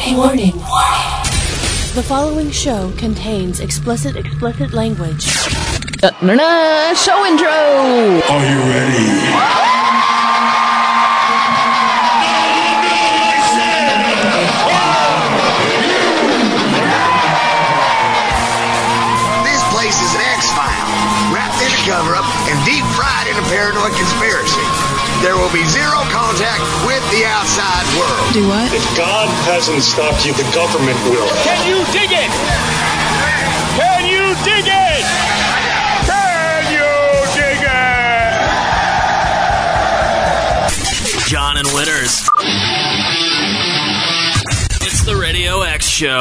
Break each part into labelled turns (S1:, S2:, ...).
S1: Warning. The following show contains explicit language.
S2: Show intro!
S3: Are you ready?
S4: This place is an X-File, wrapped in a cover-up and deep fried in a paranoid conspiracy. There will be zero contact with the outside world.
S2: Do what?
S5: If God hasn't stopped you, the government will.
S6: Can you dig it? Can you dig it? Can you dig it?
S7: John and Witters. It's the Radio X Show.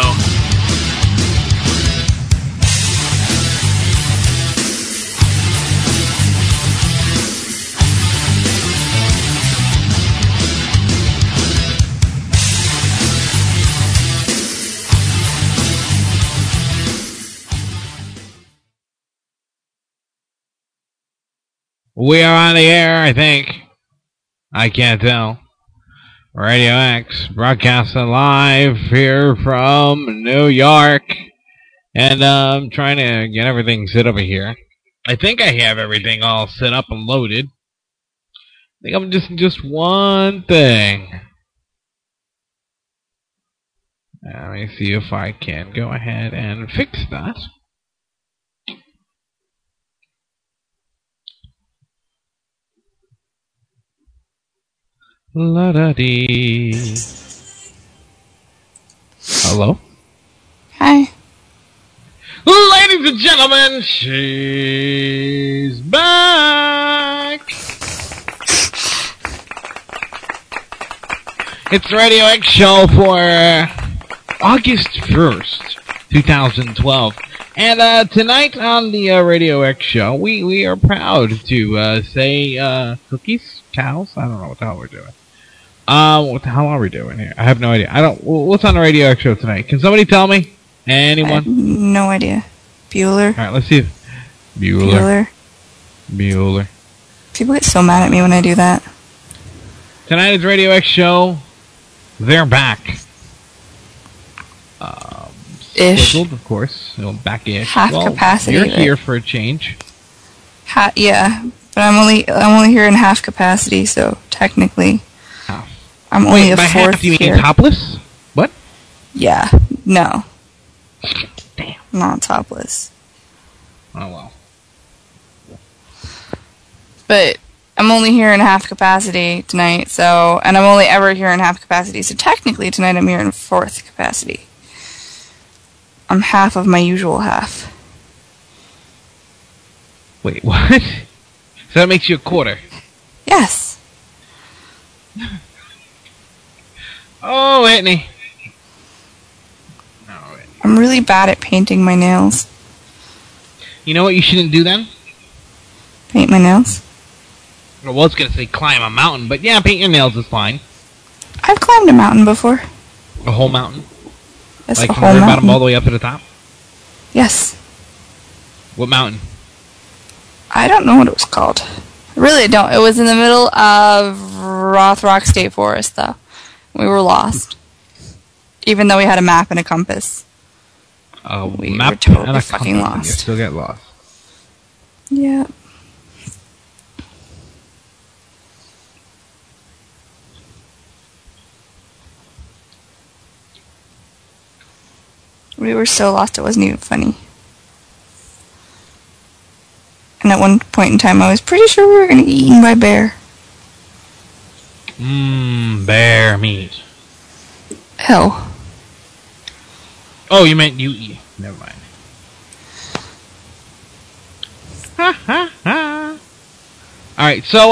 S8: We are on the air, I think. I can't tell. Radio X, broadcasting live here from New York. And I'm trying to get everything set over here. I think I have everything all set up and loaded. I think I'm just one thing. Let me see if I can go ahead and fix that. La-da-dee. Hello?
S2: Hi.
S8: Ladies and gentlemen, she's back! It's the Radio X Show for August 1st, 2012. And tonight on the Radio X Show, we are proud to say cookies, cows? I don't know what the hell we're doing. What the hell are we doing here? I have no idea. What's on the Radio X Show tonight? Can somebody tell me? Anyone?
S2: I have no idea. Bueller.
S8: Alright, let's see. Bueller.
S2: People get so mad at me when I do that.
S8: Tonight is Radio X Show. They're back.
S2: Ish.
S8: Scheduled, of course. Back-ish.
S2: Half capacity.
S8: You're here for a change.
S2: Yeah, but I'm only here in half capacity, so technically,
S8: Half.
S2: I'm only a
S8: by
S2: fourth
S8: half, do you
S2: here.
S8: mean topless? What?
S2: Yeah, no.
S8: Damn.
S2: Not topless.
S8: Oh well.
S2: But I'm only here in half capacity tonight, and I'm only ever here in half capacity, so technically tonight I'm here in fourth capacity. I'm half of my usual half.
S8: Wait, what? So that makes you a quarter.
S2: Yes.
S8: Oh, Whitney. No, Whitney.
S2: I'm really bad at painting my nails.
S8: You know what you shouldn't do then?
S2: Paint my nails?
S8: I was going to say climb a mountain, but yeah, paint your nails is fine.
S2: I've climbed a mountain before.
S8: A whole mountain?
S2: Yes,
S8: Like
S2: a
S8: from
S2: whole
S8: the bottom
S2: mountain.
S8: all the way up to the top?
S2: Yes.
S8: What mountain?
S2: I don't know what it was called. I really don't. It was in the middle of Rothrock State Forest, though. We were lost. Even though we had a map and a compass. We
S8: map
S2: were totally
S8: and a
S2: fucking
S8: compass, and
S2: lost.
S8: You still get lost.
S2: Yeah. We were so lost it wasn't even funny. And at one point in time I was pretty sure we were going to get eaten by a bear.
S8: Bear meat.
S2: Hell.
S8: Oh, you meant you eat. Never mind. Ha ha ha. Alright, so,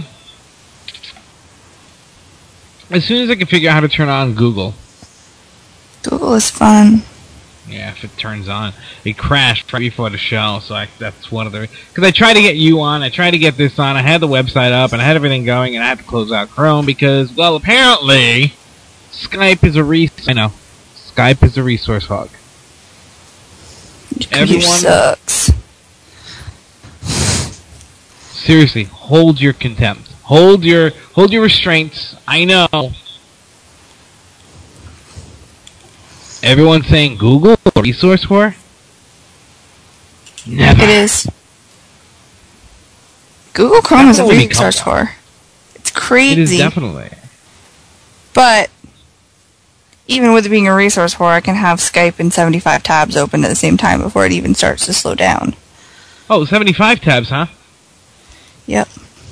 S8: as soon as I can figure out how to turn on Google.
S2: Google is fun.
S8: Yeah, if it turns on. It crashed right before the show, so that's one of the... Because I tried to get you on, I tried to get this on, I had the website up, and I had everything going, and I had to close out Chrome because, well, apparently, Skype is a resource hog.
S2: Everyone sucks.
S8: Seriously, hold your contempt. Hold your restraints. I know. Everyone's saying Google a resource whore? Never.
S2: It is. Google Chrome is a
S8: Definitely
S2: resource whore. It's
S8: It
S2: crazy.
S8: is definitely.
S2: But even with it being a resource whore, I can have Skype and 75 tabs open at the same time before it even starts to slow down.
S8: Oh, 75 tabs, huh?
S2: Yep.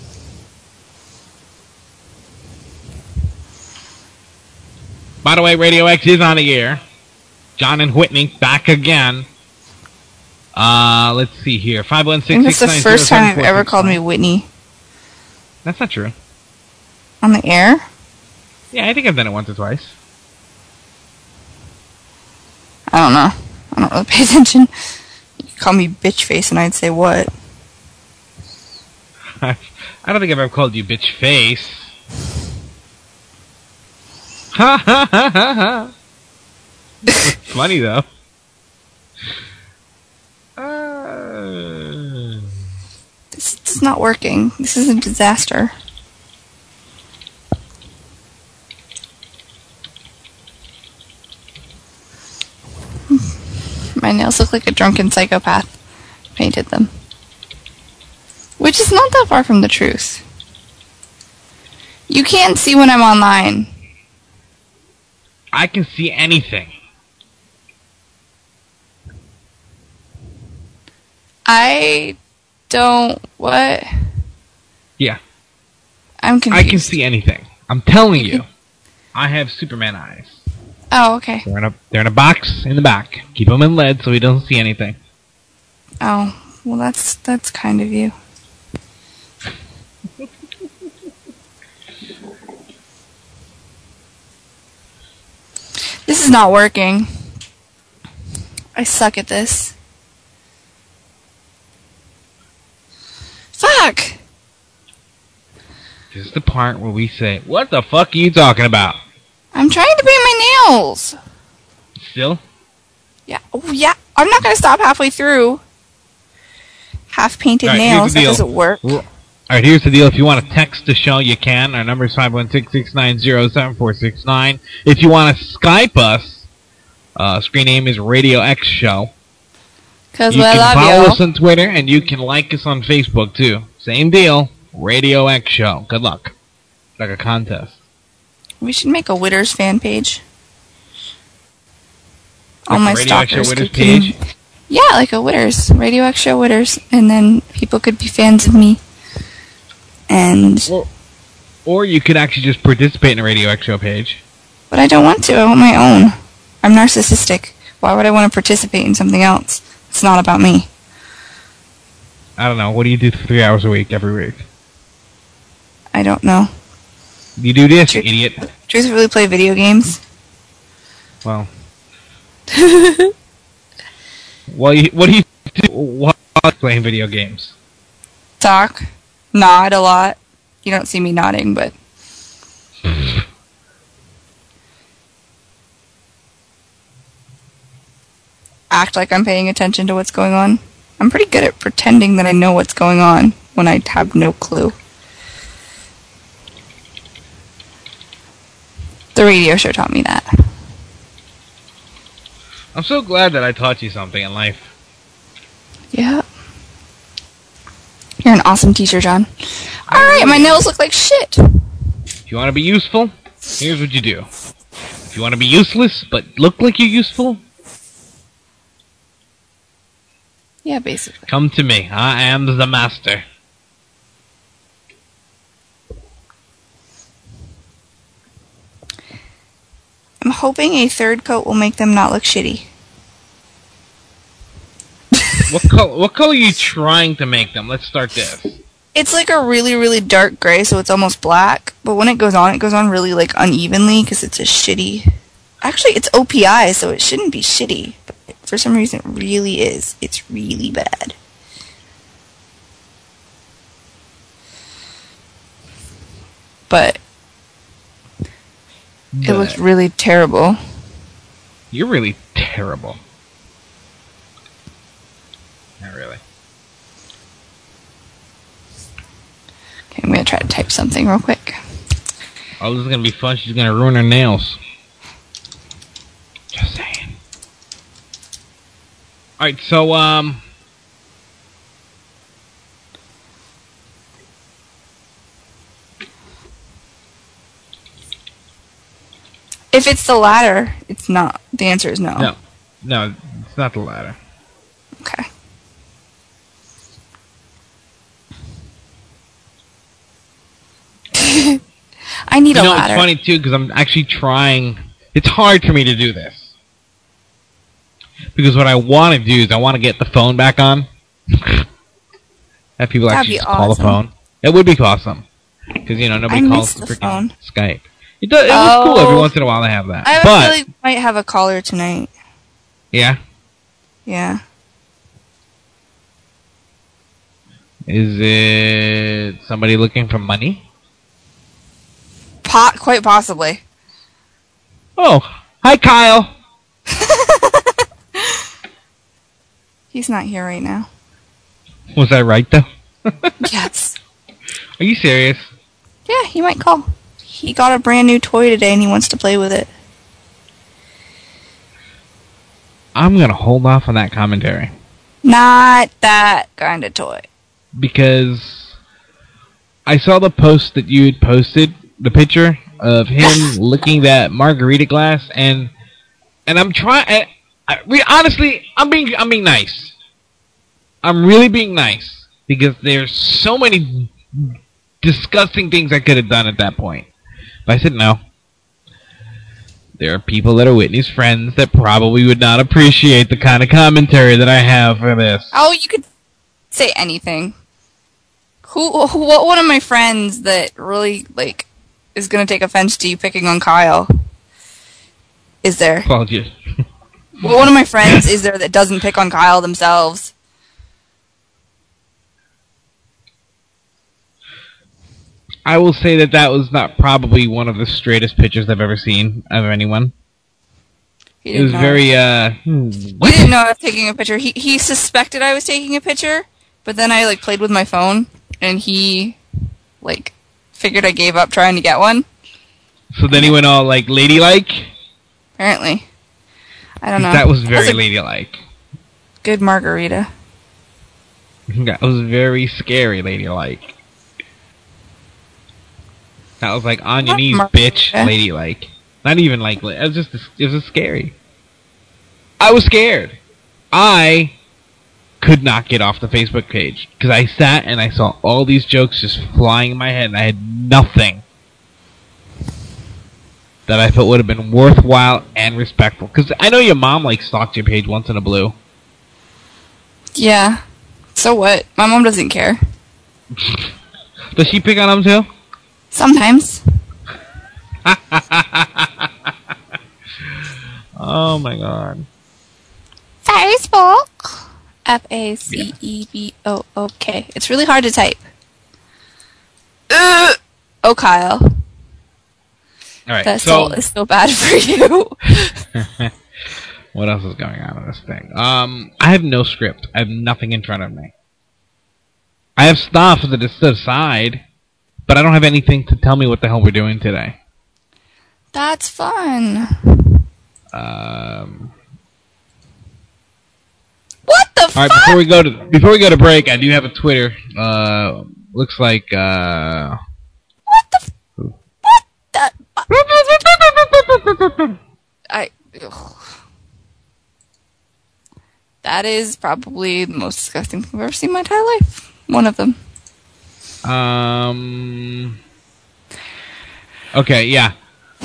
S8: By the way, Radio X is on the air. John and Whitney back again. Let's see here. 516-690-7469.
S2: I think that's the first time you've ever called me Whitney.
S8: That's not true.
S2: On the air?
S8: Yeah, I think I've done it once or twice.
S2: I don't know. I don't really pay attention. You could call me bitch face and I'd say what?
S8: I don't think I've ever called you bitch face. Ha ha ha ha ha. It's funny though.
S2: This is not working. This is a disaster. My nails look like a drunken psychopath painted them. Which is not that far from the truth. You can't see when I'm online.
S8: I can see anything.
S2: I don't... What?
S8: Yeah.
S2: I'm confused.
S8: I can see anything. I'm telling you. I have Superman eyes.
S2: Oh, okay.
S8: They're in a box in the back. Keep them in lead so he doesn't see anything.
S2: Oh, well that's kind of you. This is not working. I suck at this. Fuck!
S8: This is the part where we say, what the fuck are you talking about?
S2: I'm trying to paint my nails!
S8: Still?
S2: Yeah. Oh, yeah. I'm not gonna stop halfway through. Half-painted nails. That doesn't work.
S8: Alright, here's the deal. If you want to text the show, you can. Our number is 516-690-7469. If you want to Skype us, screen name is Radio X Show.
S2: Because
S8: you
S2: we
S8: can
S2: love
S8: follow
S2: you.
S8: us on Twitter, and you can like us on Facebook, too. Same deal. Radio X Show. Good luck. It's like a contest.
S2: We should make a Witters fan page.
S8: Like
S2: All my
S8: a Radio X Show
S2: stalkers
S8: Witters
S2: could
S8: page?
S2: Yeah, like a Witters. Radio X Show Witters. And then people could be fans of me. And...
S8: Or you could actually just participate in a Radio X Show page.
S2: But I don't want to. I want my own. I'm narcissistic. Why would I want to participate in something else? It's not about me.
S8: I don't know. What do you do for 3 hours a week, every week?
S2: I don't know.
S8: You do this, you idiot.
S2: Truthfully play video games?
S8: Well. What do you do while playing video games?
S2: Talk. Nod a lot. You don't see me nodding, but... Act like I'm paying attention to what's going on. I'm pretty good at pretending that I know what's going on when I have no clue. The radio show taught me that.
S8: I'm so glad that I taught you something in life.
S2: Yeah. You're an awesome teacher, John. Alright, my nails look like shit.
S8: If you want to be useful, here's what you do. If you want to be useless, but look like you're useful,
S2: yeah, basically.
S8: come to me. I am the master.
S2: I'm hoping a third coat will make them not look shitty.
S8: What color are you trying to make them? Let's start this.
S2: It's like a really, really dark gray, so it's almost black. But when it goes on really, like, unevenly, because it's a shitty... Actually, it's OPI, so it shouldn't be shitty. But for some reason, it really is. It's really bad. But... it looks really terrible.
S8: You're really terrible. Not really.
S2: Okay, I'm going to try to type something real quick.
S8: Oh, this is going to be fun. She's going to ruin her nails. Just saying. Alright, so,
S2: If it's the latter, it's not. The answer is no.
S8: No, it's not the latter.
S2: Okay. I need a ladder.
S8: It's funny, too, because I'm actually trying... It's hard for me to do this. Because what I want to do is I want to get the phone back on. Have people actually just call the phone. It would be awesome. Because, nobody calls the freaking Skype. It was cool every once in a while to have that.
S2: I really might have a caller tonight.
S8: Yeah?
S2: Yeah.
S8: Is it somebody looking for money?
S2: Quite possibly.
S8: Oh, hi Kyle.
S2: He's not here right now.
S8: Was that right, though?
S2: Yes.
S8: Are you serious?
S2: Yeah, he might call. He got a brand new toy today and he wants to play with it.
S8: I'm going to hold off on that commentary.
S2: Not that kind of toy.
S8: Because I saw the post that you had posted, the picture of him licking that margarita glass, and I'm trying... honestly, I'm being nice. I'm really being nice. Because there's so many disgusting things I could have done at that point. But I said no. There are people that are Whitney's friends that probably would not appreciate the kind of commentary that I have for this.
S2: Oh, you could say anything. What one of my friends that really, is going to take offense to you picking on Kyle? Is there?
S8: Well, yeah.
S2: What one of my friends is there that doesn't pick on Kyle themselves?
S8: I will say that was not probably one of the straightest pictures I've ever seen of anyone. It was very,
S2: He didn't know I was taking a picture. He suspected I was taking a picture, but then I, played with my phone, and he, figured I gave up trying to get one.
S8: So then he went all, ladylike?
S2: Apparently. I don't know.
S8: That was very ladylike.
S2: Good margarita.
S8: That was very scary ladylike. That was on your knees, bitch, ladylike. Not even it was just scary. I was scared. I could not get off the Facebook page because I sat and I saw all these jokes just flying in my head, and I had nothing that I thought would have been worthwhile and respectful. Because I know your mom stalked your page once in a blue.
S2: Yeah. So what? My mom doesn't care.
S8: Does she pick on them too?
S2: Sometimes.
S8: Oh my god.
S2: Facebook. F-A-C-E-B-O-O-K. It's really hard to type. Oh, Kyle.
S8: Alright,
S2: that salt is so bad for you.
S8: What else is going on in this thing? I have no script. I have nothing in front of me. I have stuff that is set aside, but I don't have anything to tell me what the hell we're doing today.
S2: That's fun. What the fuck?
S8: Alright, before we go to break, I do have a Twitter. Looks like
S2: What the that is probably the most disgusting thing I've ever seen in my entire life. One of them.
S8: Okay, yeah.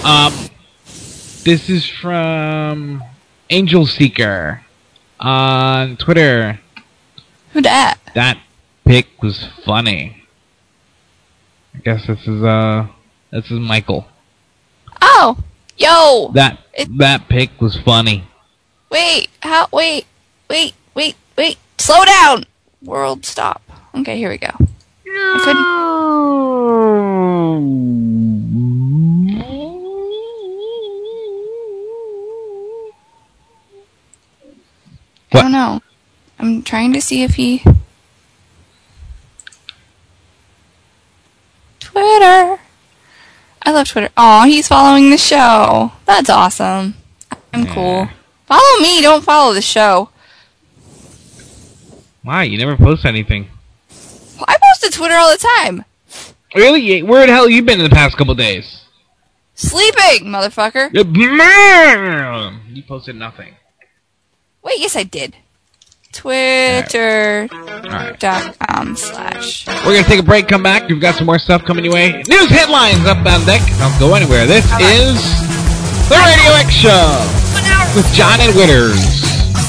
S8: This is from Angel Seeker on Twitter.
S2: Who dat?
S8: That pic was funny. I guess this is Michael.
S2: Oh, yo.
S8: That pic was funny.
S2: Wait, wait. Slow down. World, stop. Okay, here we go. I don't know. I'm trying to see if he... Twitter. I love Twitter. Aw, he's following the show. That's awesome. I'm cool. Follow me, don't follow the show.
S8: Why? You never post anything.
S2: I post to Twitter all the time.
S8: Really? Where the hell have you been in the past couple days?
S2: Sleeping, motherfucker.
S8: You posted nothing.
S2: Wait, yes I did. Twitter.com/.
S8: We're going to take a break, come back. We've got some more stuff coming your way. News headlines up on deck. Don't go anywhere. This is The Radio X Show with John and Witters.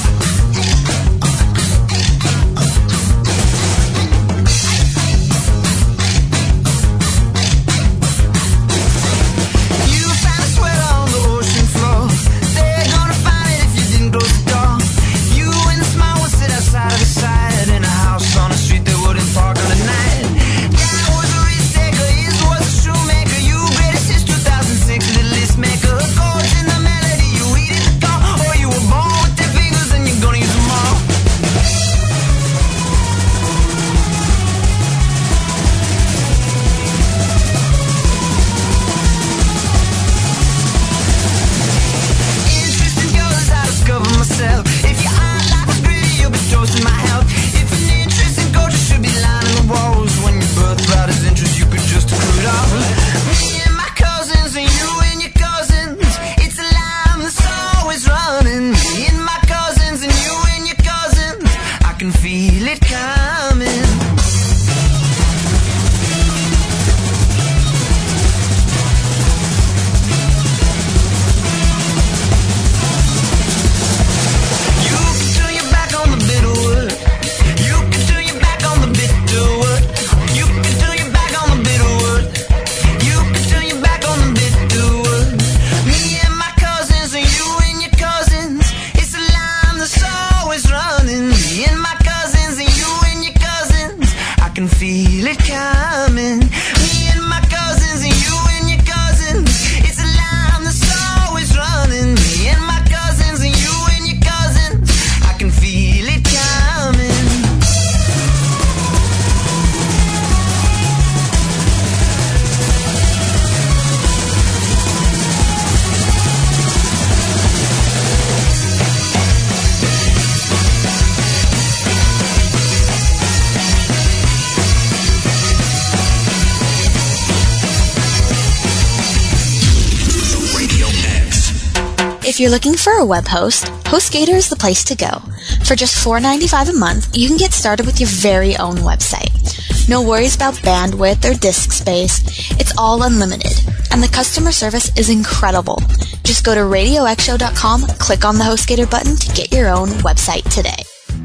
S9: If you're looking for a web host, HostGator is the place to go. For just $4.95 a month, you can get started with your very own website. No worries about bandwidth or disk space. It's all unlimited. And the customer service is incredible. Just go to RadioXshow.com, click on the HostGator button to get your own website today.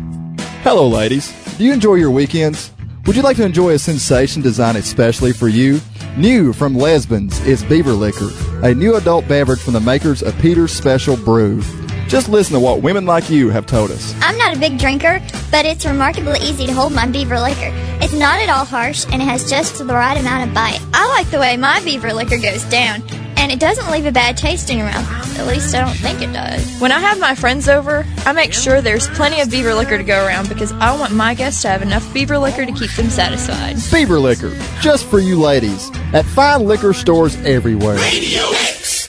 S10: Hello, ladies. Do you enjoy your weekends? Would you like to enjoy a sensation designed especially for you? New from Lesbians is Beaver Liquor, a new adult beverage from the makers of Peter's Special Brew. Just listen to what women like you have told us.
S11: I'm not a big drinker, but it's remarkably easy to hold my Beaver Liquor. It's not at all harsh, and it has just the right amount of bite. I like the way my Beaver Liquor goes down, and it doesn't leave a bad taste in your mouth. At least I don't think it does.
S12: When I have my friends over, I make sure there's plenty of Beaver Liquor to go around because I want my guests to have enough Beaver Liquor to keep them satisfied.
S10: Beaver Liquor, just for you ladies, at fine liquor stores everywhere.
S13: Radio X.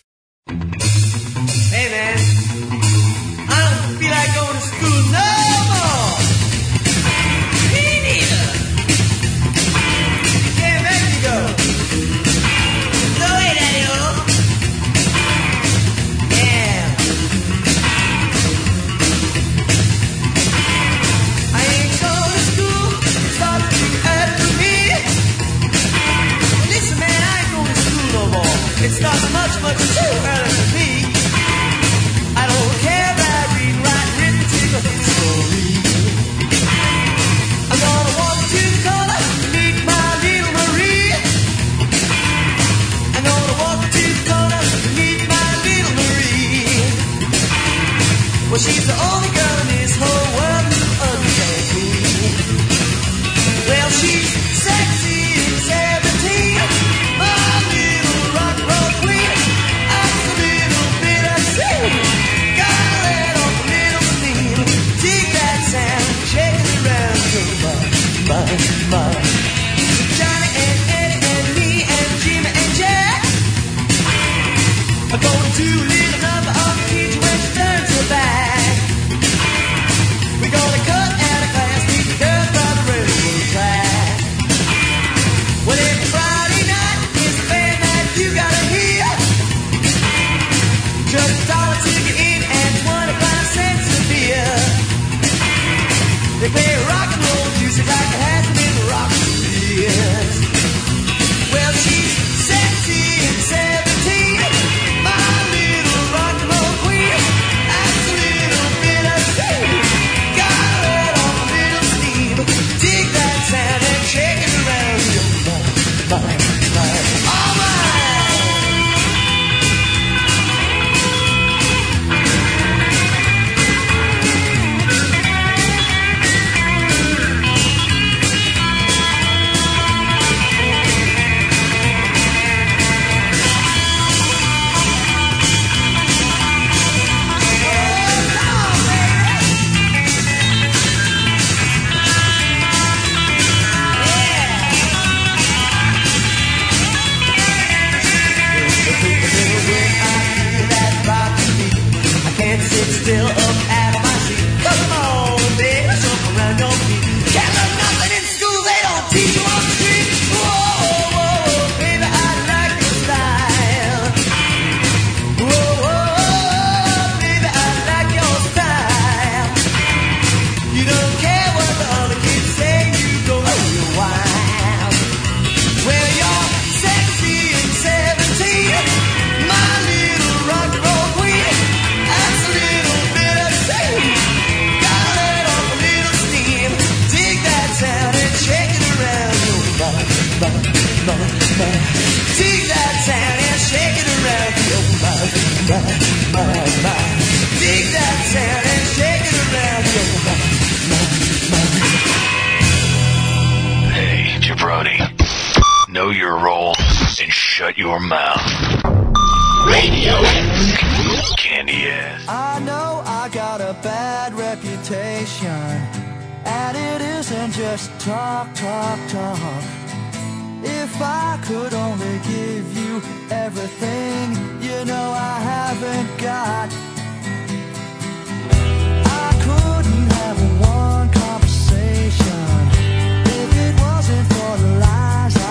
S13: Hey man, I don't feel like going to school no more. Me neither. Can't make me go. No way, Daddy-o. Yeah. I ain't going to school. It's all too early for me. Listen, man, I ain't going to school no more. It starts much too early for me. I don't care about reading, writing, arithmetic, or history. I'm gonna walk to the corner to meet my little Marie. I'm gonna walk to the corner to meet my little Marie. Well, she's the only girl in this whole world who understands me. Well, she's sexy and 17, my little rock and roll queen. I'm a little bit obscene. Gotta let off a little steam. Dig that sound, shake it around, my. Johnny and Eddie and me and Jimmy and Jack are gonna do a little number on the teacher when she turns her back. got a bad reputation, and it isn't just talk. If I could only give you everything, you know I haven't got. I couldn't have one conversation if it wasn't for the lies.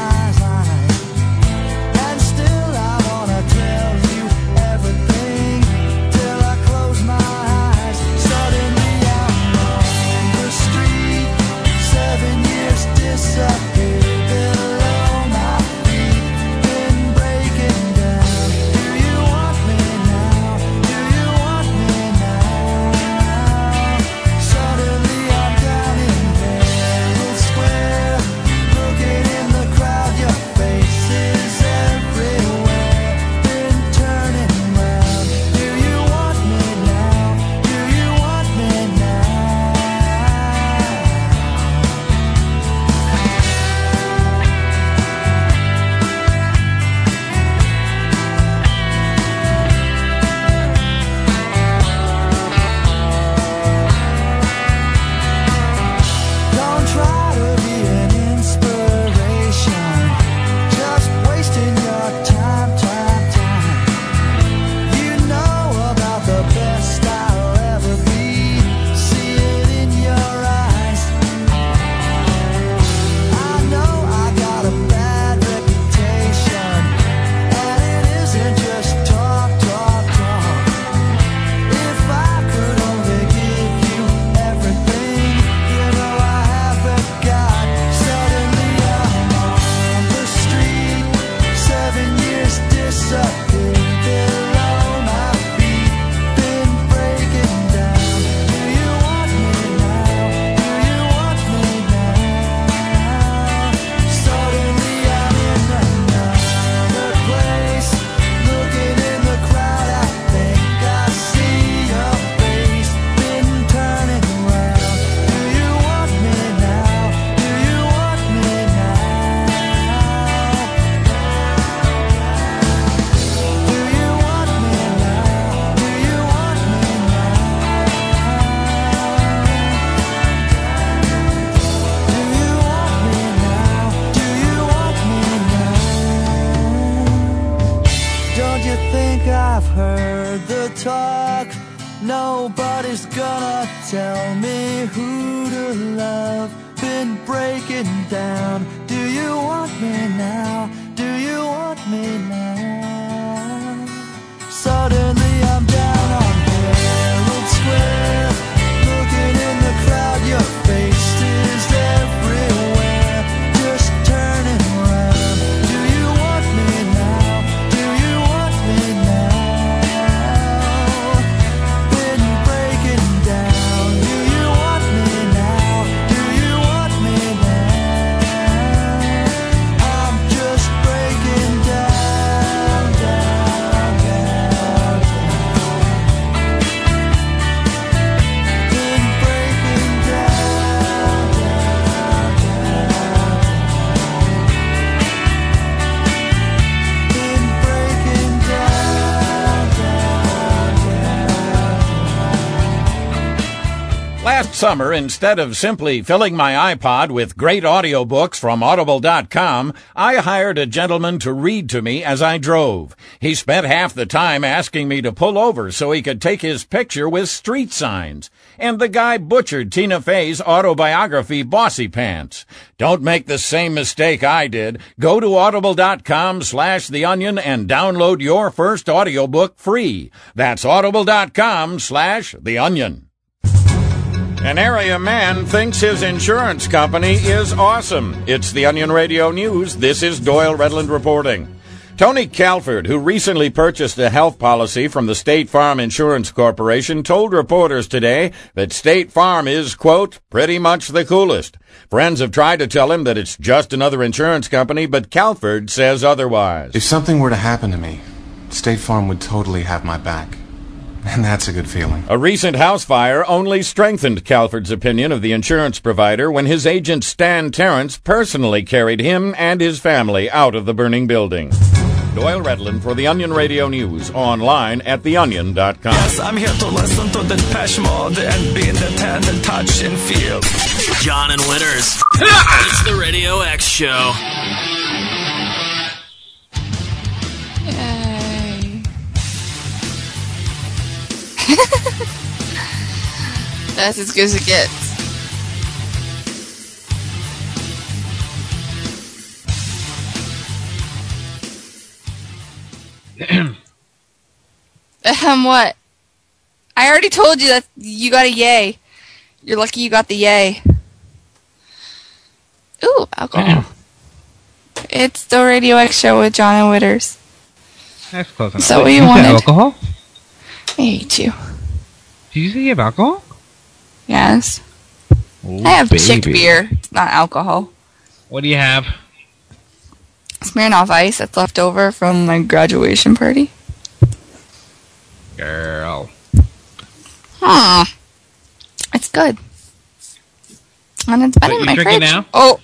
S13: And still I wanna tell you everything till I close my eyes. Suddenly I'm on the street, 7 years disappeared. Nobody's gonna tell me who to love. Been breaking down. Do you want me now? Do you want me now? Suddenly I'm down on Herald Square, looking in the crowd. Your face is everywhere, just turning around. Do you want me now? Do you want me now?
S14: Last summer, instead of simply filling my iPod with great audiobooks from Audible.com, I hired a gentleman to read to me as I drove. He spent half the time asking me to pull over so he could take his picture with street signs. And the guy butchered Tina Fey's autobiography, Bossy Pants. Don't make the same mistake I did. Go to Audible.com/TheOnion and download your first audiobook free. That's Audible.com/TheOnion. An area man thinks his insurance company is awesome. It's the Onion Radio News. This is Doyle Redland reporting. Tony Calford, who recently purchased a health policy from the State Farm Insurance Corporation, told reporters today that State Farm is, quote, pretty much the coolest. Friends have tried to tell him that it's just another insurance company, but Calford says otherwise.
S15: If something were to happen to me, State Farm would totally have my back. And that's a good feeling.
S14: A recent house fire only strengthened Calford's opinion of the insurance provider when his agent Stan Terrence personally carried him and his family out of the burning building. Doyle Redland for the Onion Radio News, online at theonion.com.
S16: Yes, I'm here to listen to the Depeche Mode and be in the tent and touch and feel.
S7: John and Winters. It's the Radio X Show.
S2: Yay. That's as good as it gets. What? I already told you that you got a yay. You're lucky you got the yay. Ooh, alcohol. It's the Radio X Show with John and Witters.
S8: That's close enough.
S2: So what you wanted?
S8: Alcohol?
S2: I hate you.
S8: Did you say you have alcohol?
S2: Yes.
S8: Ooh,
S2: I have
S8: baby.
S2: chick beer. It's not alcohol.
S8: What do you have?
S2: Smirnoff Ice that's left over from my graduation party.
S8: Girl.
S2: It's good. And it's been
S8: What,
S2: in
S8: you
S2: my
S8: drinking
S2: fridge.
S8: now?
S2: Oh.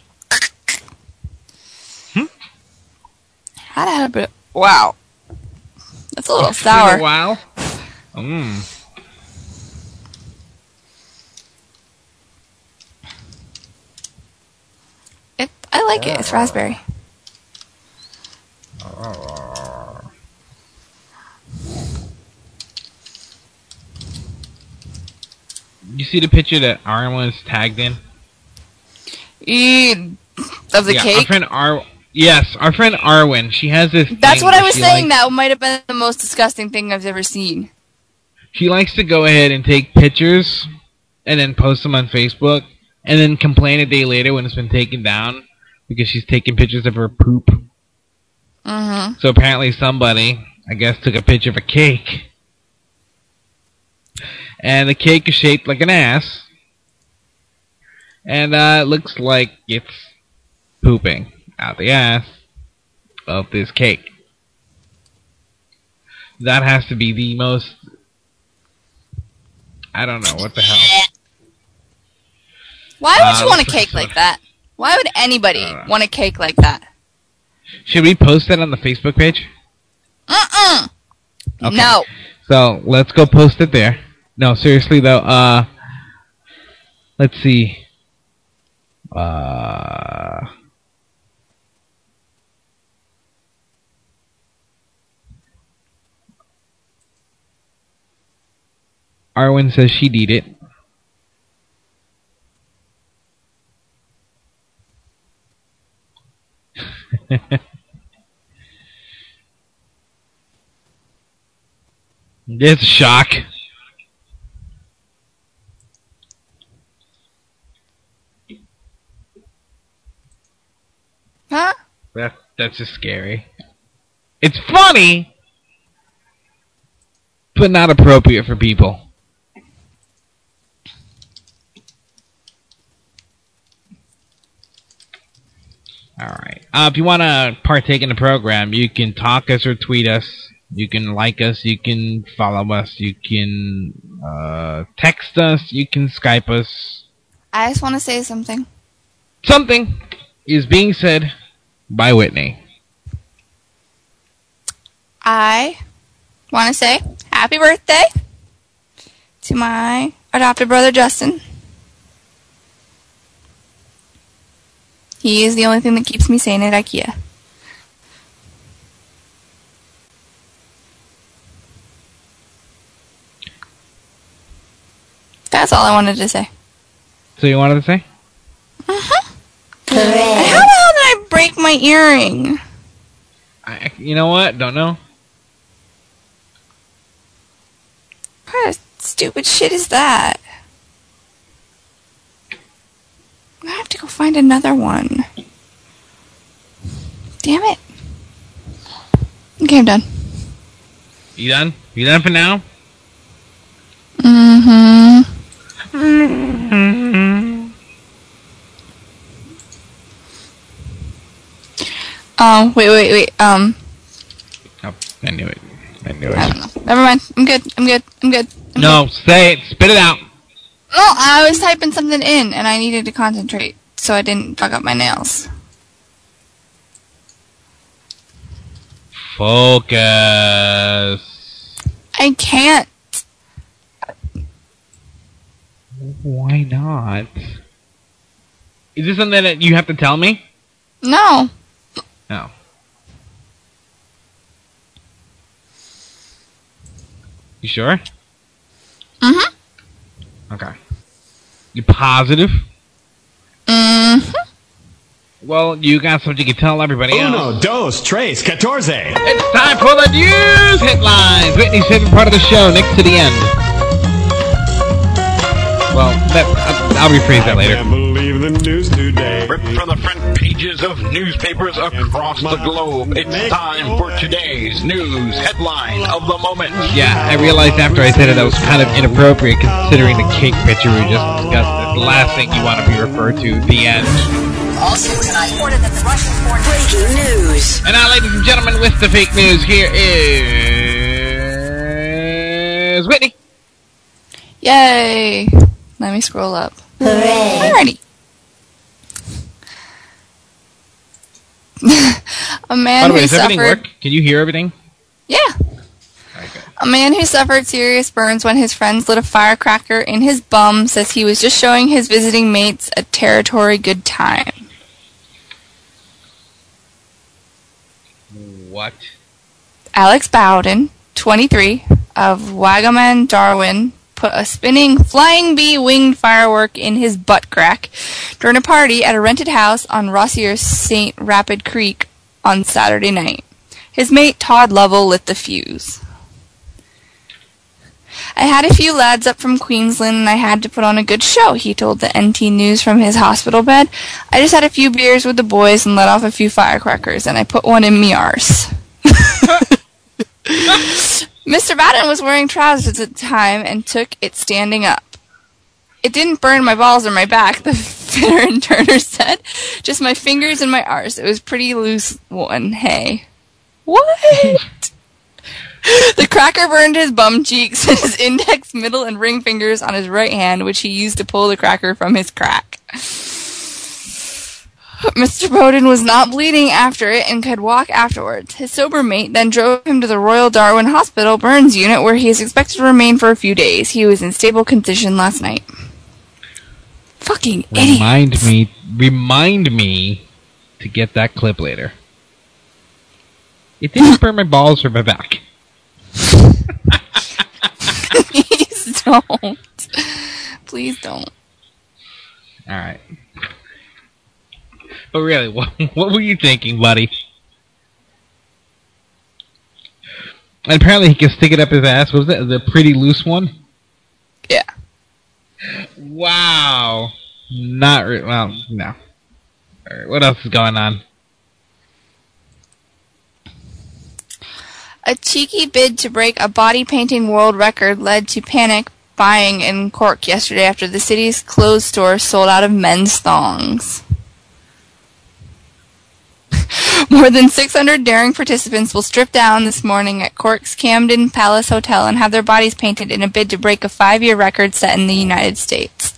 S2: Had a bit. Wow. That's a little
S8: It's
S2: sour.
S8: been a while.
S2: I like it. It's raspberry.
S8: You see the picture that Arwen was tagged in?
S2: Of the
S8: Yeah,
S2: cake?
S8: Our friend yes, our friend Arwen. She has this.
S2: That's
S8: thing
S2: what I
S8: where
S2: was
S8: she
S2: saying.
S8: likes-
S2: That might have been the most disgusting thing I've ever seen.
S8: She likes to go ahead and take pictures and then post them on Facebook and then complain a day later when it's been taken down because she's taking pictures of her poop.
S2: Mm-hmm.
S8: So apparently somebody, I guess, took a picture of a cake. And the cake is shaped like an ass. And it looks like it's pooping out the ass of this cake. That has to be the most... I don't know, what the hell.
S2: Why would you want a cake like that? Why would anybody want a cake like that?
S8: Should we post that on the Facebook page?
S2: Okay. No.
S8: So, let's go post it there. No, seriously though, let's see. Arwen says she'd eat it. It's a shock.
S2: Huh?
S8: That's just scary. It's funny, but not appropriate for people. Alright. If you want to partake in the program, you can talk us or tweet us. You can like us. You can follow us. You can text us. You can Skype us.
S2: I just want to say something.
S8: Something is being said by Whitney.
S2: I want to say happy birthday to my adopted brother, Justin. He is the only thing that keeps me sane at IKEA. That's all I wanted to say.
S8: So you wanted to say?
S2: Uh-huh. How the hell did I break my earring?
S8: You know what? Don't know.
S2: What kind of stupid shit is that? I have to go find another one. Damn it. Okay, I'm done.
S8: You done? You done for now?
S2: Mm-hmm. Wait.
S8: Oh, I knew it.
S2: I don't know. Never mind. I'm good.
S8: No, say it. Spit it out.
S2: No, I was typing something in, and I needed to concentrate, so I didn't fuck up my nails.
S8: Focus.
S2: I can't.
S8: Why not? Is this something that you have to tell me?
S2: No.
S8: No. You sure?
S2: Mm-hmm.
S8: Okay. You positive?
S2: Mm-hmm.
S8: Well, you got something you can tell everybody else.
S17: Uno, dos, tres, catorce.
S8: It's time for the news headlines. Whitney's favorite part of the show, next to the end. Well, I'll rephrase that later.
S17: I can't believe the news today.
S18: Ripped from the front pages of newspapers across the globe, it's time for today's news headline of the moment.
S8: Yeah, I realized after I said it that was kind of inappropriate considering the cake picture we just discussed. It's the last thing you want to be referred to, the end.
S19: Also tonight, reported that the Russian foreign breaking news.
S8: And now, ladies and gentlemen, with the fake news, here is Whitney.
S2: Yay! Let me scroll up.
S19: Hooray!
S2: Alrighty. A man
S8: By the way,
S2: who
S8: does everything
S2: suffered.
S8: work? Can you hear everything?
S2: Yeah.
S8: Okay.
S2: A man who suffered serious burns when his friends lit a firecracker in his bum says he was just showing his visiting mates a territory good time.
S8: What?
S2: Alex Bowden, 23, of Wagaman, Darwin, put a spinning flying bee winged firework in his butt crack during a party at a rented house on Rossier's St. Rapid Creek on Saturday night. His mate Todd Lovell lit the fuse. I had a few lads up from Queensland and I had to put on a good show, he told the NT News from his hospital bed. I just had a few beers with the boys and let off a few firecrackers, and I put one in me arse. Mr. Bowden was wearing trousers at the time and took it standing up. It didn't burn my balls or my back, the fitter and turner said. Just my fingers and my arse. It was pretty loose one, hey. What? The cracker burned his bum cheeks and his index, middle, and ring fingers on his right hand, which he used to pull the cracker from his crack. Mr. Bowden was not bleeding after it and could walk afterwards. His sober mate then drove him to the Royal Darwin Hospital burns unit where he is expected to remain for a few days. He was in stable condition last night. Fucking idiot.
S8: Remind me to get that clip later. It didn't burn my balls or my back.
S2: Please don't. Please don't.
S8: Alright. But really, what were you thinking, buddy? And apparently he can stick it up his ass. Was that the pretty loose one?
S2: Yeah.
S8: Wow. Well, no. Alright, what else is going on?
S2: A cheeky bid to break a body painting world record led to panic buying in Cork yesterday after the city's clothes store sold out of men's thongs. More than 600 daring participants will strip down this morning at Cork's Camden Palace Hotel and have their bodies painted in a bid to break a 5-year record set in the United States.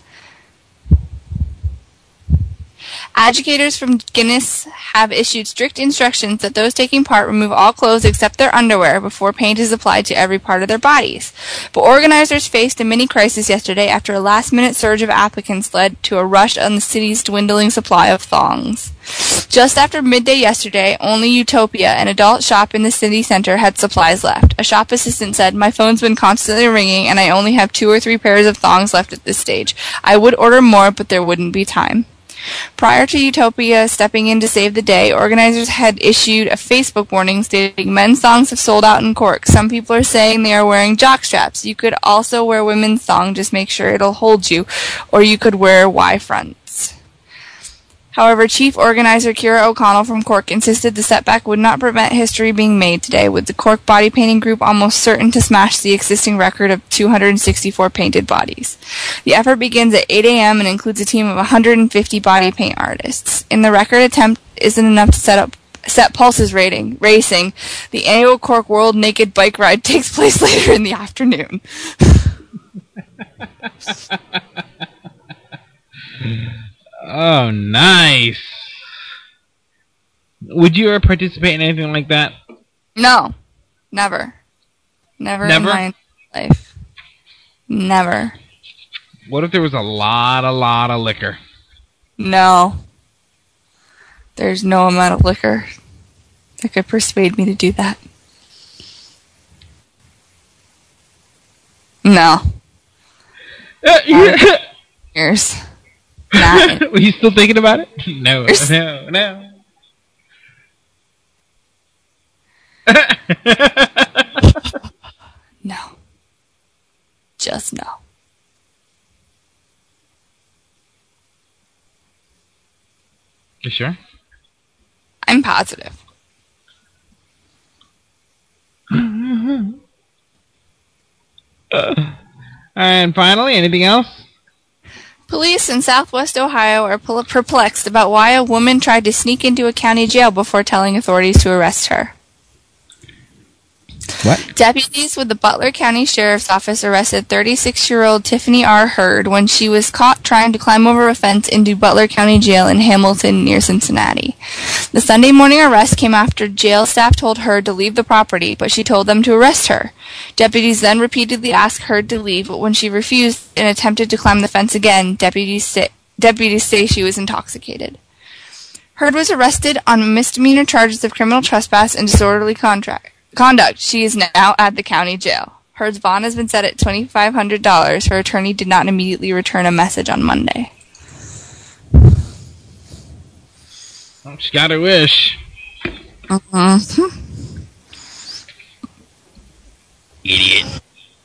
S2: Educators from Guinness have issued strict instructions that those taking part remove all clothes except their underwear before paint is applied to every part of their bodies. But organizers faced a mini-crisis yesterday after a last-minute surge of applicants led to a rush on the city's dwindling supply of thongs. Just after midday yesterday, only Utopia, an adult shop in the city center, had supplies left. A shop assistant said, "My phone's been constantly ringing and I only have 2 or 3 pairs of thongs left at this stage. I would order more, but there wouldn't be time." Prior to Utopia stepping in to save the day, organizers had issued a Facebook warning stating men's thongs have sold out in Cork. Some people are saying they are wearing jock straps. You could also wear women's thong, just make sure it'll hold you, or you could wear Y fronts. However, Chief Organizer Ciara O'Connell from Cork insisted the setback would not prevent history being made today, with the Cork Body Painting Group almost certain to smash the existing record of 264 painted bodies. The effort begins at 8 a.m. and includes a team of 150 body paint artists. In the record attempt isn't enough to set pulses racing. The annual Cork World Naked Bike Ride takes place later in the afternoon.
S8: Oh, nice. Would you ever participate in anything like that?
S2: No. Never. Never in my life. Never.
S8: What if there was a lot of liquor?
S2: No. There's no amount of liquor that could persuade me to do that. No. Years.
S8: Were you still thinking about it? No.
S2: No. Just no.
S8: You sure?
S2: I'm positive.
S8: And finally, anything else?
S2: Police in Southwest Ohio are perplexed about why a woman tried to sneak into a county jail before telling authorities to arrest her.
S8: What?
S2: Deputies with the Butler County Sheriff's Office arrested 36-year-old Tiffany R. Hurd when she was caught trying to climb over a fence into Butler County Jail in Hamilton near Cincinnati. The Sunday morning arrest came after jail staff told Hurd to leave the property, but she told them to arrest her. Deputies then repeatedly asked Hurd to leave, but when she refused and attempted to climb the fence again, deputies say she was intoxicated. Hurd was arrested on misdemeanor charges of criminal trespass and disorderly conduct. She is now at the county jail. Hurd's bond has been set at $2,500. Her attorney did not immediately return a message on Monday.
S8: Well, she got her wish. Idiot.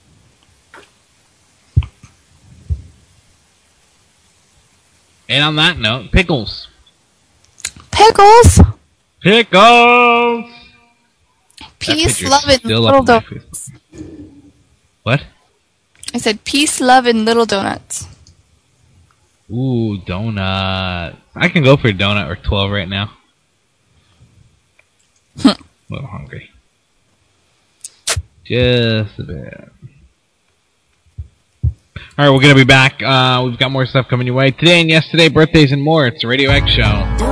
S8: And on that note, pickles.
S2: Pickles?
S8: Pickles!
S2: Peace, love, and little donuts.
S8: What?
S2: I said peace, love, and little donuts.
S8: Ooh, donut. I can go for a donut or 12 right now. A little hungry. Just a bit. Alright, we're going to be back. We've got more stuff coming your way. Today and yesterday, birthdays and more. It's a Radio X show.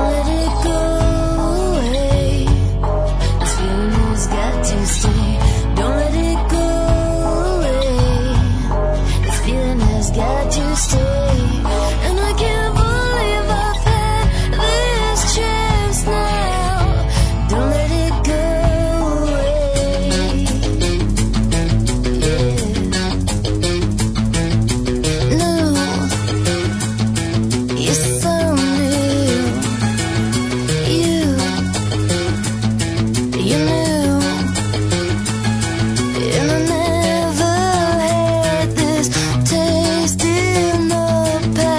S13: Past.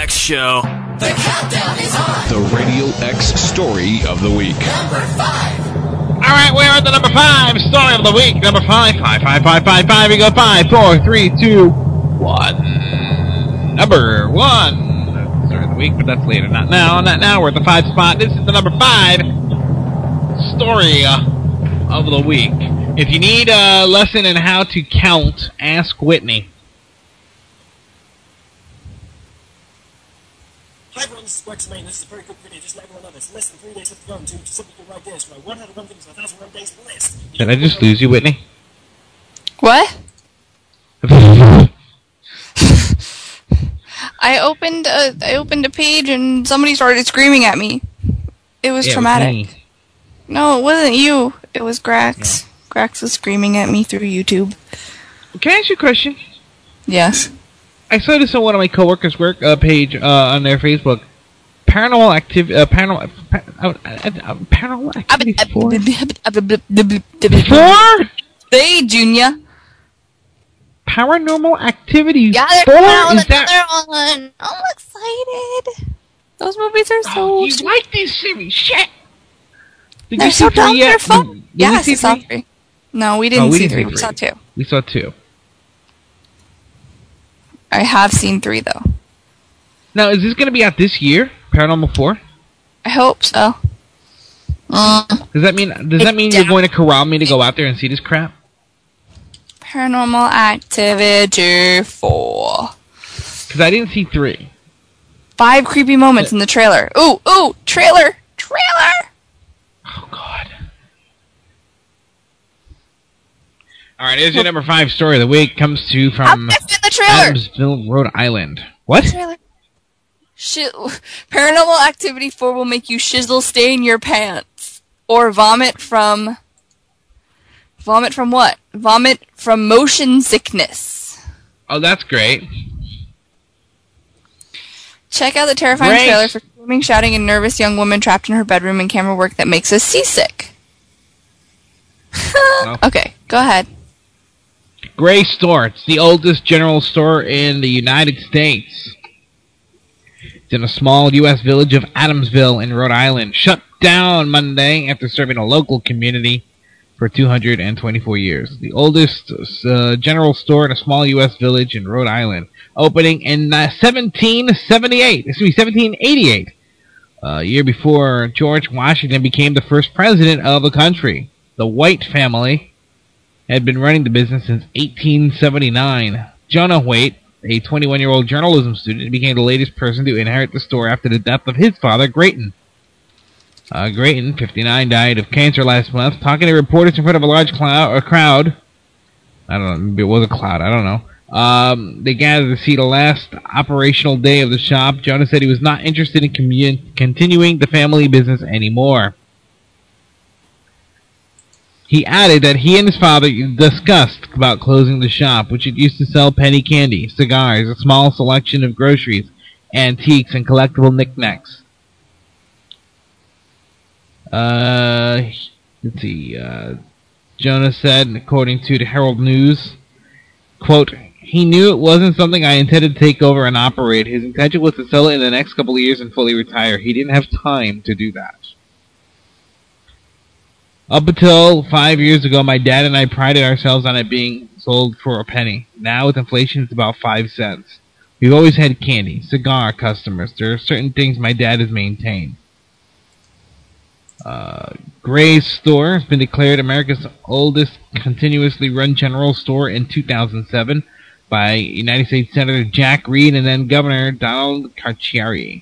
S7: X Show.
S19: The countdown is on.
S18: The Radio X story of the week.
S19: Number 5.
S8: All right, we're at the number 5 story of the week. Number 5, 5, 5, 5, 5, 5. We go 5, 4, 3, 2, 1. Number 1 story of the week, but that's later. Not now. Not now. We're at the 5 spot. This is the number 5 story of the week. If you need a lesson in how to count, ask Whitney.
S20: Hi everyone, this is Rex Main. This is a very good video, just like one of us. Less than 3 days to go to simply do right this. Right, 101 things, 1,001 days list.
S8: Did I just lose you, Whitney?
S2: What? I opened a page and somebody started screaming at me. It was traumatic.
S8: It was me.
S2: No, it wasn't you. It was Grax. Yeah. Grax was screaming at me through YouTube.
S8: Can I ask you a question?
S2: Yes.
S8: I saw this on one of my coworkers' work page on their Facebook. Paranormal activity. Paranormal activity 4. 4?
S2: Hey, Junior.
S8: Paranormal activity 4.
S2: Yeah, there's another one. I'm excited. Those movies are so.
S8: You like this series? Shit. Did
S2: They're
S8: you see 3 yet?
S2: Yes, we saw 3. No, we didn't see 3. We saw 2.
S8: We saw 2.
S2: I have seen 3, though.
S8: Now, is this going to be out this year? Paranormal 4?
S2: I hope so.
S8: Does that mean you're going to corral me to go out there and see this crap?
S2: Paranormal Activity 4.
S8: Because I didn't see 3.
S2: 5 creepy moments in the trailer. Ooh, trailer!
S8: Oh, God. Alright, here's your number 5 story of the week. Comes to you from Adamsville, Rhode Island. What?
S2: Paranormal Activity 4 will make you shizzle stain your pants. Or vomit from... Vomit from what? Vomit from motion sickness.
S8: Oh, that's great.
S2: Check out the terrifying trailer for screaming, shouting, and nervous young woman trapped in her bedroom and camera work that makes us seasick. Okay, go ahead.
S8: Gray Store. It's the oldest general store in the United States. It's in a small U.S. village of Adamsville in Rhode Island. Shut down Monday after serving a local community for 224 years. The oldest general store in a small U.S. village in Rhode Island. Opening in 1788. A year before George Washington became the first president of the country. The White family had been running the business since 1879. Jonah White, a 21-year-old journalism student, became the latest person to inherit the store after the death of his father, Grayton. Grayton, 59, died of cancer last month. Talking to reporters in front of a large crowd. I don't know, maybe it was a cloud, I don't know. They gathered to see the last operational day of the shop. Jonah said he was not interested in continuing the family business anymore. He added that he and his father discussed about closing the shop, which it used to sell penny candy, cigars, a small selection of groceries, antiques, and collectible knickknacks. Let's see. Jonah said, according to the Herald News, quote, "He knew it wasn't something I intended to take over and operate. His intention was to sell it in the next couple of years and fully retire. He didn't have time to do that. Up until 5 years ago, my dad and I prided ourselves on it being sold for a penny. Now, with inflation, it's about 5 cents. We've always had candy, cigar customers. There are certain things my dad has maintained." Gray's Store has been declared America's oldest continuously run general store in 2007 by United States Senator Jack Reed and then Governor Donald Carcieri.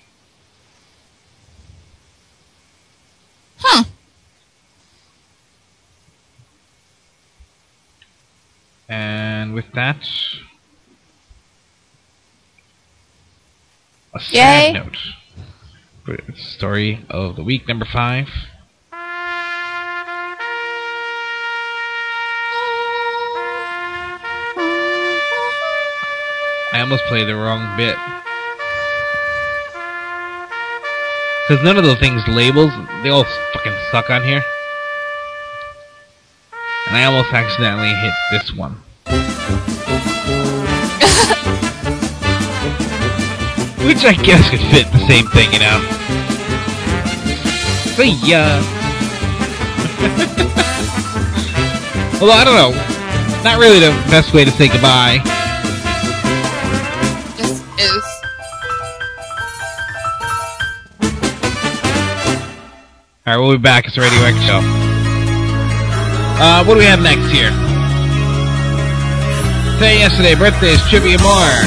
S8: And with that, a sad note for the story of the week, number 5. I almost played the wrong bit. Because none of those things labels, they all fucking suck on here. And I almost accidentally hit this one. Which I guess could fit the same thing, you know. See ya. Although, I don't know. Not really the best way to say goodbye.
S2: Just is.
S8: Alright, we'll be back. It's the Radio X Show. What do we have next here? Say yesterday, birthdays, trivia, more.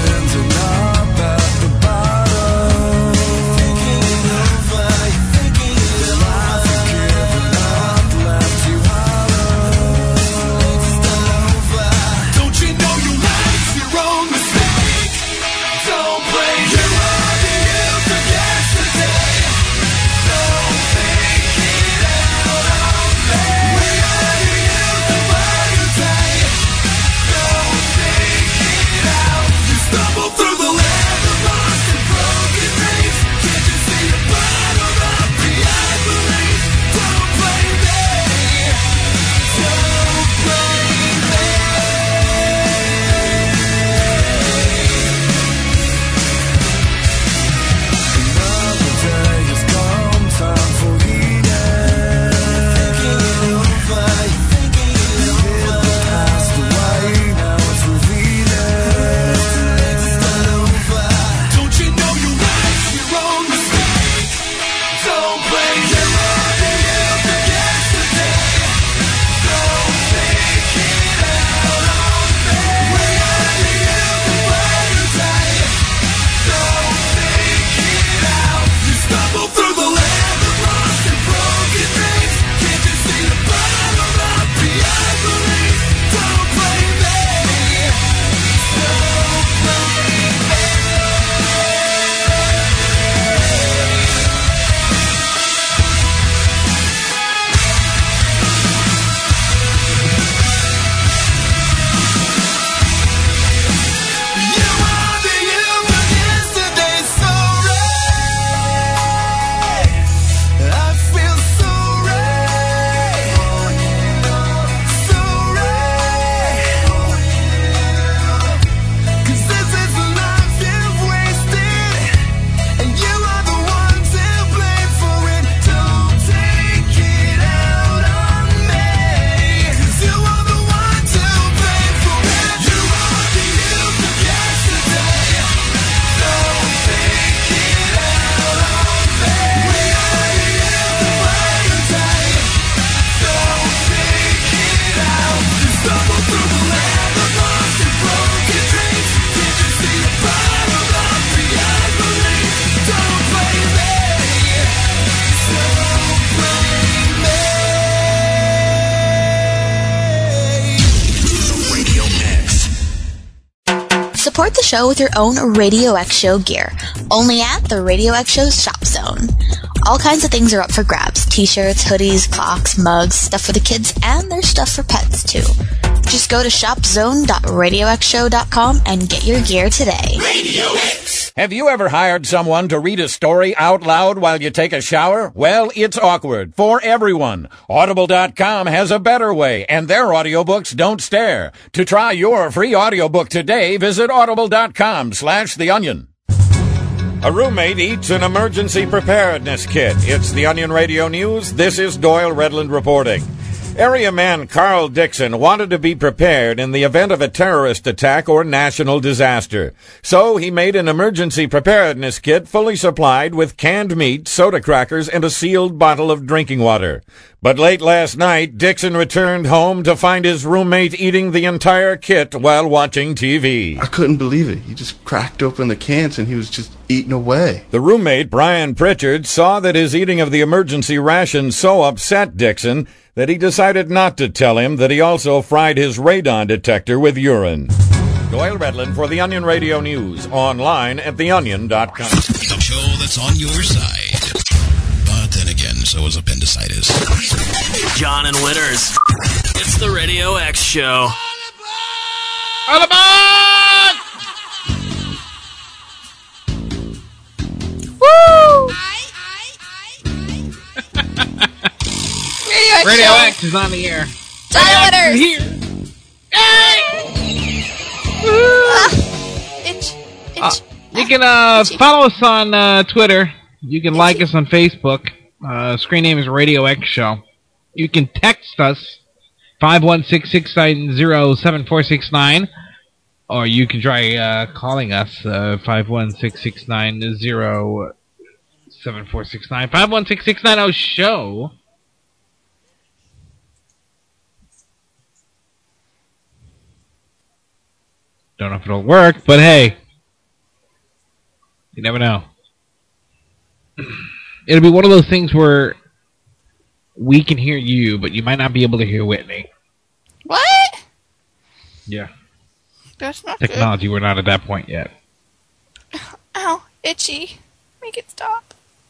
S9: Support the show with your own Radio X Show gear, only at the Radio X Show Shop Zone. All kinds of things are up for grabs. T-shirts, hoodies, clocks, mugs, stuff for the kids, and there's stuff for pets, too. Just go to shopzone.radioxshow.com and get your gear today.
S14: Radio X! Have you ever hired someone to read a story out loud while you take a shower? Well, it's awkward for everyone. Audible.com has a better way, and their audiobooks don't stare. To try your free audiobook today, visit audible.com/theonion. A roommate eats an emergency preparedness kit. It's the Onion Radio News. This is Doyle Redland reporting. Area man Carl Dixon wanted to be prepared in the event of a terrorist attack or national disaster. So he made an emergency preparedness kit fully supplied with canned meat, soda crackers, and a sealed bottle of drinking water. But late last night, Dixon returned home to find his roommate eating the entire kit while watching TV.
S21: I couldn't believe it. He just cracked open the cans and he was just eating away.
S14: The roommate, Brian Pritchard, saw that his eating of the emergency ration so upset Dixon that he decided not to tell him that he also fried his radon detector with urine. Doyle Redland for the Onion Radio News, online at theonion.com.
S22: The show that's on your side. But then again, so is appendicitis.
S7: John and Winners. It's the Radio X Show.
S8: All aboard!
S2: Woo!
S8: Radio X is on the air.
S2: John Winners!
S8: Here.
S2: Itch.
S8: You can follow us on Twitter. You can like us on Facebook. Screen name is Radio X Show. You can text us 516-690-7469, or you can try calling us 516-690-7469. 516-690-SHOW. Don't know if it'll work, but hey, you never know. It'll be one of those things where we can hear you, but you might not be able to hear Whitney.
S2: What?
S8: Yeah.
S2: That's not
S8: Technology, we're not at that point yet.
S2: good. Ow, itchy. Make it stop.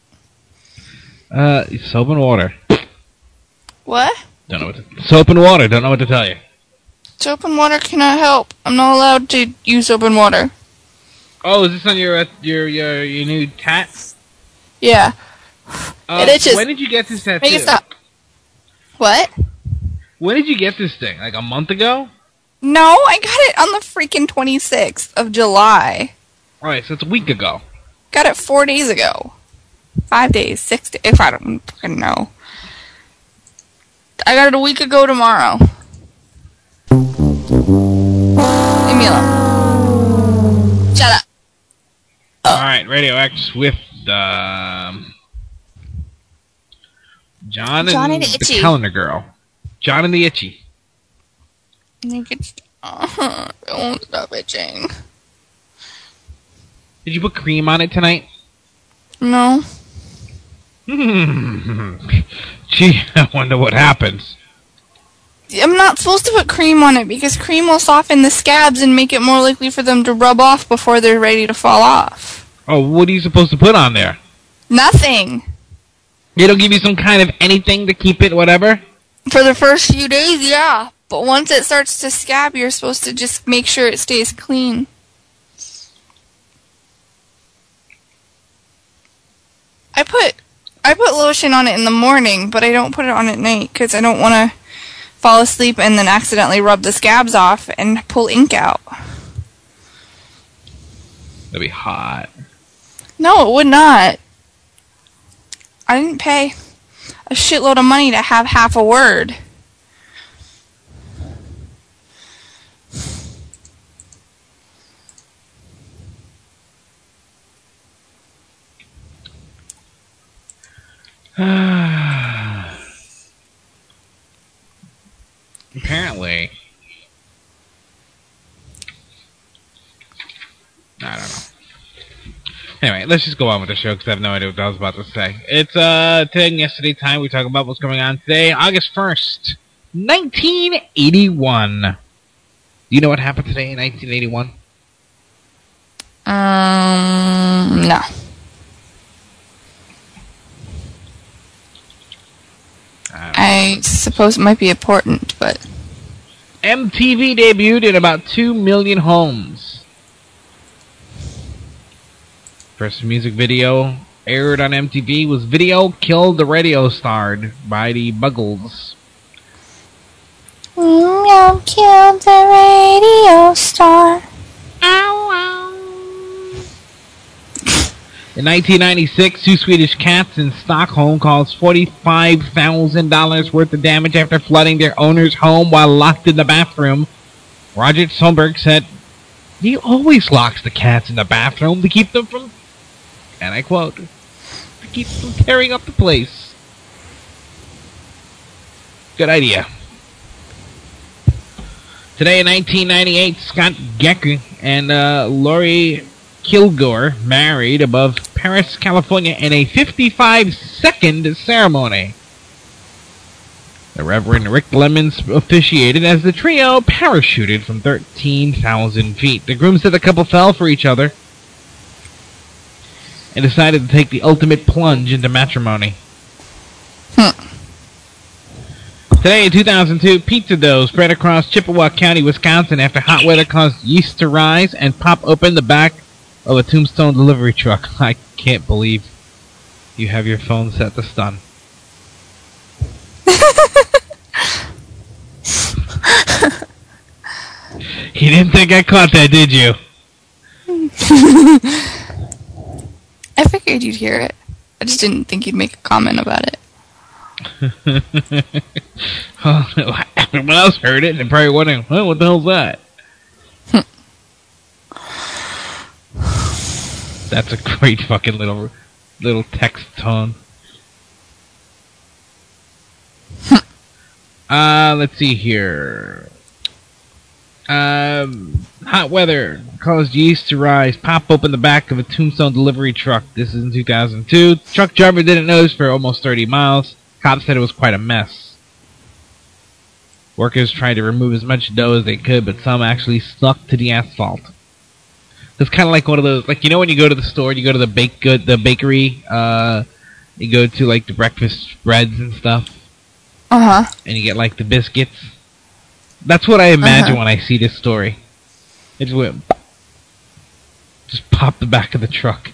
S8: Soap and water.
S2: What?
S8: Don't know what to, soap and water, don't know what to tell you.
S2: Soap and water cannot help. I'm not allowed to use soap and water.
S8: Oh, is this on your new tat?
S2: Yeah. It itches.
S8: When did you get this tattoo?
S2: Make it stop. What?
S8: When did you get this thing? Like a month ago?
S2: No, I got it on the freaking 26th of July.
S8: Alright, so it's a week ago.
S2: Got it 4 days ago. 5 days, 6 days, if I don't fucking know. I got it a week ago tomorrow. Leave me alone. Shut up.
S8: Alright, Radio X with John and
S2: the
S8: the
S2: Itchy.
S8: Calendar Girl. John and the Itchy.
S2: Make it stop. It won't stop itching.
S8: Did you put cream on it tonight?
S2: No.
S8: Gee, I wonder what happens.
S2: I'm not supposed to put cream on it because cream will soften the scabs and make it more likely for them to rub off before they're ready to fall off.
S8: Oh, what are you supposed to put on there?
S2: Nothing.
S8: It'll give you some kind of anything to keep it whatever?
S2: For the first few days, yeah. But once it starts to scab, you're supposed to just make sure it stays clean. I put lotion on it in the morning, but I don't put it on at night because I don't want to fall asleep and then accidentally rub the scabs off and pull ink out.
S8: That'd be hot.
S2: No, it would not. I didn't pay a shitload of money to have half a word.
S8: Apparently. I don't know. Anyway, let's just go on with the show because I have no idea what I was about to say. It's today and yesterday time. We talk about what's going on today, August 1st, 1981. Do you know what happened today in 1981?
S2: No. I suppose it might be important, but...
S8: MTV debuted in about 2 million homes. First music video aired on MTV was Video Killed the Radio Star by the Buggles.
S2: You killed the radio star. Ow, ow.
S8: In 1996, two Swedish cats in Stockholm caused $45,000 worth of damage after flooding their owner's home while locked in the bathroom. Roger Solberg said, "He always locks the cats in the bathroom to keep them from," and I quote, "to keep them from tearing up the place." Good idea. Today in 1998, Scott Gecker and Lori Kilgore married above Paris, California in a 55-second ceremony. The Reverend Rick Lemons officiated as the trio parachuted from 13,000 feet. The groom said the couple fell for each other and decided to take the ultimate plunge into matrimony. Today in 2002, pizza dough spread across Chippewa County, Wisconsin after hot weather caused yeast to rise and pop open the back of a Tombstone delivery truck. I can't believe you have your phone set to stun. You didn't think I caught that, did you?
S2: I figured you'd hear it. I just didn't think you'd make a comment about it.
S8: Oh, no. Everyone else heard it and they're probably wondering, what the hell's that? That's a great fucking little text tone. Let's see here. Hot weather caused yeast to rise, pop open the back of a Tombstone delivery truck. This is in 2002. Truck driver didn't notice for almost 30 miles. Cops said it was quite a mess. Workers tried to remove as much dough as they could, but some actually stuck to the asphalt. It's kind of like one of those, like, you know when you go to the store, you go to the bakery, you go to like the breakfast breads and stuff.
S2: Uh-huh.
S8: And you get like the biscuits. That's what I imagine when I see this story. It just popped the back of the truck.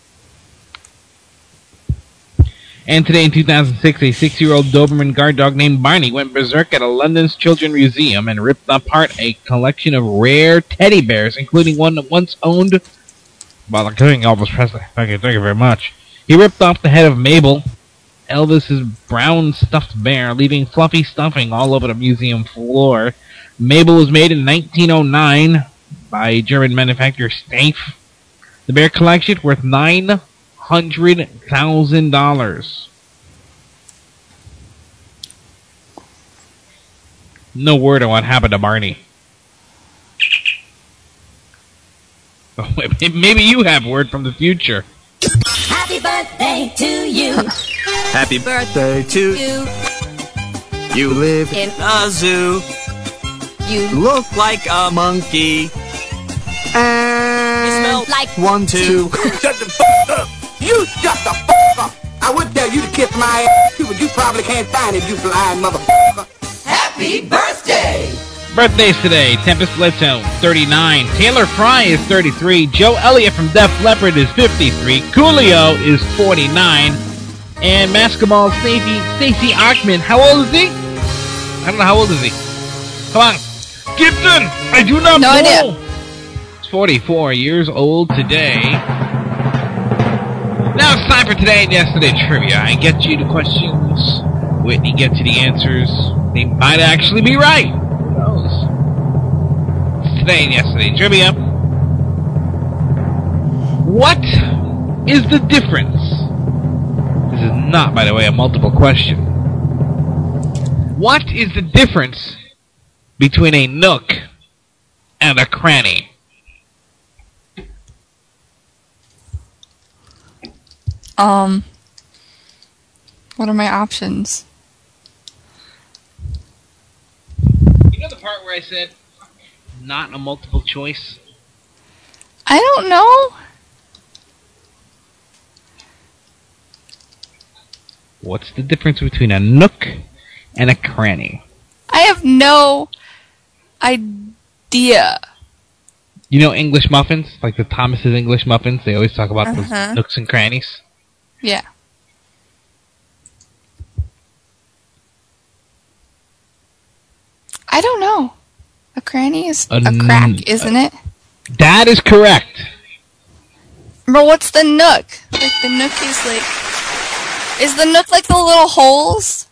S8: And today in 2006, a 6-year-old Doberman guard dog named Barney went berserk at a London's Children's Museum and ripped apart a collection of rare teddy bears, including one that once owned by the King Elvis Presley. Thank you very much. He ripped off the head of Mabel, Elvis's brown stuffed bear, leaving fluffy stuffing all over the museum floor. Mabel was made in 1909 by German manufacturer Steiff. The bear collection worth $900,000. No word on what happened to Barney. Oh, maybe you have word from the future.
S13: Happy birthday to you.
S1: Happy birthday to you. You live in a zoo. You look like a monkey. And you smell like 1, 2.
S3: Shut the f*** up. You shut the f*** up. I would tell you to kiss my ass too, but you probably can't find it, you blind motherfucker. Happy birthday!
S8: Birthdays today. Tempest Bledsoe, 39. Taylor Fry is 33. Joe Elliott from Def Leppard is 53. Coolio is 49. And basketball Stacey Ackman. How old is he? I don't know. How old is he? Come on. Gibson! I do not know. Idea. He's 44 years old today. Now it's time for Today and Yesterday Trivia. I get you the questions. Whitney gets you the answers. They might actually be right. Who knows? It's Today and Yesterday Trivia. What is the difference? This is not, by the way, a multiple question. What is the difference between a nook and a cranny?
S2: What are my options?
S8: You know the part where I said not a multiple choice?
S2: I don't know.
S8: What's the difference between a nook and a cranny?
S2: I have no idea.
S8: You know English muffins? Like the Thomas's English muffins? They always talk about those nooks and crannies.
S2: Yeah. I don't know. A cranny is a crack, isn't it?
S8: That is correct.
S2: But what's the nook? Like the nook is like... Is the nook like the little holes?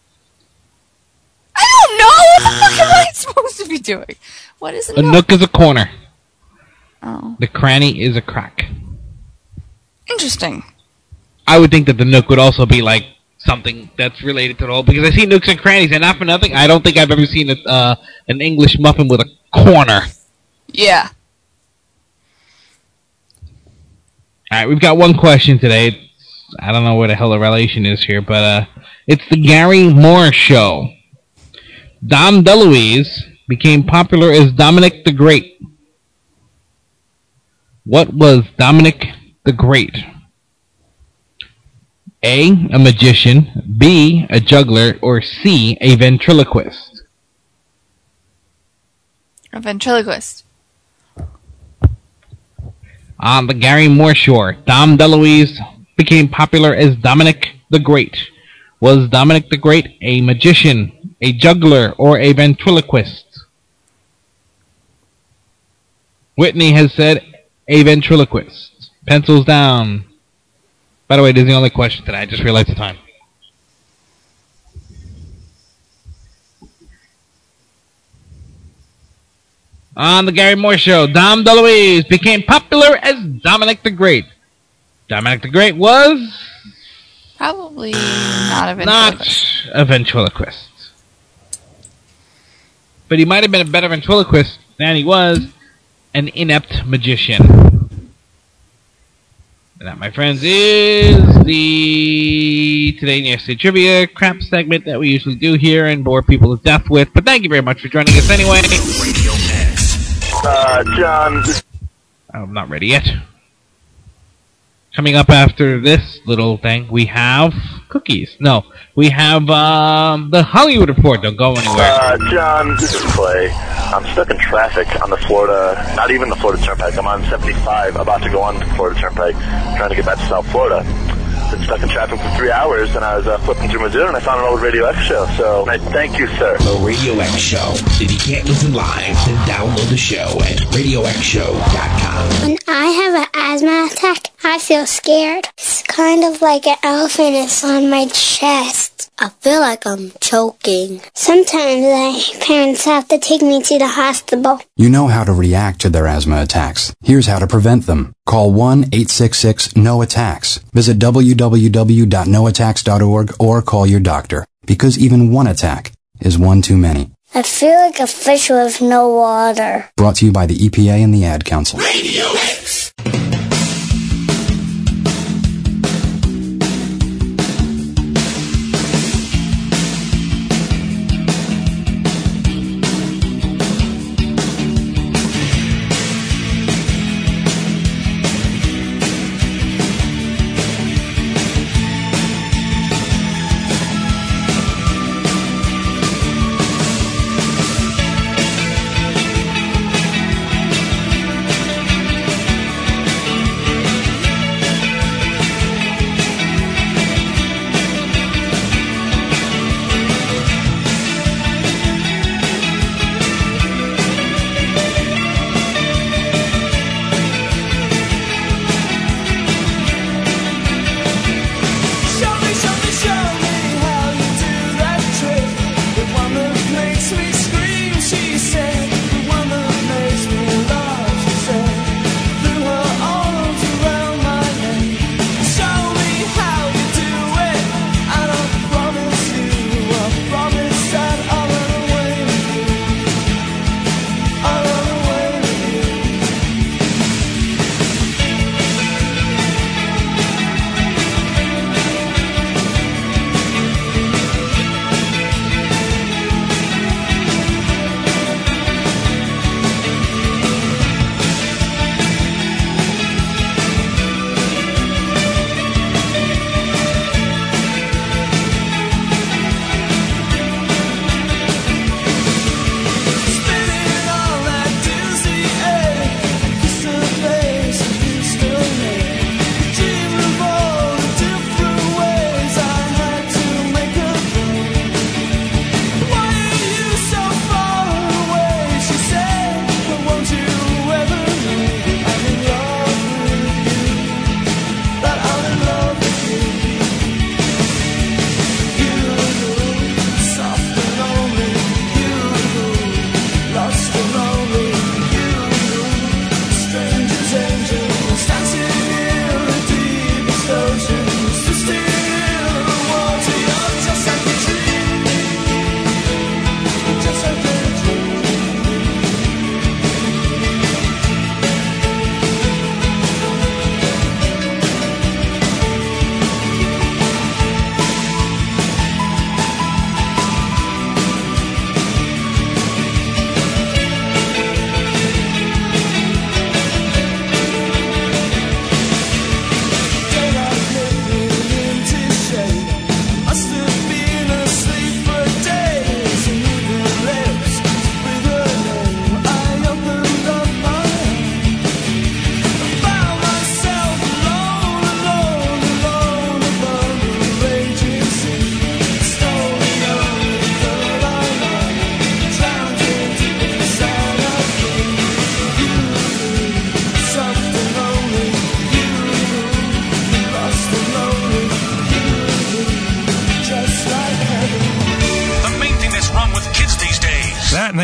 S2: I don't know! What the fuck am I supposed to be doing? What is a nook?
S8: A nook is a corner.
S2: Oh.
S8: The cranny is a crack.
S2: Interesting.
S8: I would think that the nook would also be like something that's related to the whole, because I see nooks and crannies, and not for nothing, I don't think I've ever seen an English muffin with a corner.
S2: Yeah.
S8: Alright, we've got one question today. I don't know where the hell the relation is here, but it's the Gary Moore Show. Dom DeLuise became popular as Dominic the Great. What was Dominic the Great? A magician, B, a juggler, or C, a ventriloquist?
S2: A ventriloquist.
S8: On the Gary Moore Show, Dom DeLuise became popular as Dominic the Great. Was Dominic the Great a magician, a juggler, or a ventriloquist? Whitney has said a ventriloquist? Pencils down. By the way, this is the only question today. I just realized the time. On the Gary Moore Show, Dom DeLuise became popular as Dominic the Great. Dominic the Great was...
S2: Probably not a ventriloquist.
S8: Not a ventriloquist. But he might have been a better ventriloquist than he was an inept magician. And that, my friends, is the Today and Yesterday Trivia crap segment that we usually do here and bore people to death with. But thank you very much for joining us anyway.
S4: Radio X. John.
S8: I'm not ready yet. Coming up after this little thing, we have cookies. No, we have the Hollywood Report. Don't go anywhere.
S4: John, this is Clay. I'm stuck in traffic on the Florida, not even the Florida Turnpike. I'm on 75, about to go on the Florida Turnpike, trying to get back to South Florida. Been stuck in traffic for 3 hours, and I was flipping through Mizzou, and I found an old Radio X show. So, thank you, sir.
S5: The Radio X Show. If you can't listen live, then download the show at RadioXShow.com.
S23: When I have an asthma attack, I feel scared. It's kind of like an elephant is on my chest. I feel like I'm choking. Sometimes my parents have to take me to the hospital.
S24: You know how to react to their asthma attacks. Here's how to prevent them. Call 1-866-NO-ATTACKS. Visit www.noattacks.org or call your doctor. Because even one attack is one too many.
S23: I feel like a fish with no water.
S24: Brought to you by the EPA and the Ad Council.
S4: Radio X.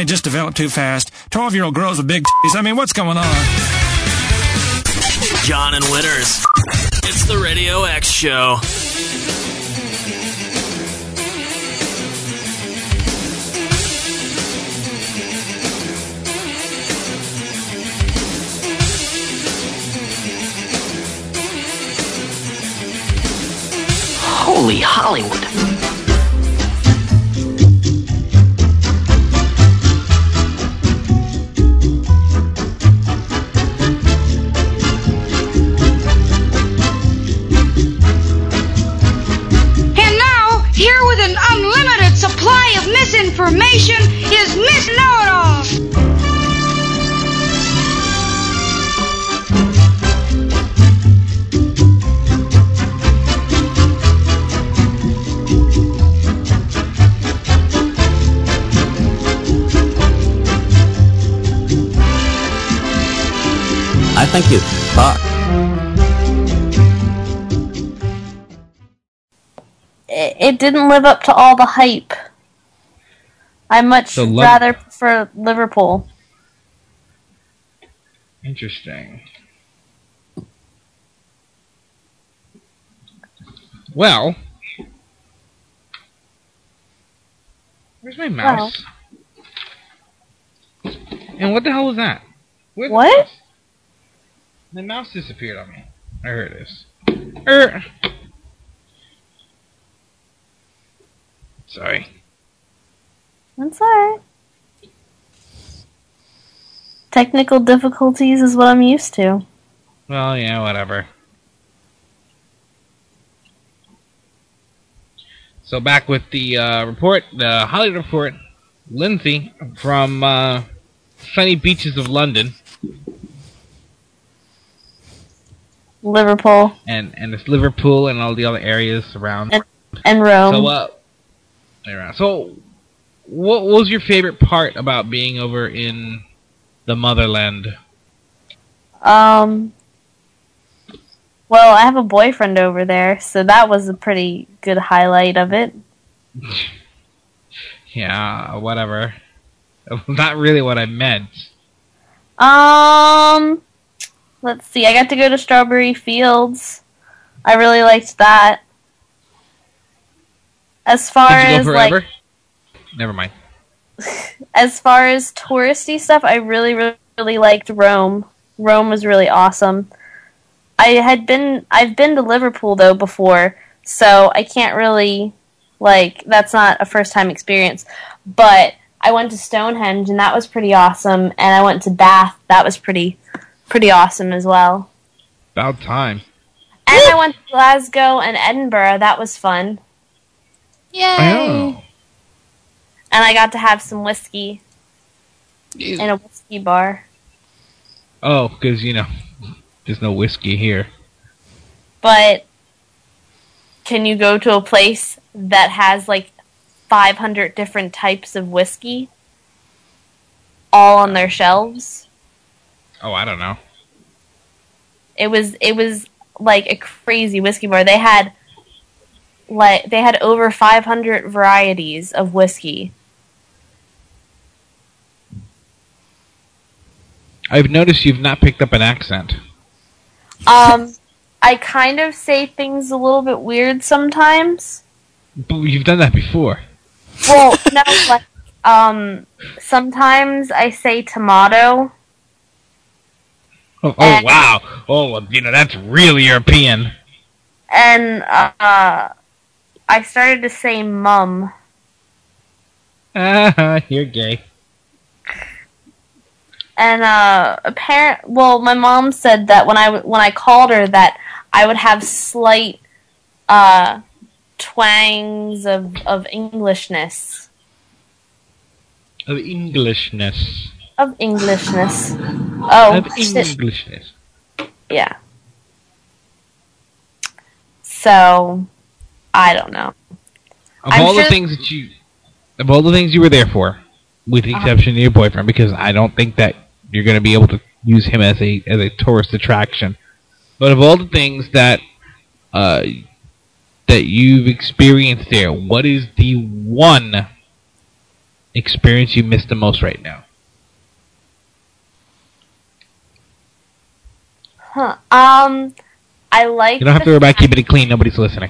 S20: they just develop too fast. 12-year-old girls with big titties. I mean, what's going on?
S7: John and Winners. It's the Radio X Show.
S6: Holy Hollywood.
S10: And now, here with an unlimited supply of misinformation is Miss Know-It-All.
S1: I think you suck.
S11: It didn't live up to all the hype. I much rather prefer Liverpool.
S8: Interesting. Well, where's my mouse? And what the hell was that?
S11: What?
S8: My mouse disappeared on me. There it is. Sorry.
S11: That's alright. Technical difficulties is what I'm used to.
S8: Well, yeah, whatever. So back with the report, the Hollywood Report. Lindsay from sunny beaches of London.
S11: Liverpool.
S8: And it's Liverpool and all the other areas around.
S11: And Rome.
S8: So, what was your favorite part about being over in the motherland?
S11: Well, I have a boyfriend over there, so that was a pretty good highlight of it.
S8: Yeah, whatever. Not really what I meant.
S11: Let's see. I got to go to Strawberry Fields. I really liked that. As far as like,
S8: never mind.
S11: As far as touristy stuff, I really liked Rome. Rome was really awesome. I've been to Liverpool though before, so I can't really that's not a first time experience. But I went to Stonehenge and that was pretty awesome, and I went to Bath. That was pretty awesome as well.
S8: About time.
S11: And I went to Glasgow and Edinburgh. That was fun. Yay!
S8: Oh.
S11: And I got to have some whiskey in a whiskey bar.
S8: Oh, because, there's no whiskey here.
S11: But can you go to a place that has 500 different types of whiskey all on their shelves?
S8: Oh, I don't know.
S11: It was like a crazy whiskey bar. They had over 500 varieties of whiskey.
S8: I've noticed you've not picked up an accent.
S11: I kind of say things a little bit weird sometimes.
S8: But you've done that before.
S11: Well, no, sometimes I say tomato.
S8: Oh wow. Oh, that's really European.
S11: And, I started to say mum.
S8: You're gay.
S11: And my mom said that when I called her that I would have slight twangs of Englishness.
S8: Of Englishness.
S11: Of Englishness. Oh,
S8: of Englishness.
S11: Yeah. So, I don't know.
S8: Of all the things you were there for, with the exception of your boyfriend, because I don't think that you're going to be able to use him as a tourist attraction. But of all the things that you've experienced there, what is the one experience you miss the most right now?
S11: Huh. I like...
S8: You don't have to worry about keeping it clean. Nobody's listening.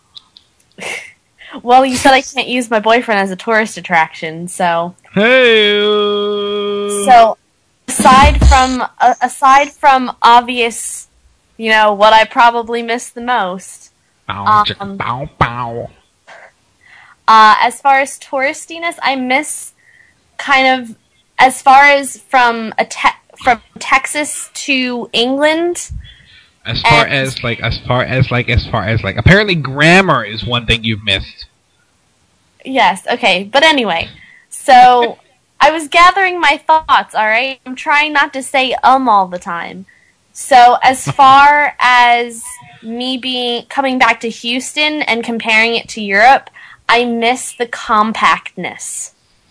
S11: Well, you said I can't use my boyfriend as a tourist attraction, so...
S8: Hey.
S11: So, aside from obvious, what I probably miss the most...
S8: Bow, bow, bow.
S11: As far as touristiness, I miss kind of... As far as from Texas to England...
S8: As far as apparently grammar is one thing you've missed.
S11: Yes, okay. But anyway, so I was gathering my thoughts, alright? I'm trying not to say all the time. So as far as me coming back to Houston and comparing it to Europe, I miss the compactness.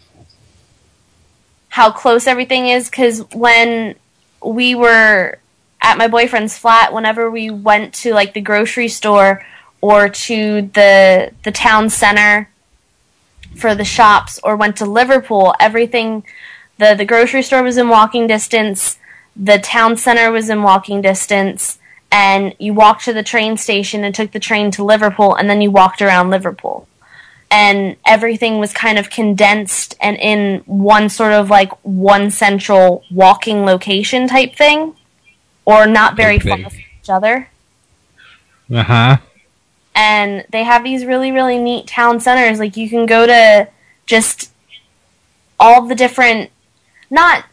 S11: How close everything is, because when we were at my boyfriend's flat, whenever we went to like the grocery store or to the town center for the shops, or went to Liverpool, everything, the grocery store was in walking distance, the town center was in walking distance, and you walked to the train station and took the train to Liverpool, and then you walked around Liverpool. And everything was kind of condensed and in one sort of like one central walking location type thing. Or not very far from each other.
S8: Uh-huh.
S11: And they have these really, really neat town centers. Like, you can go to just all the different... Not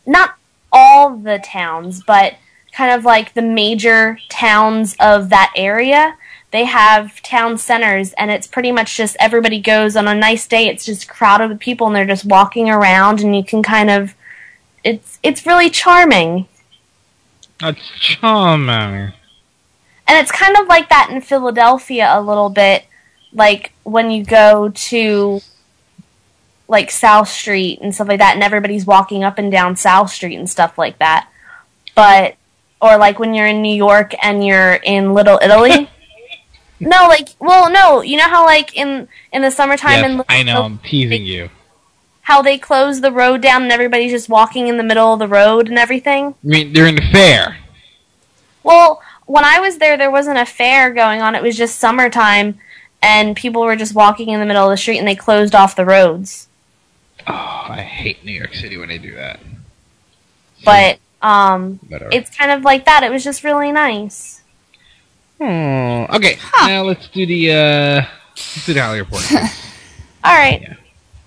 S11: all the towns, but kind of like the major towns of that area. They have town centers, and it's pretty much just everybody goes on a nice day. It's just crowded with people, and they're just walking around, and you can kind of... It's really charming.
S8: That's charming.
S11: And it's kind of like that in Philadelphia a little bit, like when you go to like South Street and stuff like that, and everybody's walking up and down South Street and stuff like that. But, or like when you're in New York and you're in Little Italy. No, you know how like in the summertime in Little
S8: I know, I'm teasing you.
S11: How they close the road down and everybody's just walking in the middle of the road and everything?
S8: I mean, they're in the fair.
S11: Well, when I was there wasn't a fair going on. It was just summertime, and people were just walking in the middle of the street, and they closed off the roads.
S8: Oh, I hate New York City when they do that.
S11: But, it's kind of like that. It was just really nice.
S8: Okay, now let's do the Hollywood report.
S11: Alright.
S8: Yeah.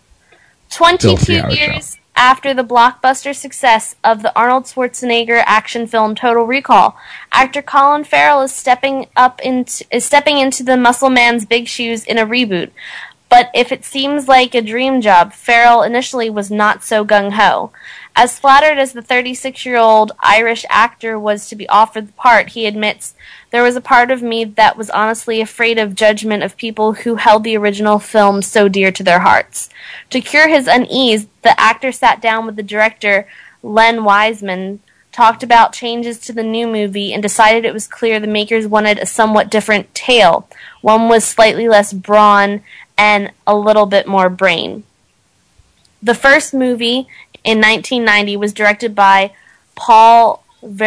S11: 22 years after the blockbuster success of the Arnold Schwarzenegger action film Total Recall, actor Colin Farrell is stepping into the muscle man's big shoes in a reboot. But if it seems like a dream job, Farrell initially was not so gung-ho. As flattered as the 36-year-old Irish actor was to be offered the part, he admits, "There was a part of me that was honestly afraid of judgment of people who held the original film so dear to their hearts." To cure his unease, the actor sat down with the director, Len Wiseman, talked about changes to the new movie, and decided it was clear the makers wanted a somewhat different tale. One was slightly less brawn and a little bit more brain. The first movie, in 1990, was directed by Paul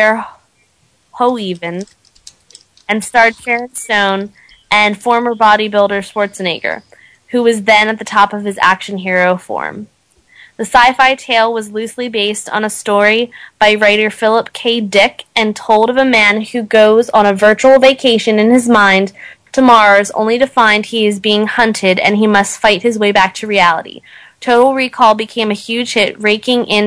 S11: Verhoeven and starred Sharon Stone and former bodybuilder Schwarzenegger, who was then at the top of his action hero form. The sci-fi tale was loosely based on a story by writer Philip K. Dick and told of a man who goes on a virtual vacation in his mind to Mars only to find he is being hunted and he must fight his way back to reality. Total Recall became a huge hit, raking in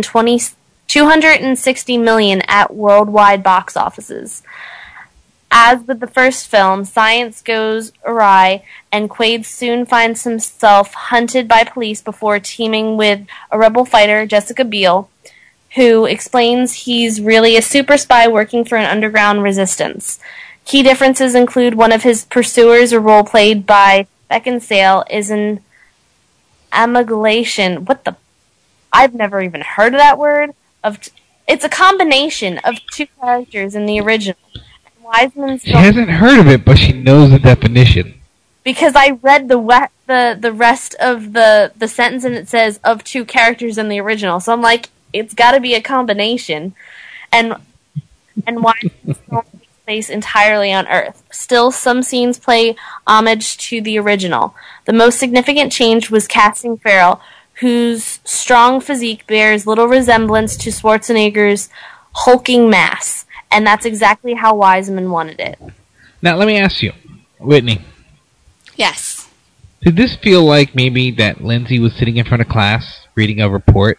S11: $260 million at worldwide box offices. As with the first film, science goes awry, and Quaid soon finds himself hunted by police before teaming with a rebel fighter, Jessica Biel, who explains he's really a super spy working for an underground resistance. Key differences include one of his pursuers, a role played by Beckinsale, is an amalgamation. I've never even heard of that word. It's a combination of two characters in the original. Wiseman's
S8: She hasn't heard of it, but she knows the definition.
S11: Because I read the the rest of the sentence, and it says of 2 characters in the original. So I'm like, it's got to be a combination. And why does it take place entirely on Earth? Still, some scenes pay homage to the original. The most significant change was casting Farrell, whose strong physique bears little resemblance to Schwarzenegger's hulking mass. And that's exactly how Wiseman wanted it.
S8: Now, let me ask you, Whitney.
S2: Yes.
S8: Did this feel like maybe that Lindsay was sitting in front of class reading a report?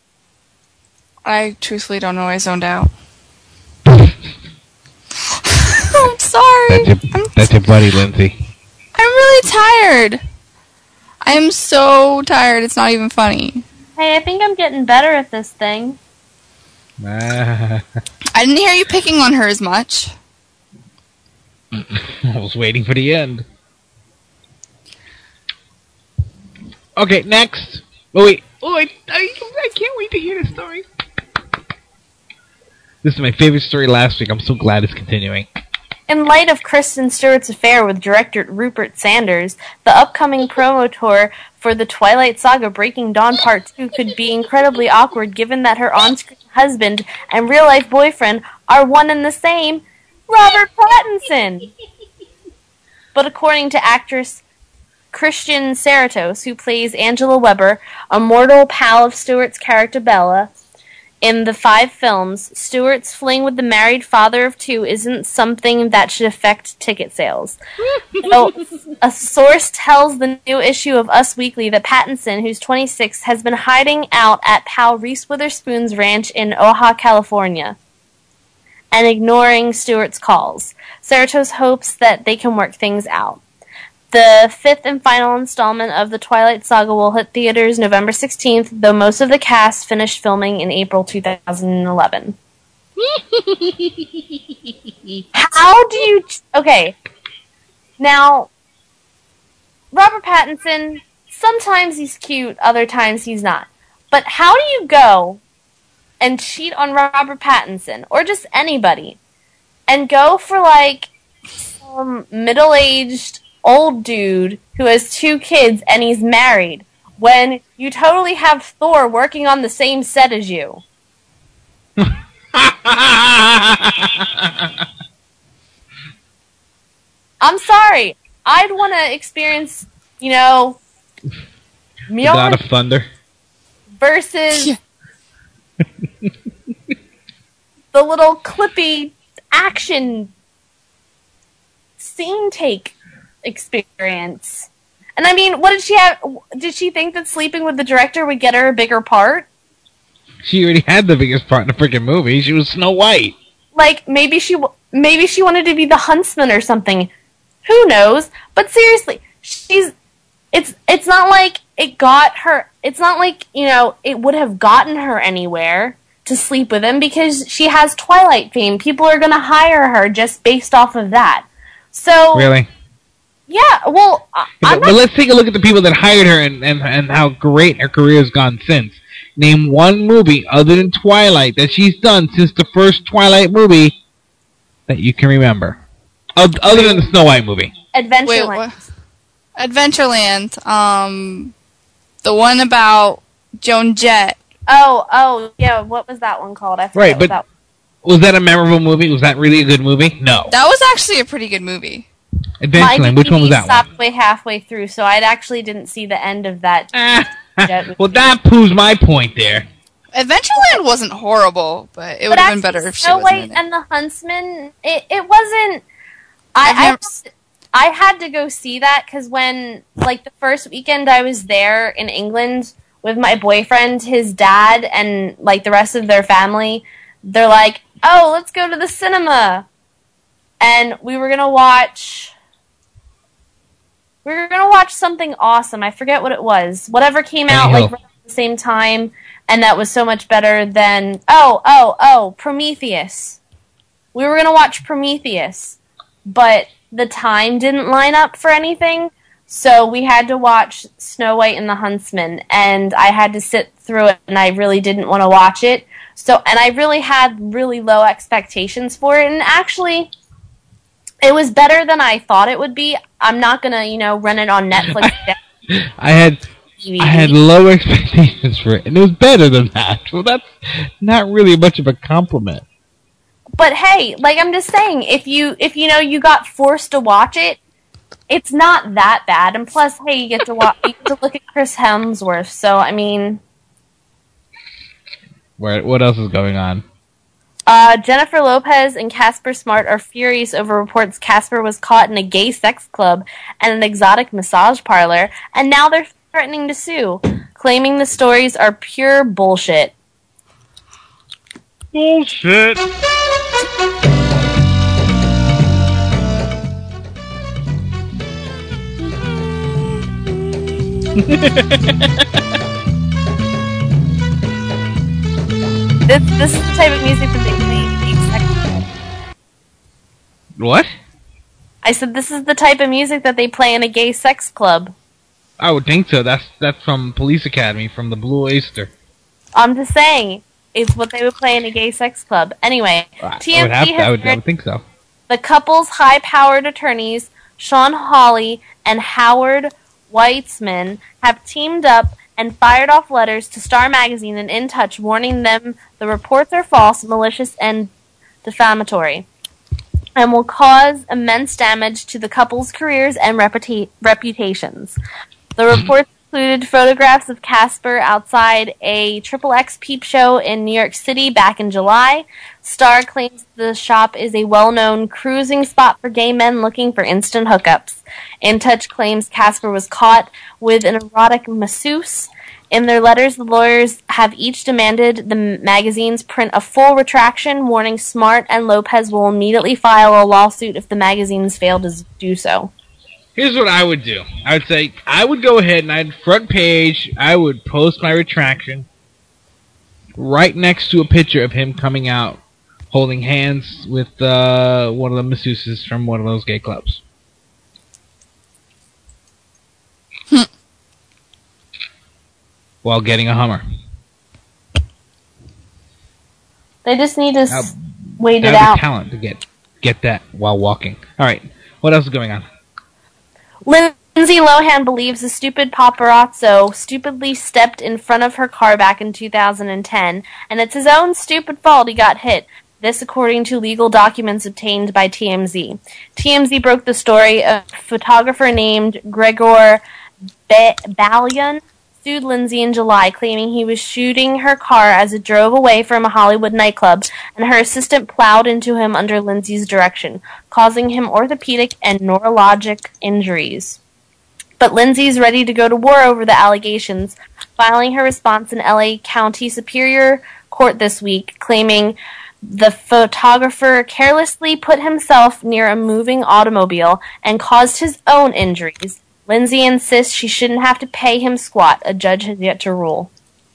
S2: I truthfully don't know. I zoned out. I'm sorry.
S8: That's your buddy, Lindsay.
S2: I'm really tired. I am so tired. It's not even funny.
S11: Hey, I think I'm getting better at this thing.
S2: I didn't hear you picking on her as much.
S8: I was waiting for the end. Okay, next. Oh, wait. Oh, I can't wait to hear this story. This is my favorite story last week. I'm so glad it's continuing.
S11: In light of Kristen Stewart's affair with director Rupert Sanders, the upcoming promo tour for the Twilight Saga Breaking Dawn Part 2 could be incredibly awkward given that her on-screen husband and real-life boyfriend are one and the same, Robert Pattinson. But according to actress Christian Serratos, who plays Angela Weber, a mortal pal of Stewart's character Bella, in the 5 films, Stewart's fling with the married father of 2 isn't something that should affect ticket sales. So, a source tells the new issue of Us Weekly that Pattinson, who's 26, has been hiding out at pal Reese Witherspoon's ranch in Oahu, California, and ignoring Stewart's calls. Serratos hopes that they can work things out. The 5th and final installment of the Twilight Saga will hit theaters November 16th, though most of the cast finished filming in April 2011. How do you... Okay. Now, Robert Pattinson, sometimes he's cute, other times he's not. But how do you go and cheat on Robert Pattinson, or just anybody, and go for, like, some middle-aged old dude who has 2 kids and he's married when you totally have Thor working on the same set as you? I'm sorry. I'd want to experience,
S8: God of Thunder
S11: versus the little clippy action scene take experience. And I mean, what did she have? Did she think that sleeping with the director would get her a bigger part?
S8: She already had the biggest part in the freaking movie. She was Snow White.
S11: Like, maybe she wanted to be the huntsman or something. Who knows? But seriously, it's not like it got her, it's not like, it would have gotten her anywhere to sleep with him because she has Twilight fame. People are going to hire her just based off of that. So
S8: really?
S11: Yeah, well,
S8: but let's take a look at the people that hired her and how great her career has gone since. Name one movie other than Twilight that she's done since the first Twilight movie that you can remember. Other than the Snow White movie.
S11: Adventureland.
S2: Adventureland. The one about Joan Jett.
S11: Oh, yeah, what was that one called? I forgot
S8: right, but was that a memorable movie? Was that really a good movie? No.
S2: That was actually a pretty good movie.
S8: Adventureland, which one was that
S11: one? Stopped halfway through, so I actually didn't see the end of that.
S8: Well, that proves my point there.
S2: Adventureland wasn't horrible, but it would have been better if she
S11: Snow
S2: wasn't
S11: White
S2: in it.
S11: and the Huntsman, it wasn't... I had to go see that because when, like, the first weekend I was there in England with my boyfriend, his dad, and, like, the rest of their family, they're like, oh, let's go to the cinema. And we were going to watch something awesome. I forget what it was. Whatever came out, like, right at the same time, and that was so much better than... Oh, Prometheus. We were going to watch Prometheus, but the time didn't line up for anything, so we had to watch Snow White and the Huntsman, and I had to sit through it, and I really didn't want to watch it. And I really had really low expectations for it, and actually... it was better than I thought it would be. I'm not going to, run it on Netflix
S8: I had low expectations for it, and it was better than that. Well, that's not really much of a compliment.
S11: But hey, like I'm just saying, if you know you got forced to watch it, it's not that bad. And plus, hey, you get to look at Chris Hemsworth. So I mean,
S8: what else is going on?
S11: Jennifer Lopez and Casper Smart are furious over reports Casper was caught in a gay sex club and an exotic massage parlor, and now they're threatening to sue, claiming the stories are pure bullshit.
S8: Bullshit.
S11: This is the type of music that they play in a gay sex club.
S8: What?
S11: I said this is the type of music that they play in a gay sex club.
S8: I would think so. That's from Police Academy, from the Blue Oyster.
S11: I'm just saying, it's what they would play in a gay sex club. Anyway, TMZ
S8: I would think so.
S11: The couple's high-powered attorneys, Sean Hawley and Howard Weitzman, have teamed up and fired off letters to Star Magazine and In Touch, warning them the reports are false, malicious, and defamatory, and will cause immense damage to the couple's careers and reputations. The reports included photographs of Casper outside a XXX peep show in New York City back in July. Star claims the shop is a well-known cruising spot for gay men looking for instant hookups. In Touch claims Casper was caught with an erotic masseuse. In their letters, the lawyers have each demanded the magazines print a full retraction, warning Smart and Lopez will immediately file a lawsuit if the magazines fail to do so.
S8: Here's what I would do. I would say, I would go ahead and I'd front page, I would post my retraction right next to a picture of him coming out holding hands with one of the masseuses from one of those gay clubs. While getting a Hummer.
S11: They just need to wait it
S8: out.
S11: out.
S8: Talent to get that while walking. All right, what else is going on?
S11: Lindsay Lohan believes a stupid paparazzo stupidly stepped in front of her car back in 2010, and it's his own stupid fault he got hit. This according to legal documents obtained by TMZ. TMZ broke the story of a photographer named Gregor Balyan sued Lindsay in July, claiming he was shooting her car as it drove away from a Hollywood nightclub, and her assistant plowed into him under Lindsay's direction, causing him orthopedic and neurologic injuries. But Lindsay's ready to go to war over the allegations, filing her response in LA County Superior Court this week, claiming the photographer carelessly put himself near a moving automobile and caused his own injuries. Lindsay insists she shouldn't have to pay him squat. A judge has yet to rule.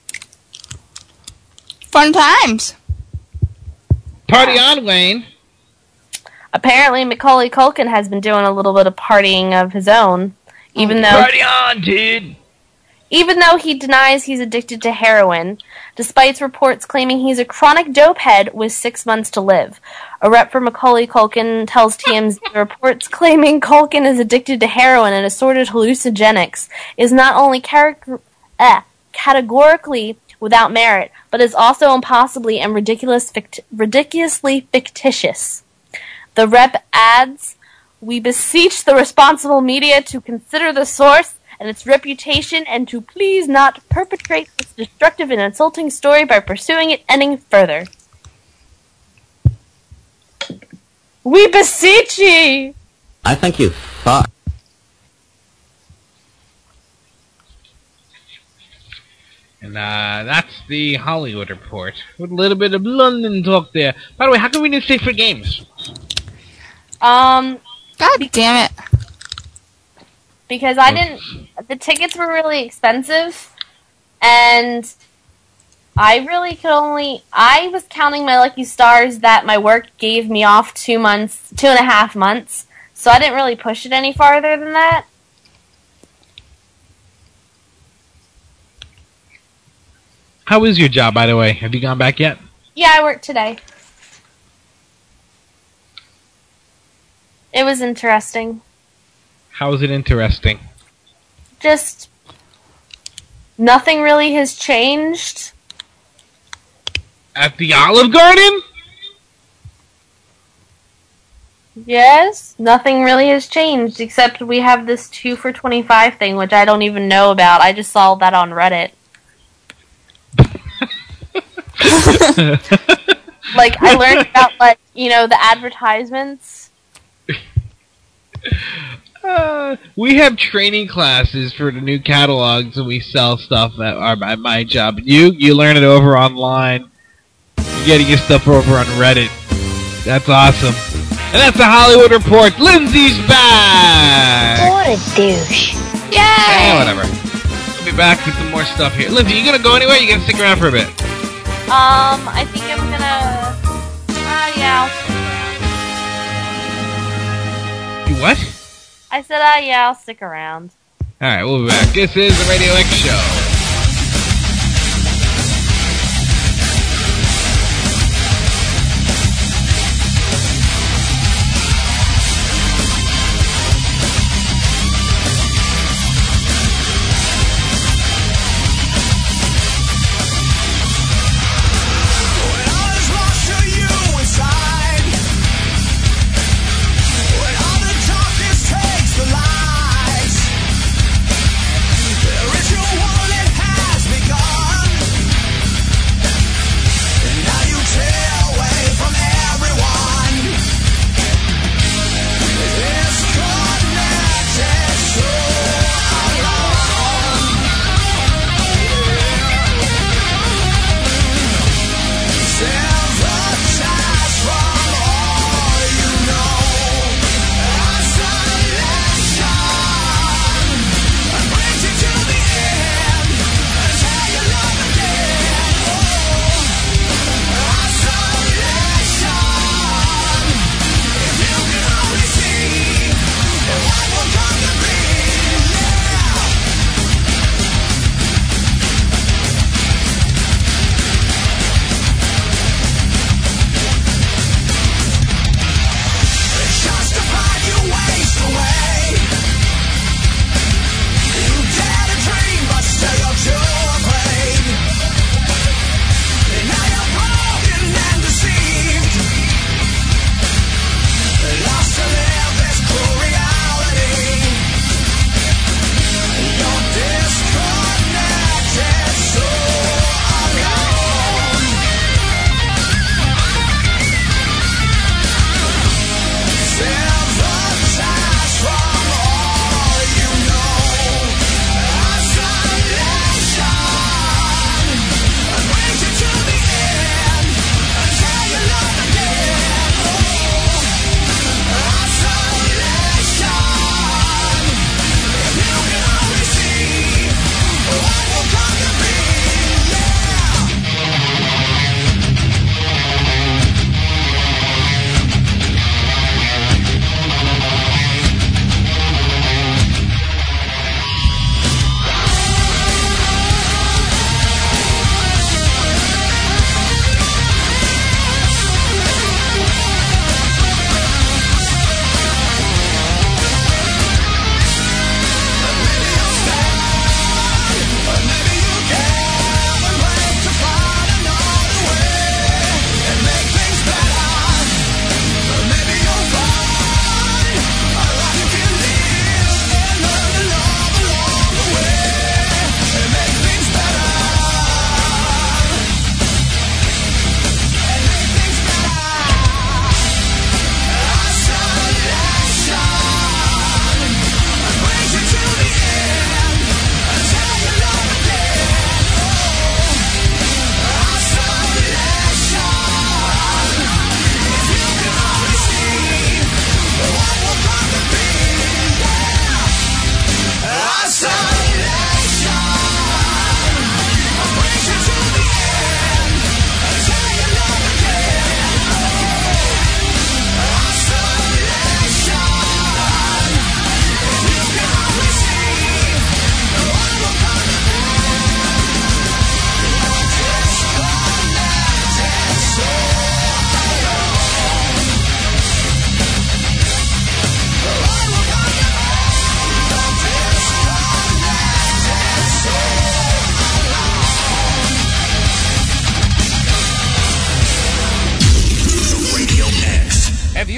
S2: Fun times.
S8: Party on, Wayne.
S11: Apparently, Macaulay Culkin has been doing a little bit of partying of his own, even though
S8: Party on, dude.
S11: Even though he denies he's addicted to heroin, despite reports claiming he's a chronic dope head with 6 months to live. A rep for Macaulay Culkin tells TMZ the reports claiming Culkin is addicted to heroin and assorted hallucinogenics is not only categorically without merit, but is also impossibly and ridiculously fictitious. The rep adds, "We beseech the responsible media to consider the source and its reputation, and to please not perpetrate this destructive and insulting story by pursuing it any further. We beseech ye!"
S6: I think you fuck.
S8: And that's the Hollywood report. With a little bit of London talk there. By the way, how come we didn't stay for games?
S2: God damn it.
S11: Because the tickets were really expensive, and I was counting my lucky stars that my work gave me off 2.5 months, so I didn't really push it any farther than that.
S8: How is your job, by the way? Have you gone back yet?
S11: Yeah, I worked today. It was interesting.
S8: How is it interesting?
S11: just nothing really has changed.
S8: At the Olive Garden?
S11: Yes, nothing really has changed except we have this 2 for $25 thing, which I don't even know about. I just saw that on Reddit. Like, I learned about, like, you know, the advertisements.
S8: We have training classes for the new catalogs, and we sell stuff at my job. You learn it over online. You're getting your stuff over on Reddit. That's awesome. And that's the Hollywood Report. Lindsay's back!
S23: What a douche.
S2: Yay!
S8: Yeah, whatever. We'll be back with some more stuff here. Lindsay, you gonna go anywhere? You gonna stick around for a bit?
S11: I think I'm gonna... yeah.
S8: You what?
S11: I said, yeah, I'll stick around.
S8: Alright, we'll be back. This is the Radio X Show.
S13: There is your one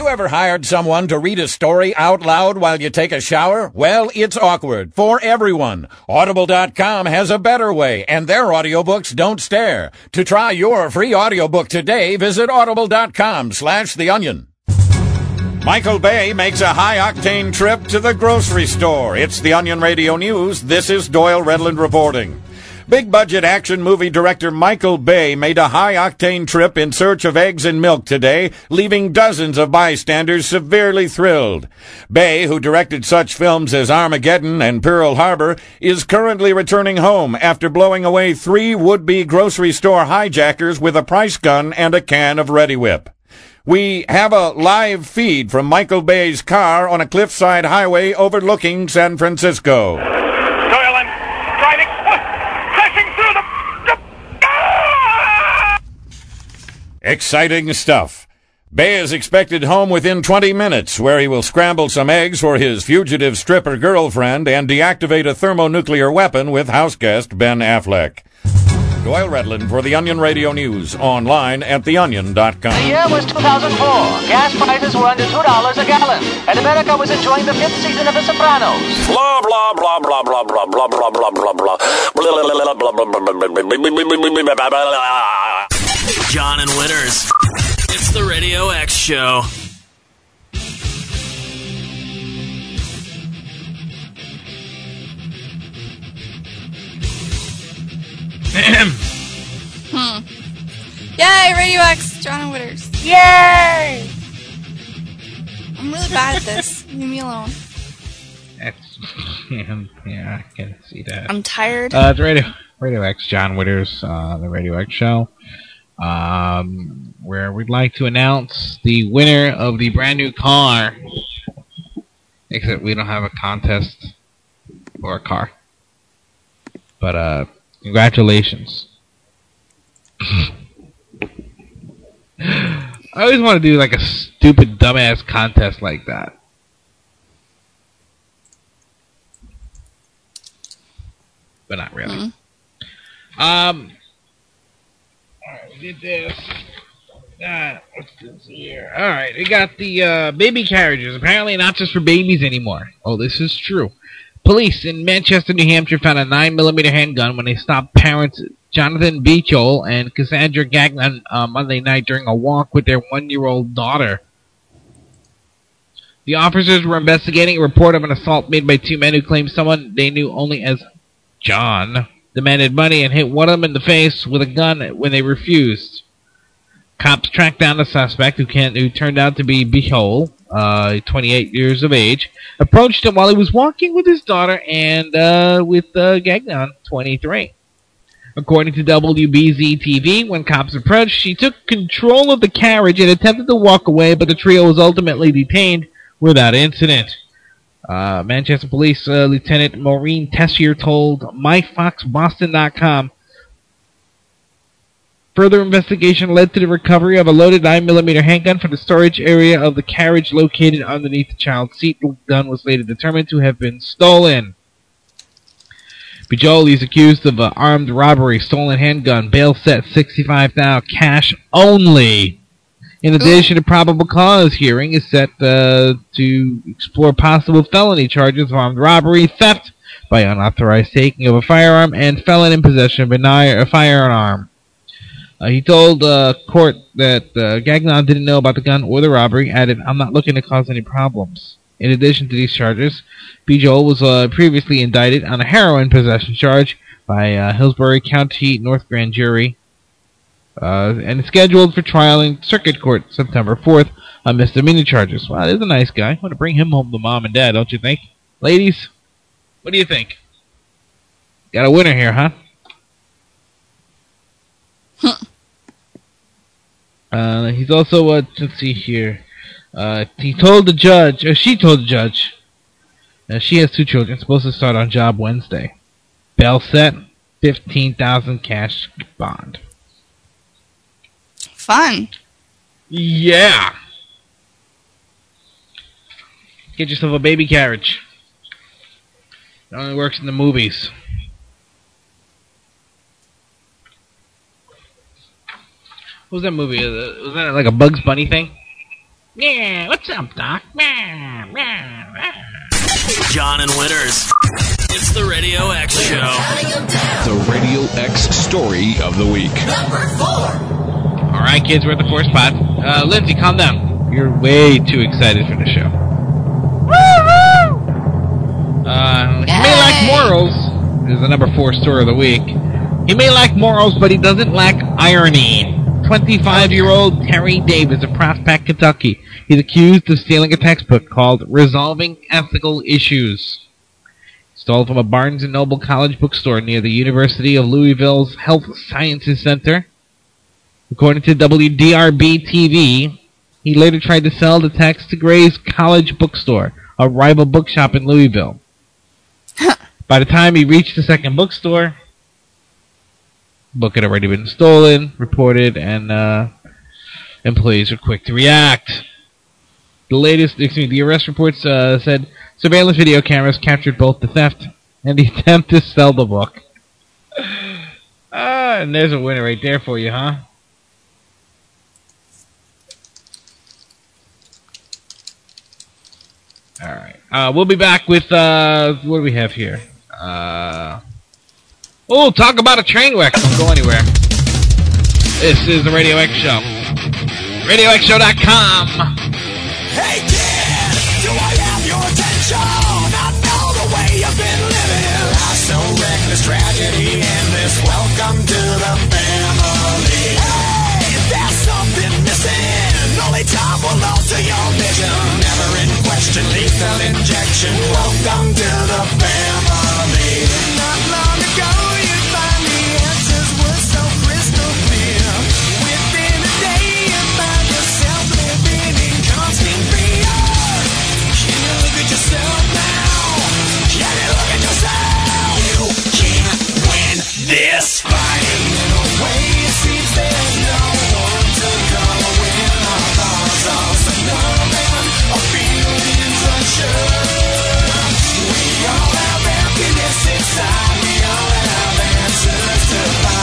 S14: you ever hired someone to read a story out loud while you take a shower? Well, it's awkward for everyone. Audible.com has a better way, and their audiobooks don't stare. To try your free audiobook today, visit audible.com/theonion. Michael Bay makes a high-octane trip to the grocery store. It's the Onion Radio News. This is Doyle Redland reporting. Big-budget action movie director Michael Bay made a high-octane trip in search of eggs and milk today, leaving dozens of bystanders severely thrilled. Bay, who directed such films as Armageddon and Pearl Harbor, is currently returning home after blowing away 3 would-be grocery store hijackers with a price gun and a can of Reddi-wip. We have a live feed from Michael Bay's car on a cliffside highway overlooking San Francisco.
S18: Doyle, I'm driving, crashing through the...
S14: Exciting stuff. Bay is expected home within 20 minutes, where he will scramble some eggs for his fugitive stripper girlfriend and deactivate a thermonuclear weapon with houseguest Ben Affleck. Doyle Redland for the Onion Radio News, online at theonion.com.
S12: The year was 2004. Gas prices were under $2 a gallon, and America was enjoying the 5th season of The Sopranos.
S7: Blah, blah, blah, blah, blah, blah, blah, blah, blah, blah, blah. John and Winners. It's the Radio X Show.
S2: Yay, Radio X, John and Witters.
S11: Yay!
S2: I'm really bad at this. Leave me alone.
S8: Yeah, I can see that.
S2: I'm tired.
S8: It's Radio X, John Witters, the Radio X Show, where we'd like to announce the winner of the brand new car. Except we don't have a contest for a car. But, congratulations. I always want to do like a stupid dumbass contest like that. But not really. Alright, we did this. What's this here? Alright, we got the baby carriages. Apparently not just for babies anymore. Oh, this is true. Police in Manchester, New Hampshire found a 9mm handgun when they stopped parents Jonathan Beechole and Cassandra Gagnon Monday night during a walk with their 1-year-old daughter. The officers were investigating a report of an assault made by 2 men who claimed someone they knew only as John demanded money and hit one of them in the face with a gun when they refused. Cops tracked down the suspect, who turned out to be Beechole, 28 years of age, approached him while he was walking with his daughter and with Gagnon, 23. According to WBZ-TV, when cops approached, she took control of the carriage and attempted to walk away, but the trio was ultimately detained without incident. Manchester Police Lieutenant Maureen Tessier told MyFoxBoston.com, further investigation led to the recovery of a loaded 9mm handgun from the storage area of the carriage located underneath the child's seat. The gun was later determined to have been stolen. Beechole is accused of armed robbery, stolen handgun, bail set $65,000, cash only. In addition, a probable cause hearing is set to explore possible felony charges of armed robbery, theft by unauthorized taking of a firearm, and felon in possession of a firearm. He told court that Gagnon didn't know about the gun or the robbery, added, "I'm not looking to cause any problems." In addition to these charges, Beechole was previously indicted on a heroin possession charge by Hillsborough County North Grand Jury, and is scheduled for trial in Circuit Court September 4th on misdemeanor charges. Wow, there's a nice guy. I want to bring him home to mom and dad, don't you think? Ladies, what do you think? Got a winner here, huh? He's also, let's see here. She told the judge, she has 2 children, supposed to start on job Wednesday. Bail set, $15,000 cash bond.
S2: Fun.
S8: Yeah. Get yourself a baby carriage. It only works in the movies. What was that movie? Was that like a Bugs Bunny thing? Yeah, what's up, Doc?
S7: John and Winners. It's the Radio X Show.
S18: The Radio X story of the week.
S8: All right, kids, we're at the 4 spot. Lindsay, calm down. You're way too excited for the show. He may lack morals. This is the number 4 story of the week. He may lack morals, but he doesn't lack irony. 25-year-old Terry Davis of Prospect, Kentucky. He's accused of stealing a textbook called Resolving Ethical Issues. Stole from a Barnes & Noble College bookstore near the University of Louisville's Health Sciences Center. According to WDRB-TV, he later tried to sell the text to Gray's College Bookstore, a rival bookshop in Louisville. By the time he reached the second bookstore, the book had already been stolen, reported, and employees were quick to react. The arrest reports said surveillance video cameras captured both the theft and the attempt to sell the book. And there's a winner right there for you, huh? All right. We'll be back with, what do we have here? Talk about a train wreck. Don't go anywhere. This is the Radio X Show. RadioXShow.com.
S13: Hey kid, do I have your attention? I know the way you've been living. Life's so reckless, tragedy endless. Welcome to the family. Hey, there's something missing. Only time will alter your vision. Never in question, lethal injection. Welcome to the family. Not long ago, you'd find the answers were so crystal clear. Within a day, you find yourself living in constant fear. Can you look at yourself now? Can you look at yourself? You can't win this fight. In a way, it seems there's no one to go when our thoughts are so numb and our feelings unsure. We all have emptiness inside. We all have answers to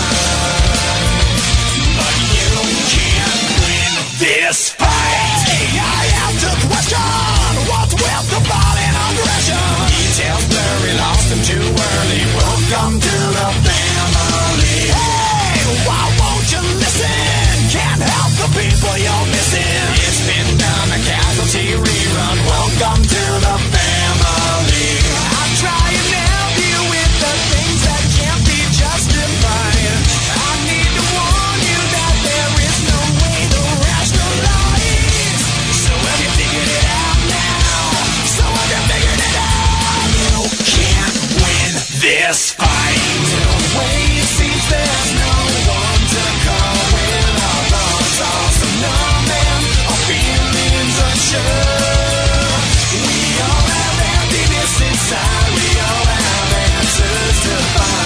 S13: find. But you can't win this fight. I have to question what's with the violent aggression. Details blurry, lost them too early. Welcome to the family. Hey, why won't you listen? Can't help the people you're missing. It's been done, a casualty rerun. Welcome to the family. I'm trying to help you with the things that can't be justified. I need to warn you that there is no way to rationalize. So have you figured it out now? So have you figured it out? You can't win this fight. In a way it seems there's no one to call when our thoughts are so numb and our feelings unsure. We all have emptiness inside. We all have answers to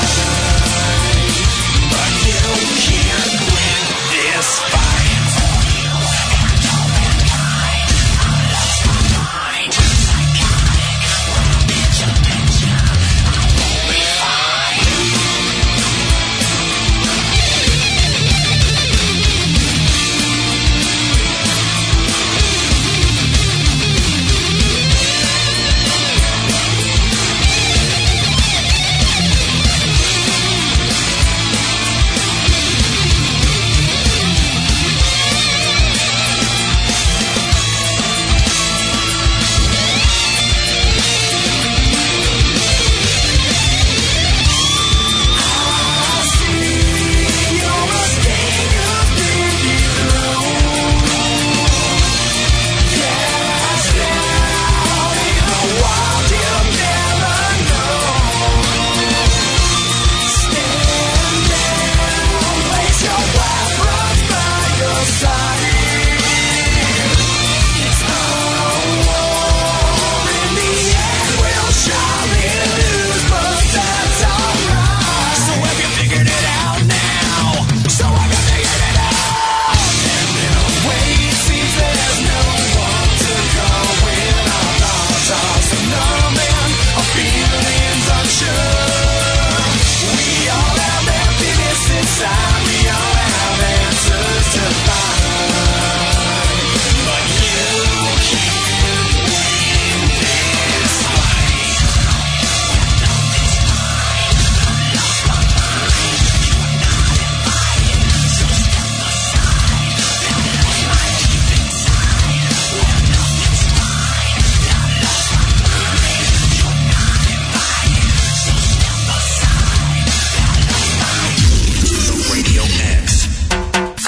S13: find. But you can't win this fight.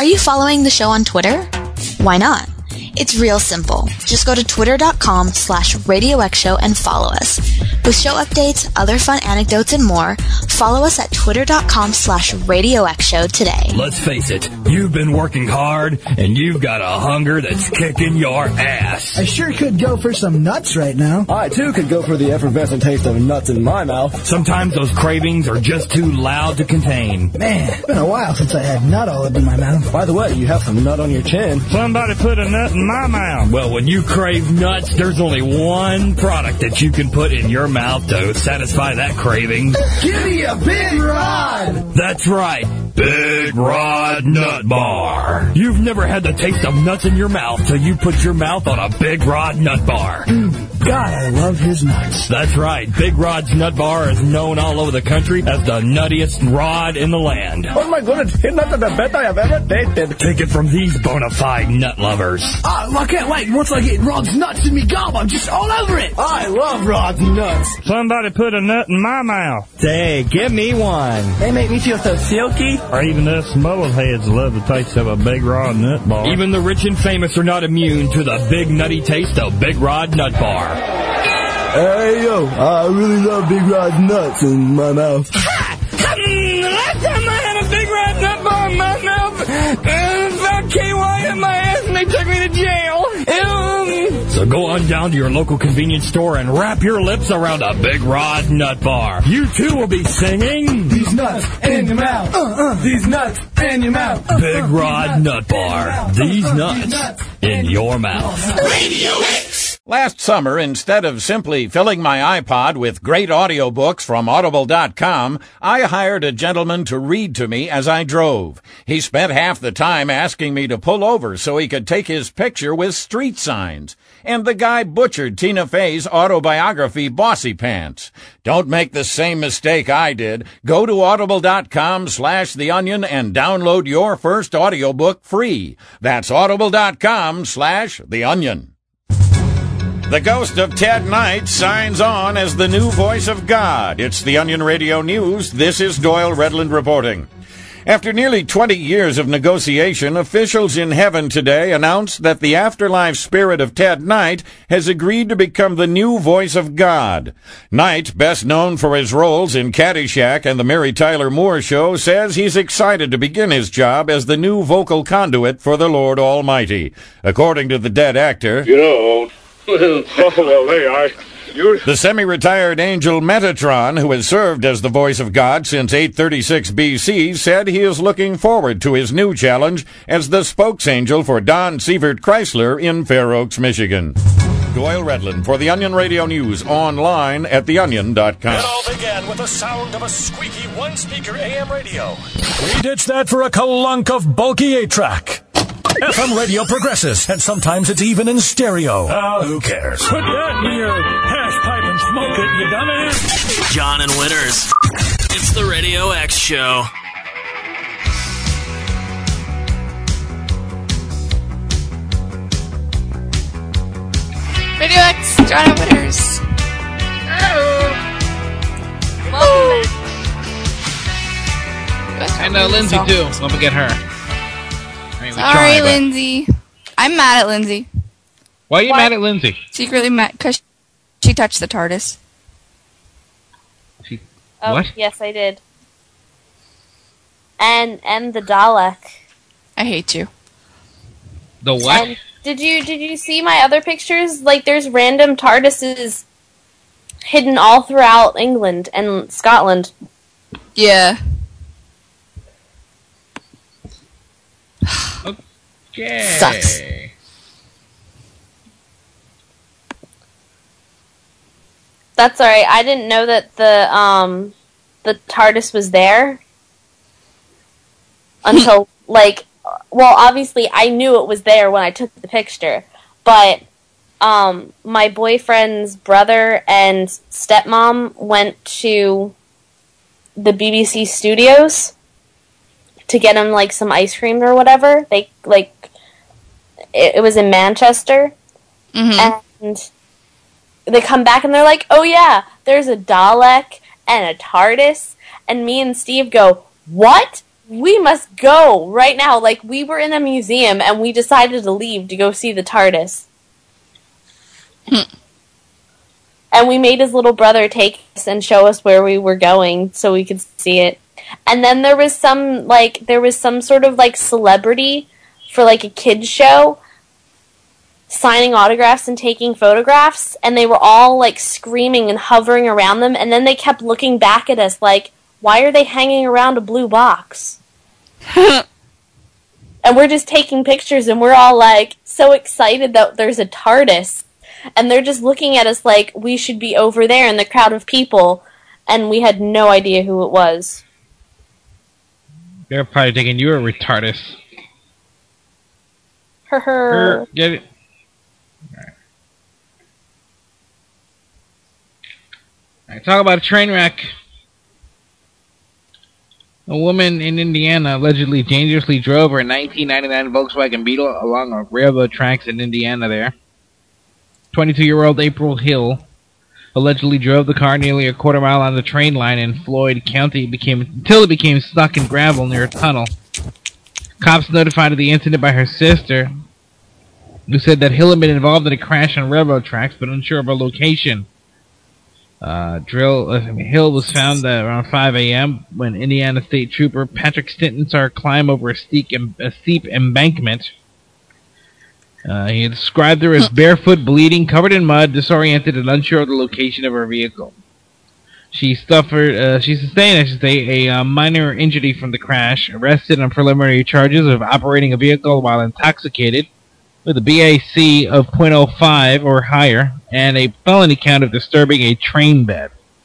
S9: Are you following the show on Twitter? Why not? It's real simple. Just go to twitter.com/RadioXshow and follow us. With show updates, other fun anecdotes, and more, follow us at twitter.com/RadioXshow today.
S15: Let's face it, you've been working hard, and you've got a hunger that's kicking your ass.
S16: I sure could go for some nuts right now.
S17: I, too, could go for the effervescent taste of nuts in my mouth.
S15: Sometimes those cravings are just too loud to contain.
S16: Man, it's been a while since I had nut all up in my mouth.
S17: By the way, you have some nut on your chin.
S15: Somebody put a nut in my mouth. Well, when you crave nuts, there's only one product that you can put in your mouth to satisfy that craving.
S16: Give me a Big Rod!
S15: That's right, Big Rod Nut Bar. You've never had the taste of nuts in your mouth till you put your mouth on a Big Rod Nut Bar.
S16: God, I love his nuts.
S15: That's right, Big Rod's Nut Bar is known all over the country as the nuttiest rod in the land.
S17: Oh my goodness, it's not the best I have ever tasted.
S15: Take it from these bona fide nut lovers.
S16: I can't wait. Once I get Rod's nuts in me gob, I'm just all over it.
S17: I love Rod's nuts.
S15: Somebody put a nut in my mouth.
S17: Hey, give me one. They make me feel so silky.
S15: Or even us muddleheads love the taste of a Big Rod Nut Bar. Even the rich and famous are not immune to the big nutty taste of Big Rod Nut Bar.
S17: Hey, yo, I really love Big Rod's nuts in my mouth.
S15: The last time I had a Big Rod Nut Bar in my mouth, found KY in my ass and they took me to jail. So go on down to your local convenience store and wrap your lips around a Big Rod Nut Bar. You too will be singing.
S16: These nuts in your mouth. These nuts in your mouth.
S15: Big Rod Nut Bar. These nuts in your mouth.
S14: Radio X. Last summer, instead of simply filling my iPod with great audiobooks from Audible.com, I hired a gentleman to read to me as I drove. He spent half the time asking me to pull over so he could take his picture with street signs. And the guy butchered Tina Fey's autobiography, Bossy Pants. Don't make the same mistake I did. Go to audible.com/theonion and download your first audiobook free. That's audible.com/theonion. The ghost of Ted Knight signs on as the new voice of God. It's the Onion Radio News. This is Doyle Redland reporting. After nearly 20 years of negotiation, officials in heaven today announced that the afterlife spirit of Ted Knight has agreed to become the new voice of God. Knight, best known for his roles in Caddyshack and The Mary Tyler Moore Show, says he's excited to begin his job as the new vocal conduit for the Lord Almighty. According to the dead actor, the semi-retired angel Metatron, who has served as the voice of God since 836 BC, said he is looking forward to his new challenge as the spokesangel for Don Sievert Chrysler in Fair Oaks, Michigan. Doyle Redland for the Onion Radio News, online at theonion.com.
S20: It all began with the sound of a squeaky one-speaker AM radio. We ditched that for a clunk of bulky 8-track. FM radio progresses, and sometimes it's even in stereo. Who cares?
S19: Put that in your hash pipe and smoke it, you dumbass.
S7: John and Winters. It's the Radio X Show.
S2: Radio X, John and Winters.
S8: And Lindsay, too. Don't forget her.
S2: Sorry, Lindsay. I'm mad at Lindsay.
S8: Why are you mad at Lindsay?
S2: Secretly mad because she touched the TARDIS.
S11: What? Yes, I did. And the Dalek.
S2: I hate you.
S8: The what?
S11: And did you see my other pictures? Like, there's random TARDISes hidden all throughout England and Scotland.
S2: Yeah.
S8: Okay.
S2: Sucks.
S11: That's alright. I didn't know that the TARDIS was there until well, obviously I knew it was there when I took the picture, but my boyfriend's brother and stepmom went to the BBC studios to get him some ice cream or whatever. They it was in Manchester, and they come back and they're like, "Oh yeah, there's a Dalek and a TARDIS," and me and Steve go, "What? we must go right now. Like, we were in a museum and we decided to leave to go see the TARDIS. And we made his little brother take us and show us where we were going so we could see it. And then there was some sort of, like, celebrity for, like, a kid's show signing autographs and taking photographs, and they were all, like, screaming and hovering around them, and then they kept looking back at us like, why are they hanging around a blue box? And we're just taking pictures, and we're all, like, so excited that there's a TARDIS, and they're just looking at us like we should be over there in the crowd of people, and we had no idea who it was.
S8: They're probably thinking you were a retardus. Get it? Alright, talk about a train wreck. A woman in Indiana allegedly dangerously drove her 1999 Volkswagen Beetle along a railroad tracks in Indiana there. 22-year-old April Hill allegedly drove the car nearly a quarter mile on the train line in Floyd County until it became stuck in gravel near a tunnel. Cops notified of the incident by her sister, who said that Hill had been involved in a crash on railroad tracks but unsure of her location. Hill was found around 5 a.m. when Indiana State Trooper Patrick Stinton saw her climb over a steep embankment. He described her as barefoot, bleeding, covered in mud, disoriented, and unsure of the location of her vehicle. She sustained a minor injury from the crash, arrested on preliminary charges of operating a vehicle while intoxicated, with a BAC of .05 or higher, and a felony count of disturbing a train bed.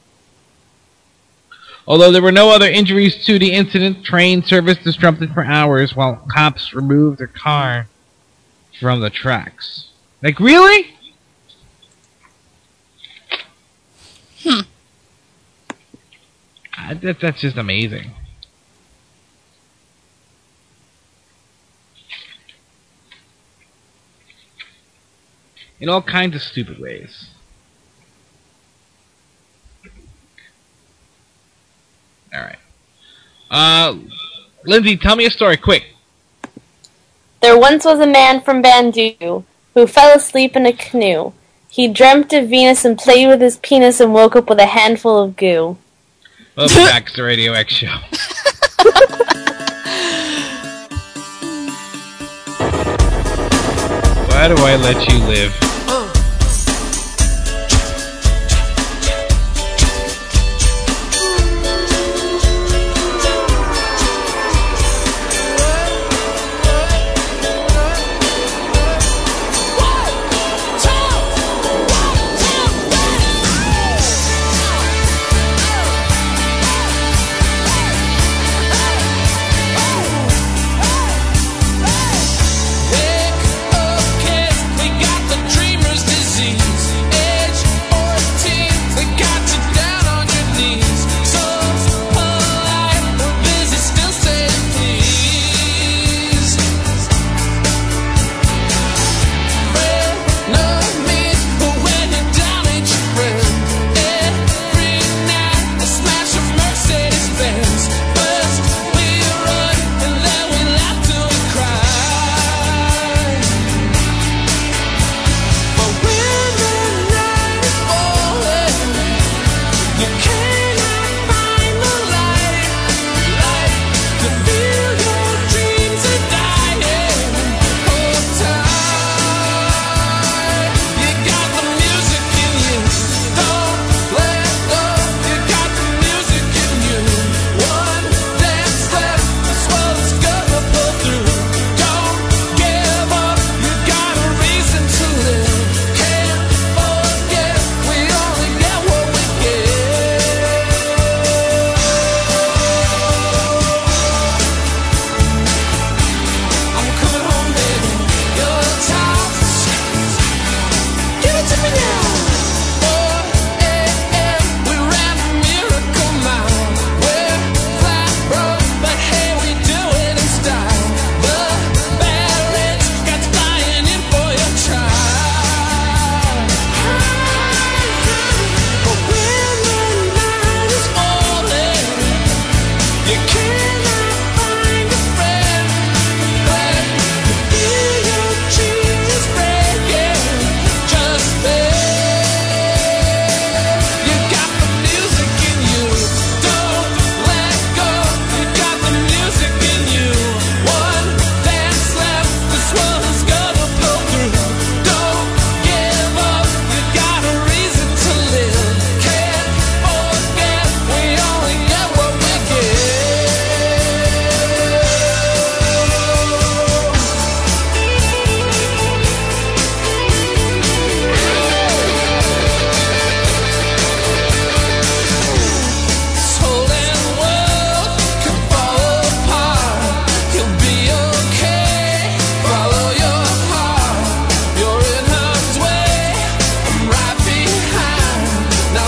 S8: Although there were no other injuries to the incident, train service disrupted for hours while cops removed her car from the tracks. Like, really? That's just amazing. In all kinds of stupid ways. Alright. Lindsay, tell me a story, quick.
S11: There once was a man from Bandu who fell asleep in a canoe. He dreamt of Venus and played with his penis and woke up with a handful of goo.
S8: Welcome back to the Radio X Show. Why do I let you live?
S13: We got the dream.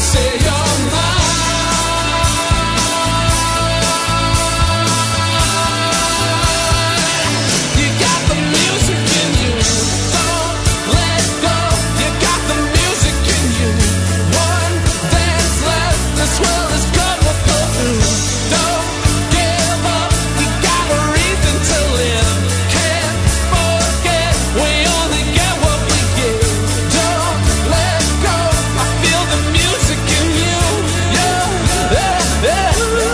S13: say you're mine. You got the music in you, don't let go. You got the music in you. One dance left, this world is good, we'll go through. Don't give up, you got a reason to live. Can't forget, we only get what we give. Don't let go, I feel the music in you. Yeah, yeah, yeah.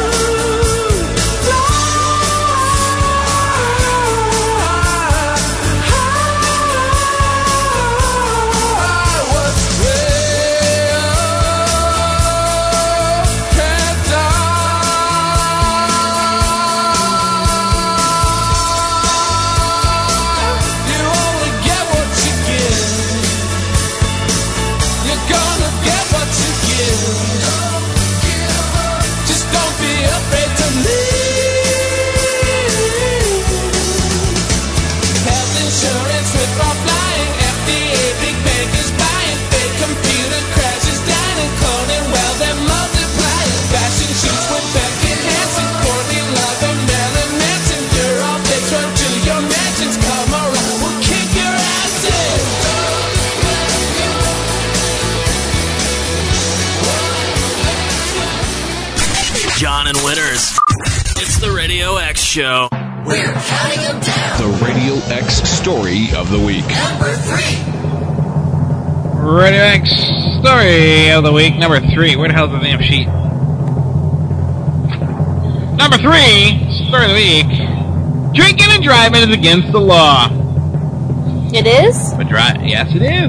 S7: John and Winners. It's the Radio X Show.
S3: We're counting them down.
S18: The Radio X story of the week.
S3: Number 3.
S8: Radio X story of the week, number 3. Where the hell's the damn sheet? Number 3, story of the week. Drinking and driving is against the law.
S11: It is?
S8: Yes, it is.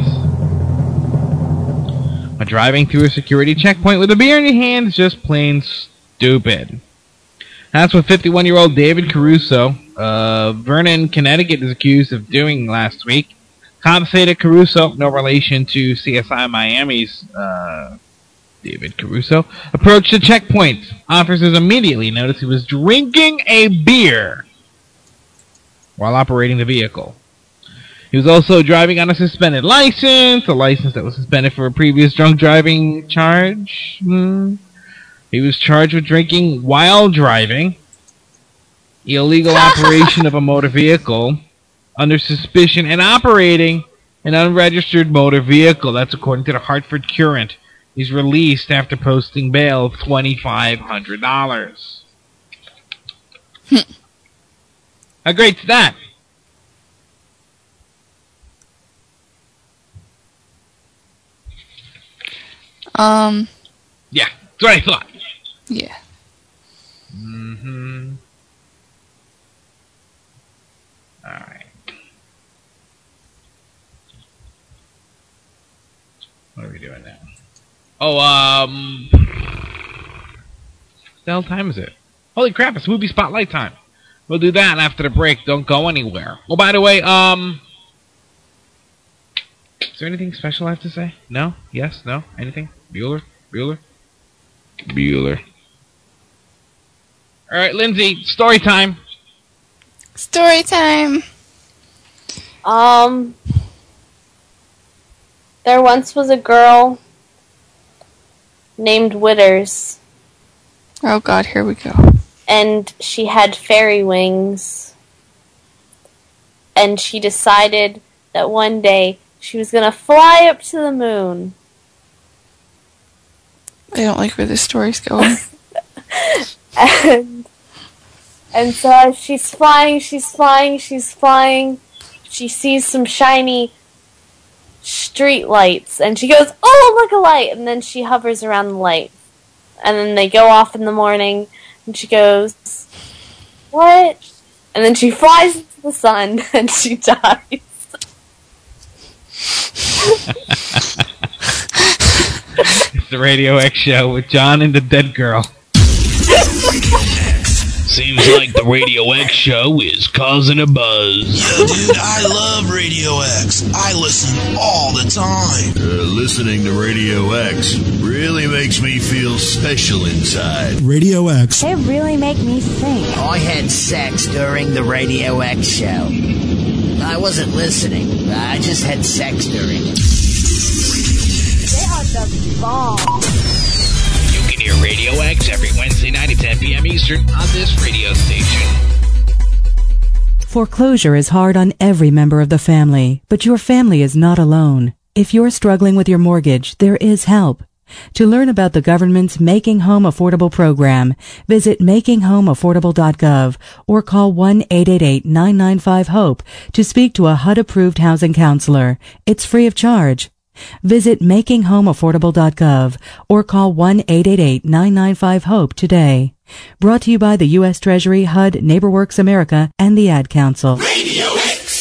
S8: But driving through a security checkpoint with a beer in your hand is just plain stupid. That's what 51-year-old David Caruso of Vernon, Connecticut is accused of doing last week. Cops say that Caruso, no relation to CSI Miami's David Caruso, approached the checkpoint. Officers immediately noticed he was drinking a beer while operating the vehicle. He was also driving on a suspended license, a license that was suspended for a previous drunk driving charge. He was charged with drinking while driving, illegal operation of a motor vehicle, under suspicion, and operating an unregistered motor vehicle. That's according to the Hartford Courant. He's released after posting bail of $2,500. How great's that? Yeah, that's what I thought.
S2: Yeah.
S8: Mm-hmm. Alright. What are we doing now? Oh, what the hell time is it? Holy crap, it's movie spotlight time. We'll do that after the break. Don't go anywhere. Oh, by the way, is there anything special I have to say? No? Yes? No? Anything? Bueller? Alright, Lindsay, story time.
S2: Story time.
S11: There once was a girl named Witters.
S2: Oh god, here we go.
S11: And she had fairy wings. And she decided that one day she was going to fly up to the moon.
S2: I don't like where this story's going.
S11: And so as she's flying, she sees some shiny street lights, and she goes, "Oh, look, a light!" And then she hovers around the light. And then they go off in the morning, and she goes, "What?" And then she flies into the sun, and she dies.
S8: It's the Radio X Show with John and the Dead Girl.
S18: Seems like the Radio X Show is causing a buzz.
S5: Yo, dude, I love Radio X. I listen all the time.
S21: Listening to Radio X really makes me feel special inside.
S22: Radio X.
S25: They really make me think.
S26: I had sex during the Radio X show. I wasn't listening. I just had sex during it.
S25: They are the bomb.
S8: registered on this radio station.
S25: Foreclosure is hard on every member of the family, but your family is not alone. If you're struggling with your mortgage, there is help. To learn about the government's Making Home Affordable program, visit makinghomeaffordable.gov or call 1-888-995-HOPE to speak to a HUD-approved housing counselor. It's free of charge. Visit makinghomeaffordable.gov or call 1-888-995-HOPE today. Brought to you by the U.S. Treasury, HUD, NeighborWorks America, and the Ad Council.
S3: Radio X.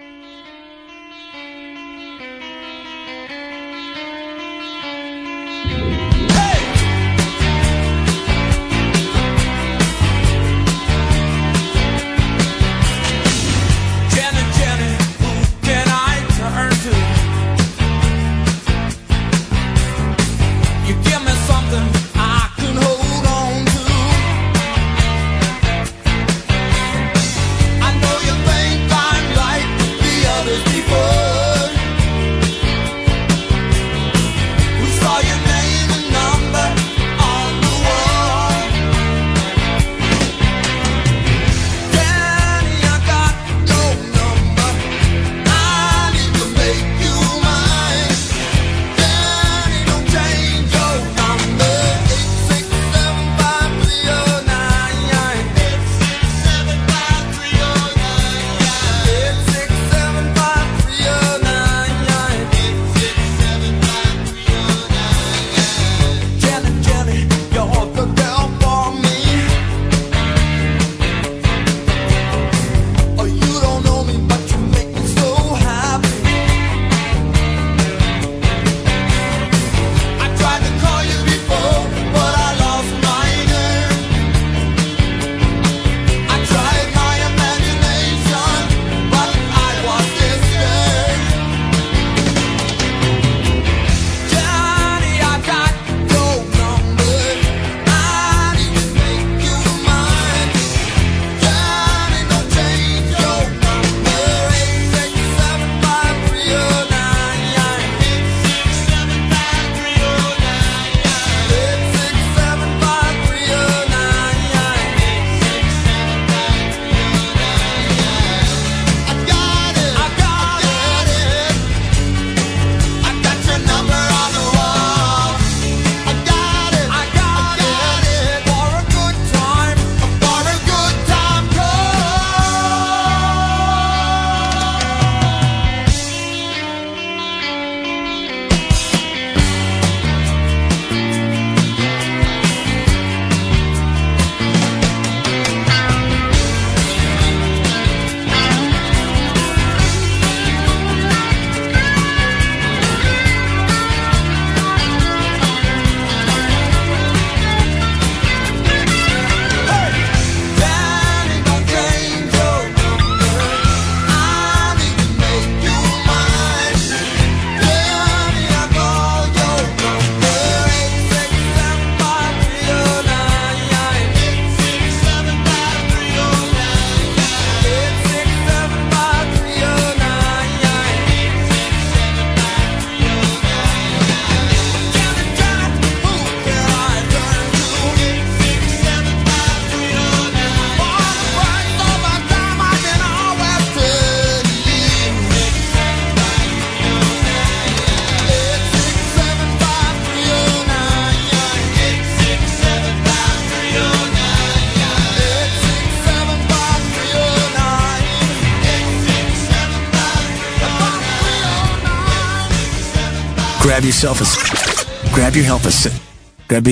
S1: Grab yourself a... Grab yourself a... Grab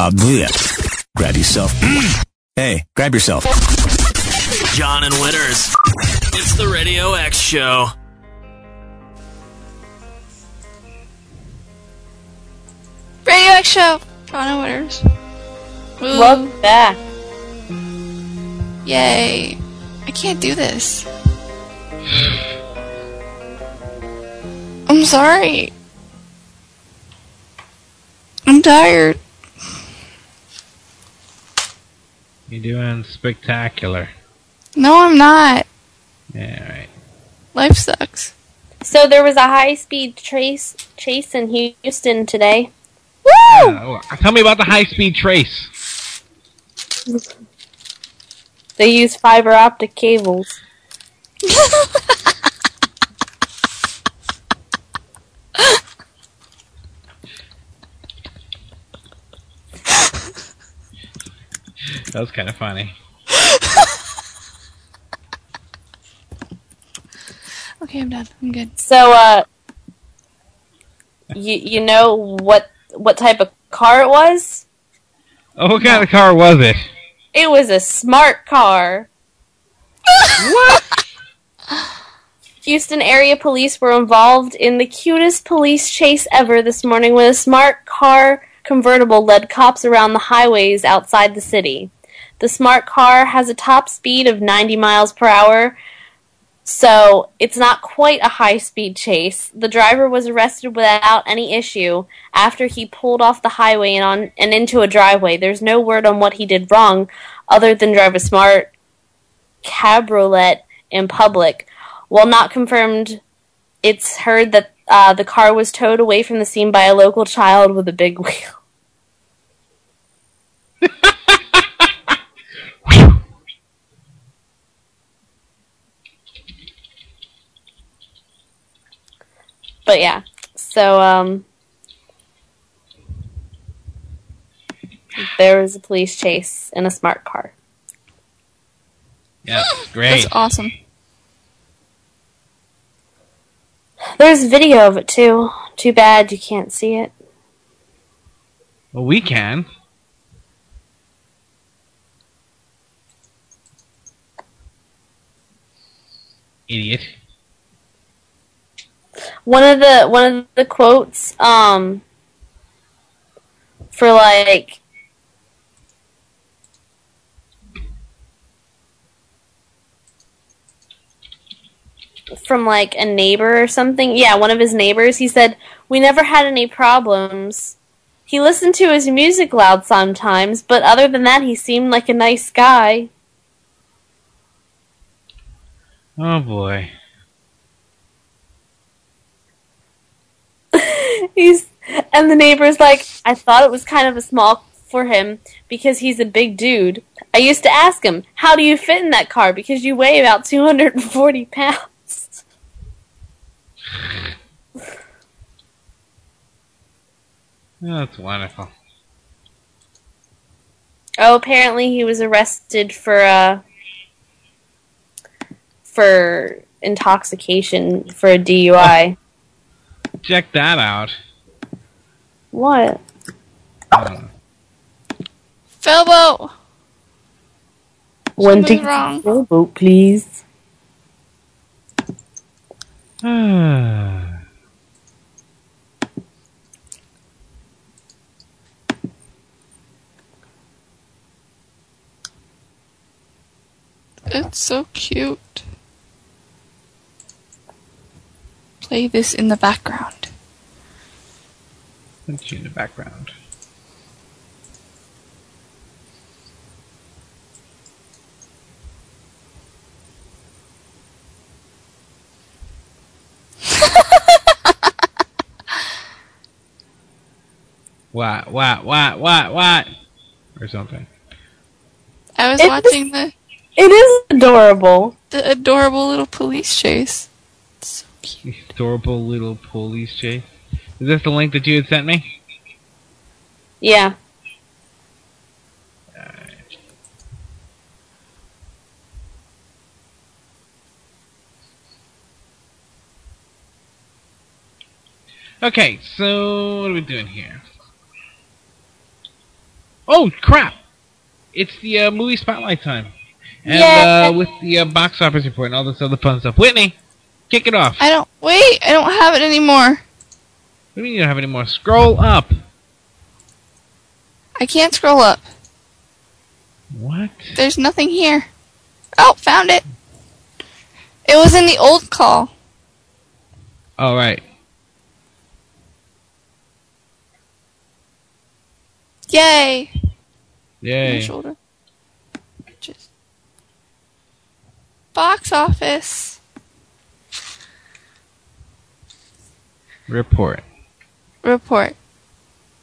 S1: yourself... Hey, grab yourself.
S7: John and Winners. It's the Radio X Show.
S2: Radio X Show. John and Winners. Woo.
S11: Welcome back.
S2: Yay. I can't do this. I'm sorry. I'm tired.
S8: You're doing spectacular.
S2: No, I'm not.
S8: Yeah, right.
S2: Life sucks.
S11: So there was a high-speed chase in Houston today.
S2: Woo!
S8: Tell me about the high-speed trace.
S11: They use fiber optic cables.
S8: That was kind of funny.
S2: Okay, I'm done. I'm good.
S11: So, you know what type of car it was?
S8: Oh, what kind of car was it?
S11: It was a smart car.
S8: What?
S11: Houston area police were involved in the cutest police chase ever this morning when a smart car convertible led cops around the highways outside the city. The smart car has a top speed of 90 miles per hour, so it's not quite a high-speed chase. The driver was arrested without any issue after he pulled off the highway and into a driveway. There's no word on what he did wrong other than drive a smart cabriolet in public. While not confirmed, it's heard that the car was towed away from the scene by a local child with a big wheel. But yeah, so there was a police chase in a smart car.
S8: Yeah, great.
S2: That's awesome.
S11: There's video of it too. Too bad you can't see it.
S8: Well, we can. Idiot.
S11: One of the quotes for like from like a neighbor or something. Yeah, one of his neighbors. He said, "We never had any problems. He listened to his music loud sometimes, but other than that, he seemed like a nice guy."
S8: Oh boy.
S11: And the neighbor's like, "I thought it was kind of a small for him because he's a big dude. I used to ask him, how do you fit in that car? Because you weigh about 240 pounds.
S8: That's wonderful.
S11: Oh, apparently he was arrested for intoxication for a DUI.
S8: Check that out.
S11: What?
S2: Philbo!
S11: One
S2: Something's
S11: ticket
S2: wrong.
S11: Philbo, please.
S2: It's so cute. Play this in the background.
S8: Put you in the background. What? Or something.
S2: I was watching the
S11: It is adorable.
S2: The adorable little police chase. It's so cute.
S8: Adorable little police chase. Is this the link that you had sent me?
S11: Yeah.
S8: Okay, so what are we doing here? Oh, crap! It's the movie spotlight time. And with the box office report and all this other fun stuff. Whitney, kick it off.
S2: I don't have it anymore.
S8: What do you mean you don't have it anymore? Scroll up.
S2: I can't scroll up.
S8: What?
S2: There's nothing here. Oh, found it. It was in the old call.
S8: Oh, right.
S2: Yay.
S8: Yay.
S2: My shoulder. Just box office.
S8: Report.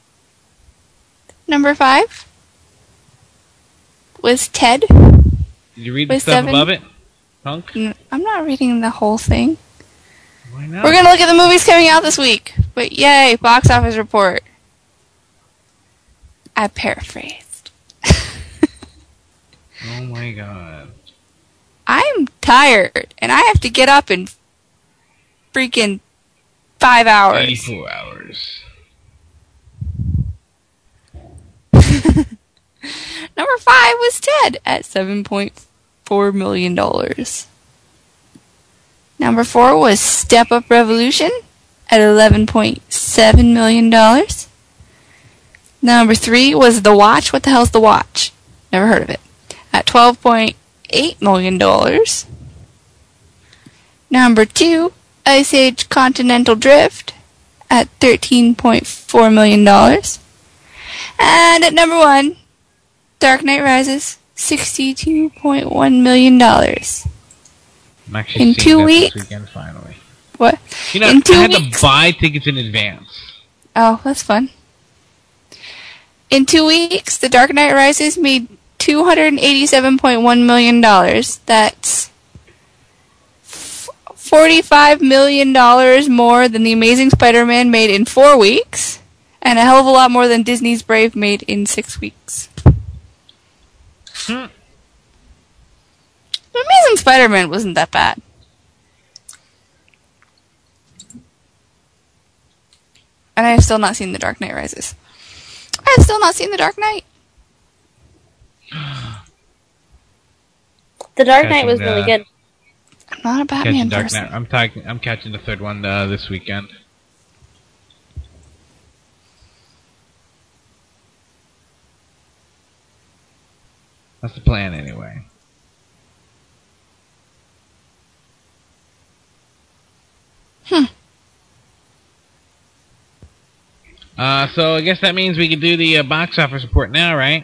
S2: Number 5 was Ted.
S8: Did you read the stuff above it, Punk?
S2: I'm not reading the whole thing.
S8: Why not?
S2: We're going to look at the movies coming out this week. But yay, box office report. I paraphrased.
S8: Oh my god.
S2: I'm tired, and I have to get up in freaking 5 hours.
S8: 84 hours.
S2: Number 5 was Ted at $7.4 million. Number 4 was Step Up Revolution at $11.7 million. Number 3 was The Watch. What the hell's The Watch? Never heard of it. At $12.8 million. Number 2, Ice Age Continental Drift at $13.4 million. And at number 1, Dark Knight Rises, $62.1 million.
S8: I'm actually
S2: in 2 weeks.
S8: This weekend, finally.
S2: What?
S8: You know,
S2: in 2
S8: I had
S2: weeks.
S8: to buy tickets in advance.
S2: Oh, that's fun. In 2 weeks, The Dark Knight Rises made $287.1 million. That's $45 million more than The Amazing Spider-Man made in 4 weeks, and a hell of a lot more than Disney's Brave made in 6 weeks. The Amazing Spider-Man wasn't that bad. And I have still not seen The Dark Knight Rises. I have still not seen The Dark Knight.
S11: The Dark Knight was really good.
S2: I'm not a Batman person.
S8: I'm catching the third one this weekend. That's the plan, anyway. So I guess that means we can do the box office report now, right?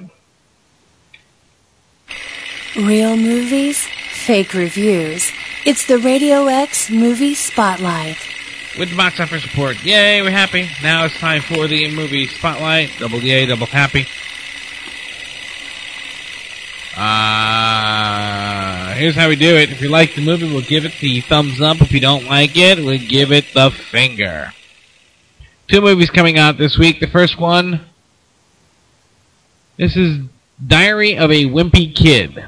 S4: Real movies, fake reviews. It's the Radio X Movie Spotlight.
S8: With the box office report. Yay, we're happy. Now it's time for the movie Spotlight. Double yay, double happy. Here's how we do it. If you like the movie, we'll give it the thumbs up. If you don't like it, we'll give it the finger. 2 movies coming out this week. The first one, this is Diary of a Wimpy Kid.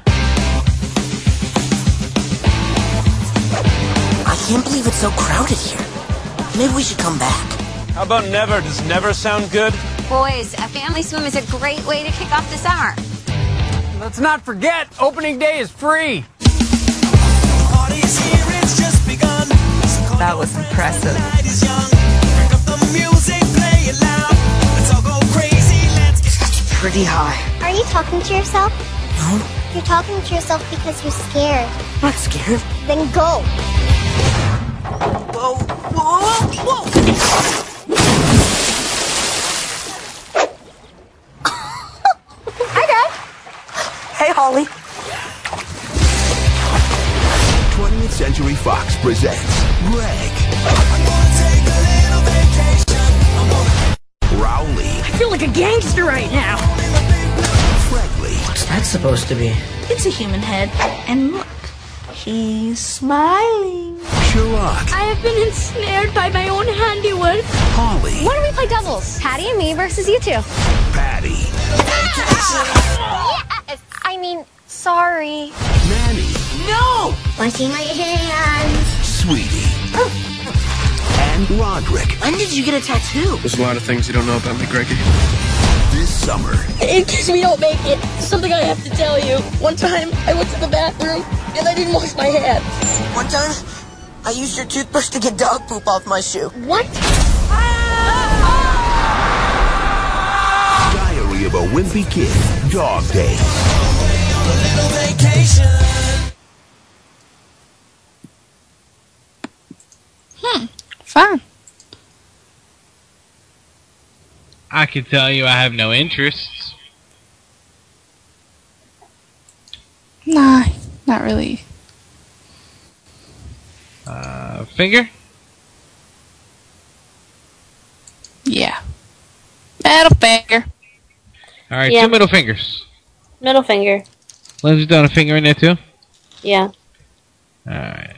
S3: I can't believe it's so crowded here. Maybe we should come back.
S6: How about never? Does never sound good?
S10: Boys, a family swim is a great way to kick off the summer.
S6: Let's not forget, opening day is free.
S22: That was impressive.
S3: That's pretty high.
S23: Are you talking to yourself?
S3: No.
S23: You're talking to yourself because you're scared.
S3: I'm not scared.
S23: Then go.
S3: Whoa, whoa, whoa!
S23: Hi, Dad.
S3: Hey, Holly.
S24: 20th Century Fox presents Greg. Rowley.
S16: I feel like a gangster right now.
S24: Fregley.
S3: What's that supposed to be?
S23: It's a human head. And look, he's smiling.
S24: Sherlock.
S23: I have been ensnared by my own handiwork.
S24: Holly.
S23: Why don't we play doubles? Patty and me versus you two.
S24: Patty.
S23: I mean, sorry.
S24: Manny.
S23: No! Want to see my hands?
S24: Sweetie. And Roderick.
S3: When did you get a tattoo?
S27: There's a lot of things you don't know about me, Greggy.
S24: This summer.
S23: In case we don't make it, something I have to tell you. One time, I went to the bathroom, and I didn't wash my hands.
S3: One time, I used your toothbrush to get dog poop off my shoe.
S23: What?
S24: Diary of a Wimpy Kid. Dog Days.
S2: Fun.
S8: I can tell you I have no interests.
S2: Nah, not really.
S8: Finger?
S2: Yeah. Middle finger.
S8: Alright,
S11: Yeah.
S8: 2 middle fingers.
S11: Middle finger.
S8: Lindsay's done a finger in there too?
S11: Yeah.
S8: Alright.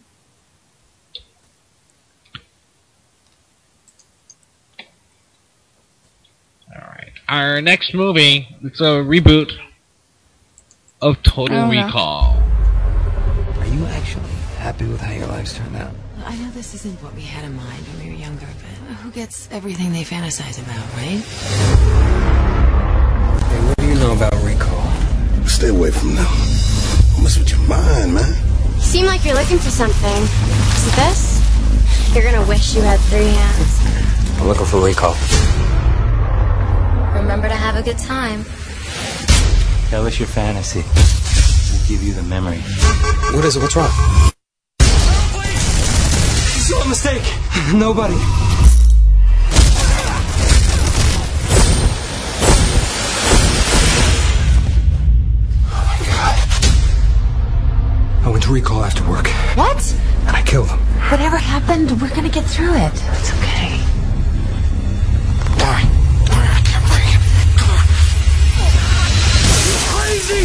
S8: Alright. Our next movie, it's a reboot of Total Recall.
S9: Are you actually happy with how your life's turned out?
S12: I know this isn't what we had in mind when we were younger, but who gets everything they fantasize about, right?
S9: Hey, what do you know about Recall?
S24: Stay away from them. Don't mess with your mind, man.
S10: You seem like you're looking for something. Is it this? You're gonna wish you had 3 hands.
S9: I'm looking for Recall.
S10: Remember to have a good time.
S9: Tell us your fantasy. We'll give you the memory. What is it? What's wrong?
S6: It's all a mistake.
S9: Nobody. I went to Recall after work.
S12: What?
S9: And I killed him.
S12: Whatever happened, we're gonna get through it. It's okay.
S9: Alright. I can't breathe. Come on.
S6: Crazy!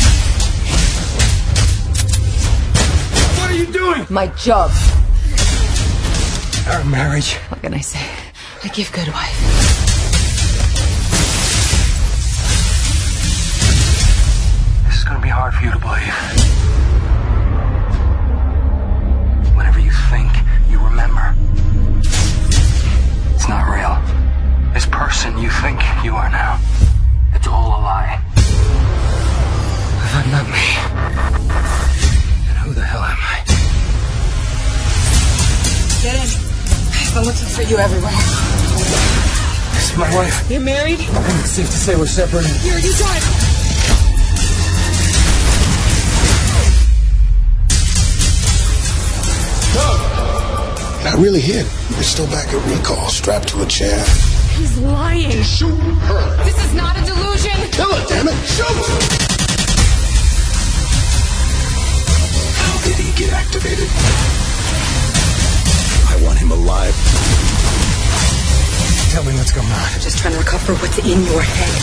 S6: What are you doing?
S12: My job.
S9: Our marriage.
S12: What can I say? I give good wife.
S9: This is gonna be hard for you to believe. Whatever you think, you remember. It's not real. This person you think you are now, it's all a lie. If I'm not me, then who the hell am I?
S12: Get in. I've been looking for you everywhere.
S9: This is my wife.
S12: You're married?
S9: I think it's safe to say we're separated.
S12: Here, you drive.
S24: Not really hit. We're still back at Recall, strapped to a chair.
S12: He's lying.
S24: Shoot her.
S12: This is not a delusion.
S24: Kill her, damn it. Shoot! How did he get activated? I want him alive.
S9: Tell me what's going on.
S12: I'm just trying to recover what's in your head.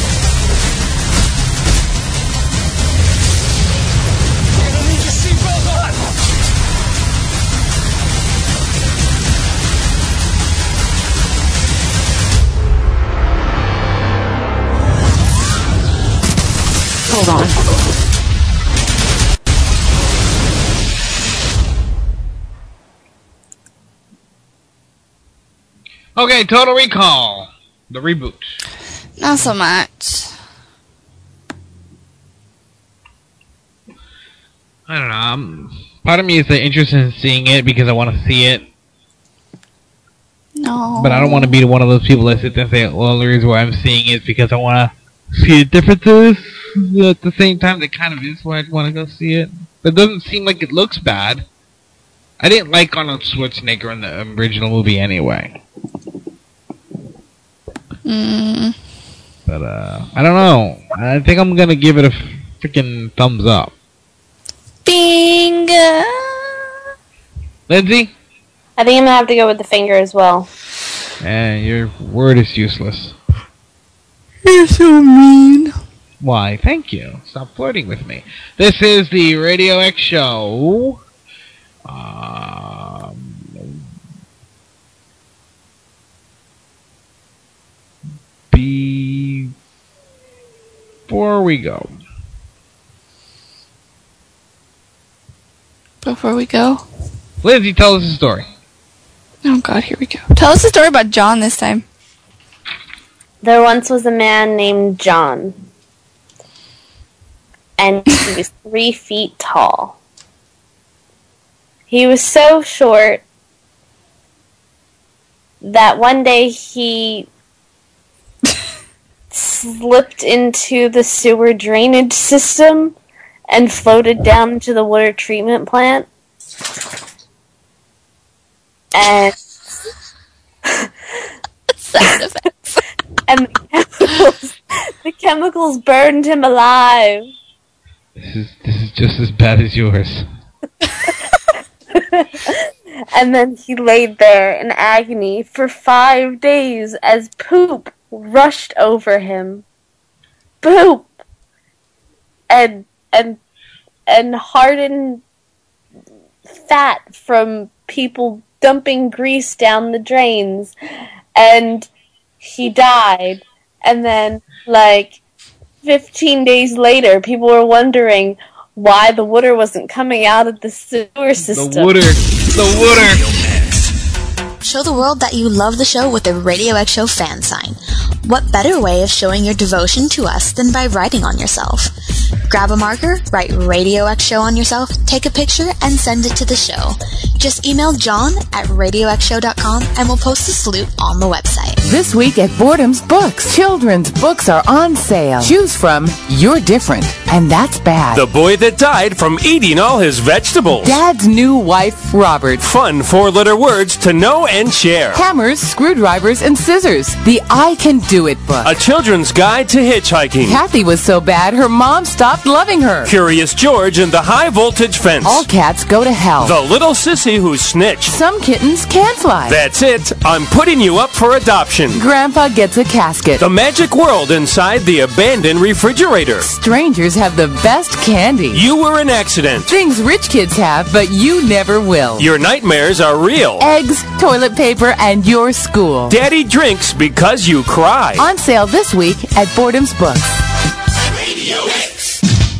S6: You're gonna need your seatbelt on.
S12: Hold on.
S8: Okay, Total Recall. The reboot.
S2: Not so much.
S8: I don't know. Part of me is interested in seeing it because I want to see it.
S2: No.
S8: But I don't want to be one of those people that sit there and say, well, the reason why I'm seeing it is because I want to see the differences. At the same time, that kind of is why I'd want to go see it. But it doesn't seem like it looks bad. I didn't like Arnold Schwarzenegger in the original movie anyway. But, I don't know. I think I'm gonna give it a freaking thumbs up.
S2: Finger!
S8: Lindsay?
S11: I think I'm gonna have to go with the finger as well.
S8: And your word is useless.
S2: You're so mean.
S8: Why, thank you. Stop flirting with me. This is the Radio X Show. Before we go.
S2: Before we go?
S8: Lindsay, tell us a story.
S2: Oh god, here we go. Tell us a story about John this time.
S11: There once was a man named John. And he was 3 feet tall. He was so short that one day he slipped into the sewer drainage system and floated down to the water treatment plant. And
S2: sound effects.
S11: And the chemicals burned him alive.
S8: This is just as bad as yours.
S11: And then he laid there in agony for 5 days as poop rushed over him. Poop! And and hardened fat from people dumping grease down the drains, and he died. And then, 15 days later, people were wondering why the water wasn't coming out of the sewer system.
S8: The water.
S13: Show the world that you love the show with a Radio X Show fan sign. What better way of showing your devotion to us than by writing on yourself? Grab a marker, write Radio X Show on yourself, take a picture, and send it to the show. Just email john@radioxshow.com and we'll post a salute on the website.
S14: This week at Boredom's Books, children's books are on sale. Choose from You're Different, and That's Bad.
S15: The Boy That Died from Eating All His Vegetables.
S14: Dad's New Wife, Robert.
S15: Fun 4-letter words to know and share.
S14: Hammers, screwdrivers, and scissors. The I Can Do It book.
S15: A children's guide to hitchhiking.
S14: Kathy was so bad her mom stopped loving her.
S15: Curious George and the High Voltage Fence.
S14: All cats go to hell.
S15: The Little Sissy Who Snitched.
S14: Some kittens can fly.
S15: That's it. I'm putting you up for adoption.
S14: Grandpa Gets a Casket.
S15: The Magic World Inside the Abandoned Refrigerator.
S14: Strangers have the best candy.
S15: You Were an Accident.
S14: Things rich kids have, but you never will.
S15: Your nightmares are real.
S14: Eggs, toilet paper, and your school.
S15: Daddy Drinks Because You Cry.
S14: On sale this week at Boredom's Books.
S21: Radio X.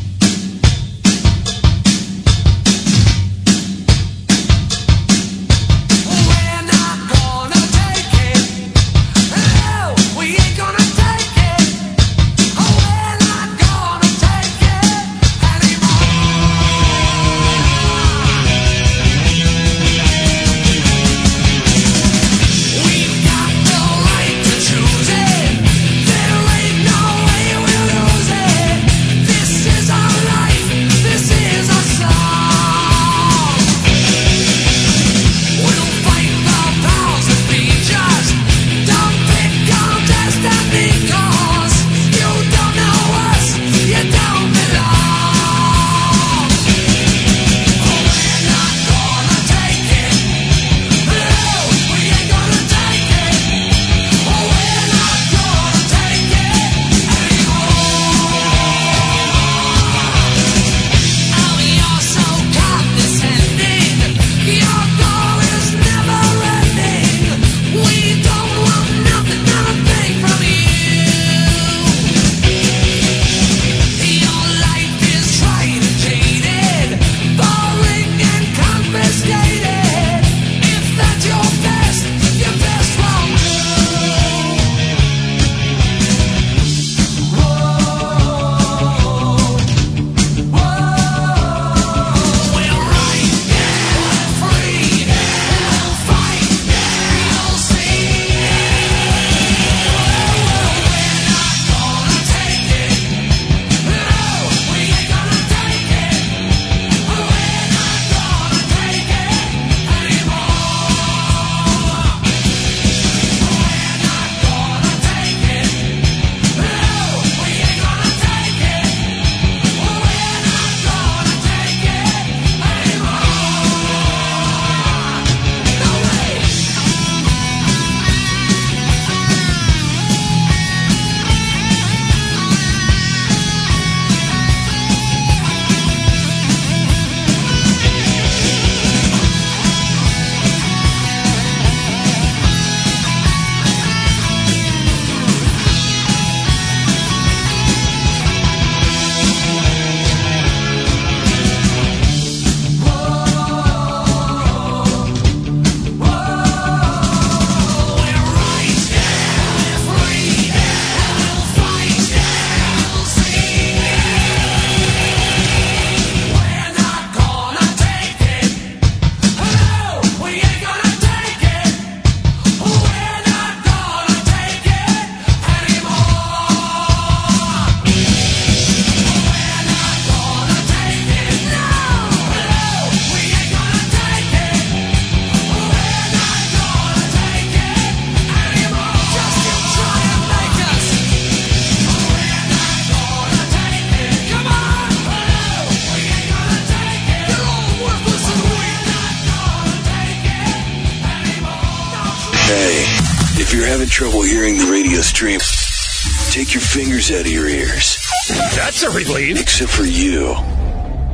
S21: Hey, if you're having trouble hearing the radio stream, take your fingers out of your ears.
S18: That's a relief.
S21: Except for you.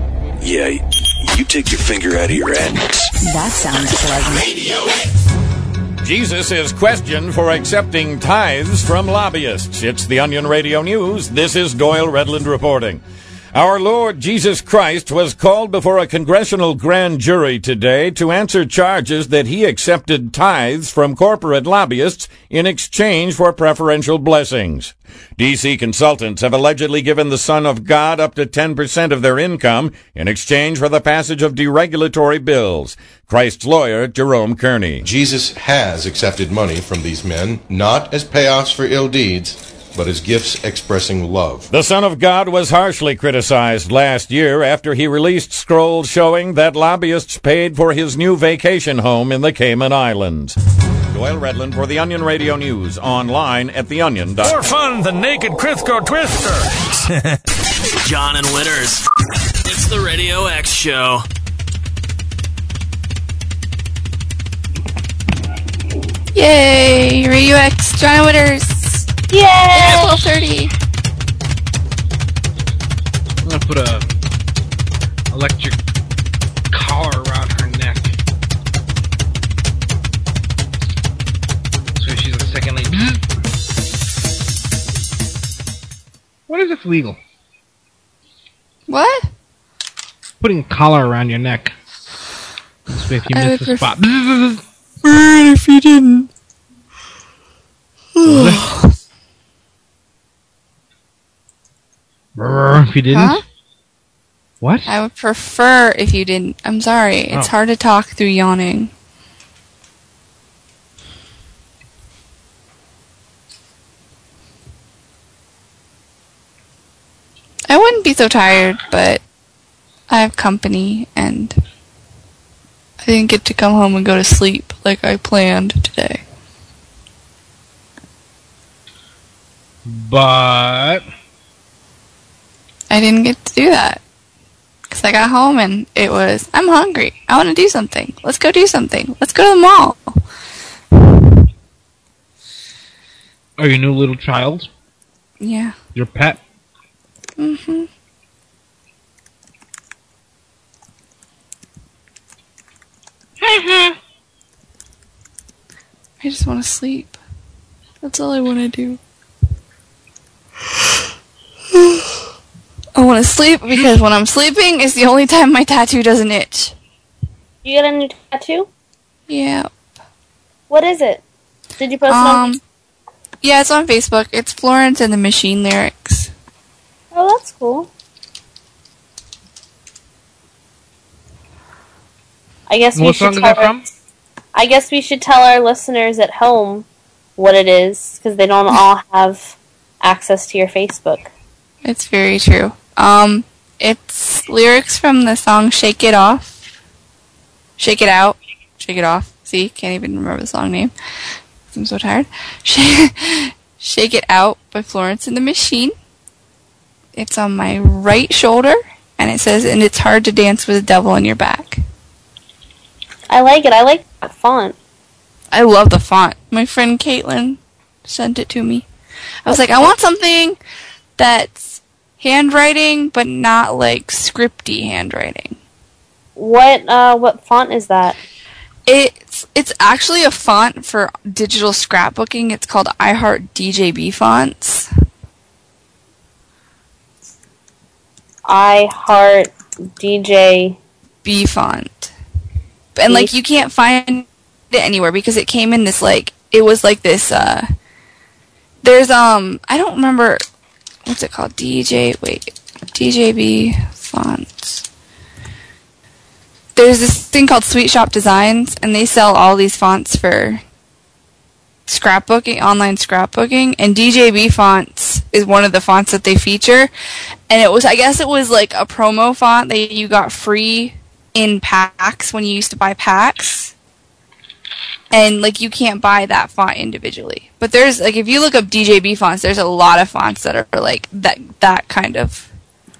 S1: Yeah, you take your finger out of your anus.
S4: That sounds pleasant.
S5: Jesus is questioned for accepting tithes from lobbyists. It's the Onion Radio News. This is Doyle Redland reporting. Our Lord Jesus Christ was called before a congressional grand jury today to answer charges that he accepted tithes from corporate lobbyists in exchange for preferential blessings. D.C. consultants have allegedly given the Son of God up to 10% of their income in exchange for the passage of deregulatory bills. Christ's lawyer, Jerome Kearney.
S17: Jesus has accepted money from these men, not as payoffs for ill deeds, but as gifts expressing love.
S5: The Son of God was harshly criticized last year after he released scrolls showing that lobbyists paid for his new vacation home in the Cayman Islands. Doyle Redland for the Onion Radio News, online at theonion.com.
S19: More fun than naked Crisco Twister.
S7: John and Witters. It's the Radio X Show.
S2: Yay! Radio X, John and Witters. Yay! It's 12:30.
S8: I'm gonna put a electric collar around her neck, so she's a second lady. What if it's legal?
S2: What?
S8: Putting a collar around your neck. So if you miss the spot.
S2: If you didn't.
S8: If you didn't?
S2: Huh?
S8: What?
S2: I would prefer if you didn't. I'm sorry. It's hard to talk through yawning. I wouldn't be so tired, but I have company, and I didn't get to come home and go to sleep like I planned today.
S8: But
S2: I didn't get to do that. Because I got home and it was, I'm hungry. I want to do something. Let's go do something. Let's go to the mall.
S8: Are you a new little child?
S2: Yeah.
S8: Your pet?
S2: Mm-hmm. I just want to sleep. That's all I want to do. I want to sleep because when I'm sleeping is the only time my tattoo doesn't itch.
S11: You got a new tattoo?
S2: Yeah.
S11: What is it? Did you post it on?
S2: Yeah, it's on Facebook. It's Florence and the Machine lyrics.
S11: Oh, that's cool. I guess we should tell from? I guess we should tell our listeners at home what it is, because they don't all have access to your Facebook.
S2: It's very true. It's lyrics from the song Shake It Off. Shake It Out. Shake It Off. See, can't even remember the song name. I'm so tired. Shake It Out by Florence and the Machine. It's on my right shoulder, and it says, and it's hard to dance with a devil on your back.
S11: I like it. I like that font.
S2: I love the font. My friend Caitlin sent it to me. I was like, I want something that's handwriting, but not like scripty handwriting.
S11: What font is that?
S2: It's actually a font for digital scrapbooking. It's called iHeart DJB Fonts.
S11: iHeart DJB
S2: font. And like you can't find it anywhere because it came in this like it was like this there's I don't remember what's it called? DJB fonts. There's this thing called Sweet Shop Designs, and they sell all these fonts for scrapbooking, online scrapbooking, and DJB fonts is one of the fonts that they feature. And I guess it was like a promo font that you got free in packs when you used to buy packs. And like you can't buy that font individually. But there's like if you look up DJB fonts, there's a lot of fonts that are like that kind of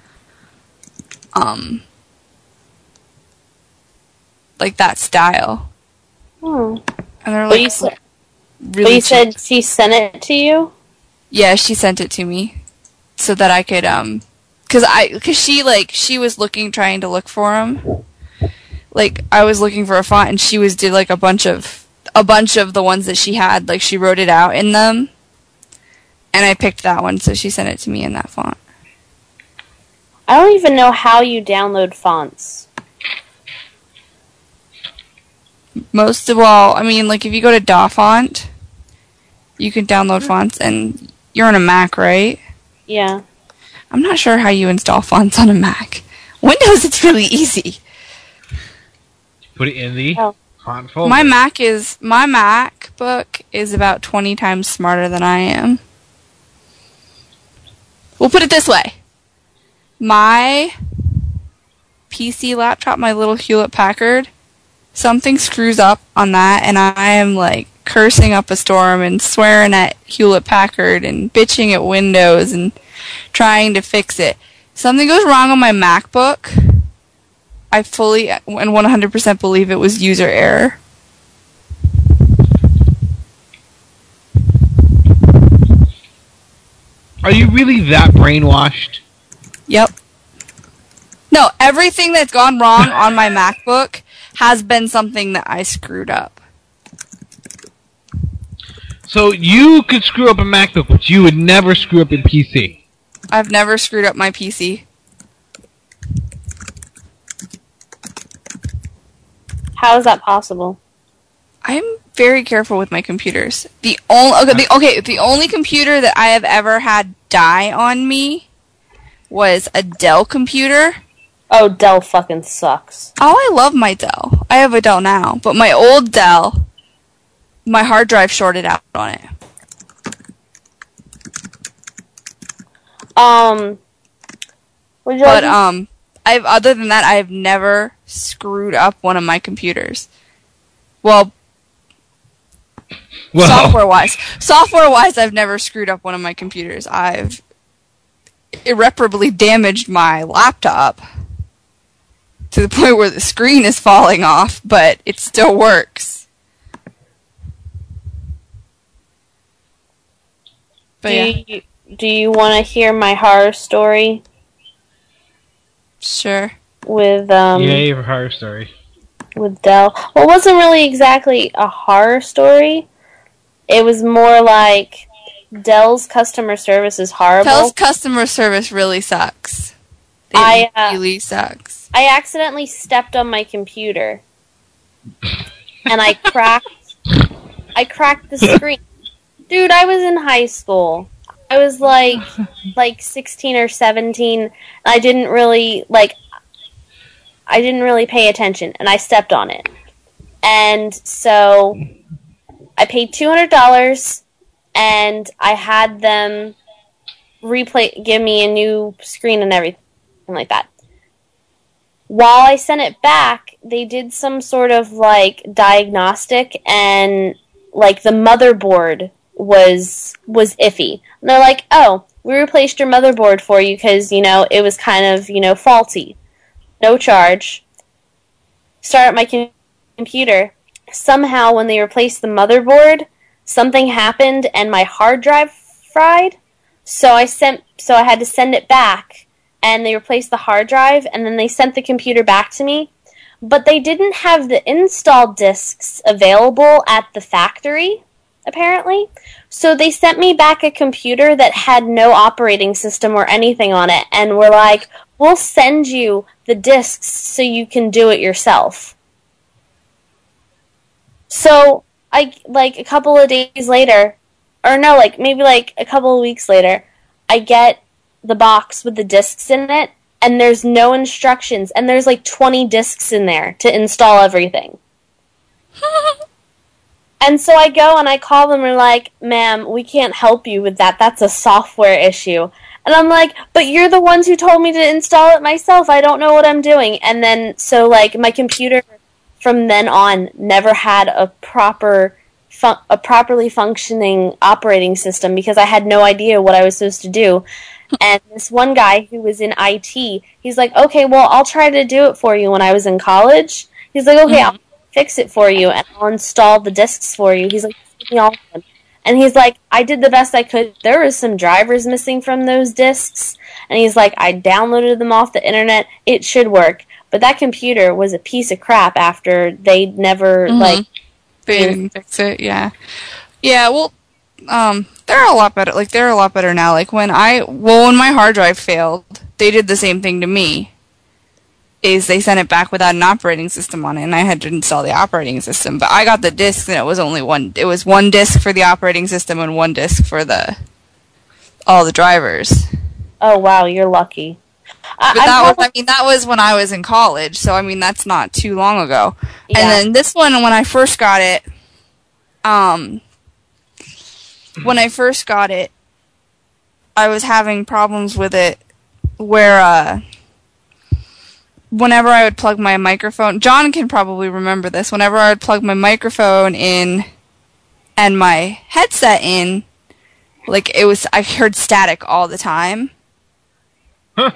S2: like that style.
S11: Oh.
S2: And they're
S11: But
S2: like
S11: you said she sent it to you?
S2: Yeah, she sent it to me so that I could Because she was trying to look for them. Like, I was looking for a font, and she did like a bunch of the ones that she had. Like, she wrote it out in them, and I picked that one, so she sent it to me in that font.
S11: I don't even know how you download fonts.
S2: Most of all, I mean, like, if you go to DaFont, you can download fonts, and you're on a Mac, right?
S11: Yeah.
S2: I'm not sure how you install fonts on a Mac. Windows, it's really easy.
S8: Put it in the font folder.
S2: My MacBook is about 20 times smarter than I am. We'll put it this way. My PC laptop, my little Hewlett-Packard, something screws up on that, and I am, like, cursing up a storm and swearing at Hewlett-Packard and bitching at Windows and trying to fix it. Something goes wrong on my MacBook. I fully and 100% believe it was user error.
S8: Are you really that brainwashed?
S2: Yep. No, everything that's gone wrong on my MacBook has been something that I screwed up.
S8: So you could screw up a MacBook, but you would never screw up a PC.
S2: I've never screwed up my PC.
S11: How is that possible?
S2: I'm very careful with my computers. The only computer that I have ever had die on me was a Dell computer.
S11: Oh, Dell fucking sucks.
S2: Oh, I love my Dell. I have a Dell now, but my old Dell, my hard drive shorted out on it. Other than that, I've never screwed up one of my computers. Well, software-wise, I've never screwed up one of my computers. I've irreparably damaged my laptop to the point where the screen is falling off, but it still works. But
S11: do you want to hear my horror story?
S2: Sure.
S11: With
S8: your horror story.
S11: With Dell. Well, it wasn't really exactly a horror story. It was more like Dell's customer service is horrible.
S2: Dell's customer service really sucks. It really sucks.
S11: I accidentally stepped on my computer, and I cracked the screen. Dude, I was in high school. I was like 16 or 17, and I didn't really pay attention, and I stepped on it. And so I paid $200, and I had them give me a new screen and everything like that. While I sent it back, they did some sort of diagnostic, and the motherboard was iffy. And they're like, oh, we replaced your motherboard for you because, it was kind of, faulty. No charge. Start up my computer. Somehow, when they replaced the motherboard, something happened and my hard drive fried. So I had to send it back, and they replaced the hard drive, and then they sent the computer back to me. But they didn't have the install discs available at the factory, apparently. So they sent me back a computer that had no operating system or anything on it, and were like, we'll send you the discs so you can do it yourself. So, a couple of days later, or no, maybe a couple of weeks later, I get the box with the discs in it, and there's no instructions, and there's 20 discs in there to install everything. And so I go and I call them and like, ma'am, we can't help you with that. That's a software issue. And I'm like, but you're the ones who told me to install it myself. I don't know what I'm doing. And then, so my computer from then on never had a properly functioning operating system because I had no idea what I was supposed to do. And this one guy who was in IT, he's like, okay, well, I'll try to do it for you when I was in college. He's like, okay, I'll fix it for you, and I'll install the discs for you. He's like, give me all of them. And he's like, I did the best I could. There was some drivers missing from those discs. And he's like, I downloaded them off the internet. It should work. But that computer was a piece of crap after they never,
S2: They didn't fix it, yeah. Yeah, well, they're a lot better. Like, they're a lot better now. Like, when my hard drive failed, they did the same thing to me. Is they sent it back without an operating system on it, and I had to install the operating system. But I got the disc, and it was only one. It was one disc for the operating system and one disc for all the drivers.
S11: Oh wow, you're lucky.
S2: But that was when I was in college, so I mean that's not too long ago. Yeah. And then this one, when I first got it, I was having problems with it where whenever I would plug my microphone, John can probably remember this, whenever I would plug my microphone in and my headset in, like I heard static all the time.
S8: Huh.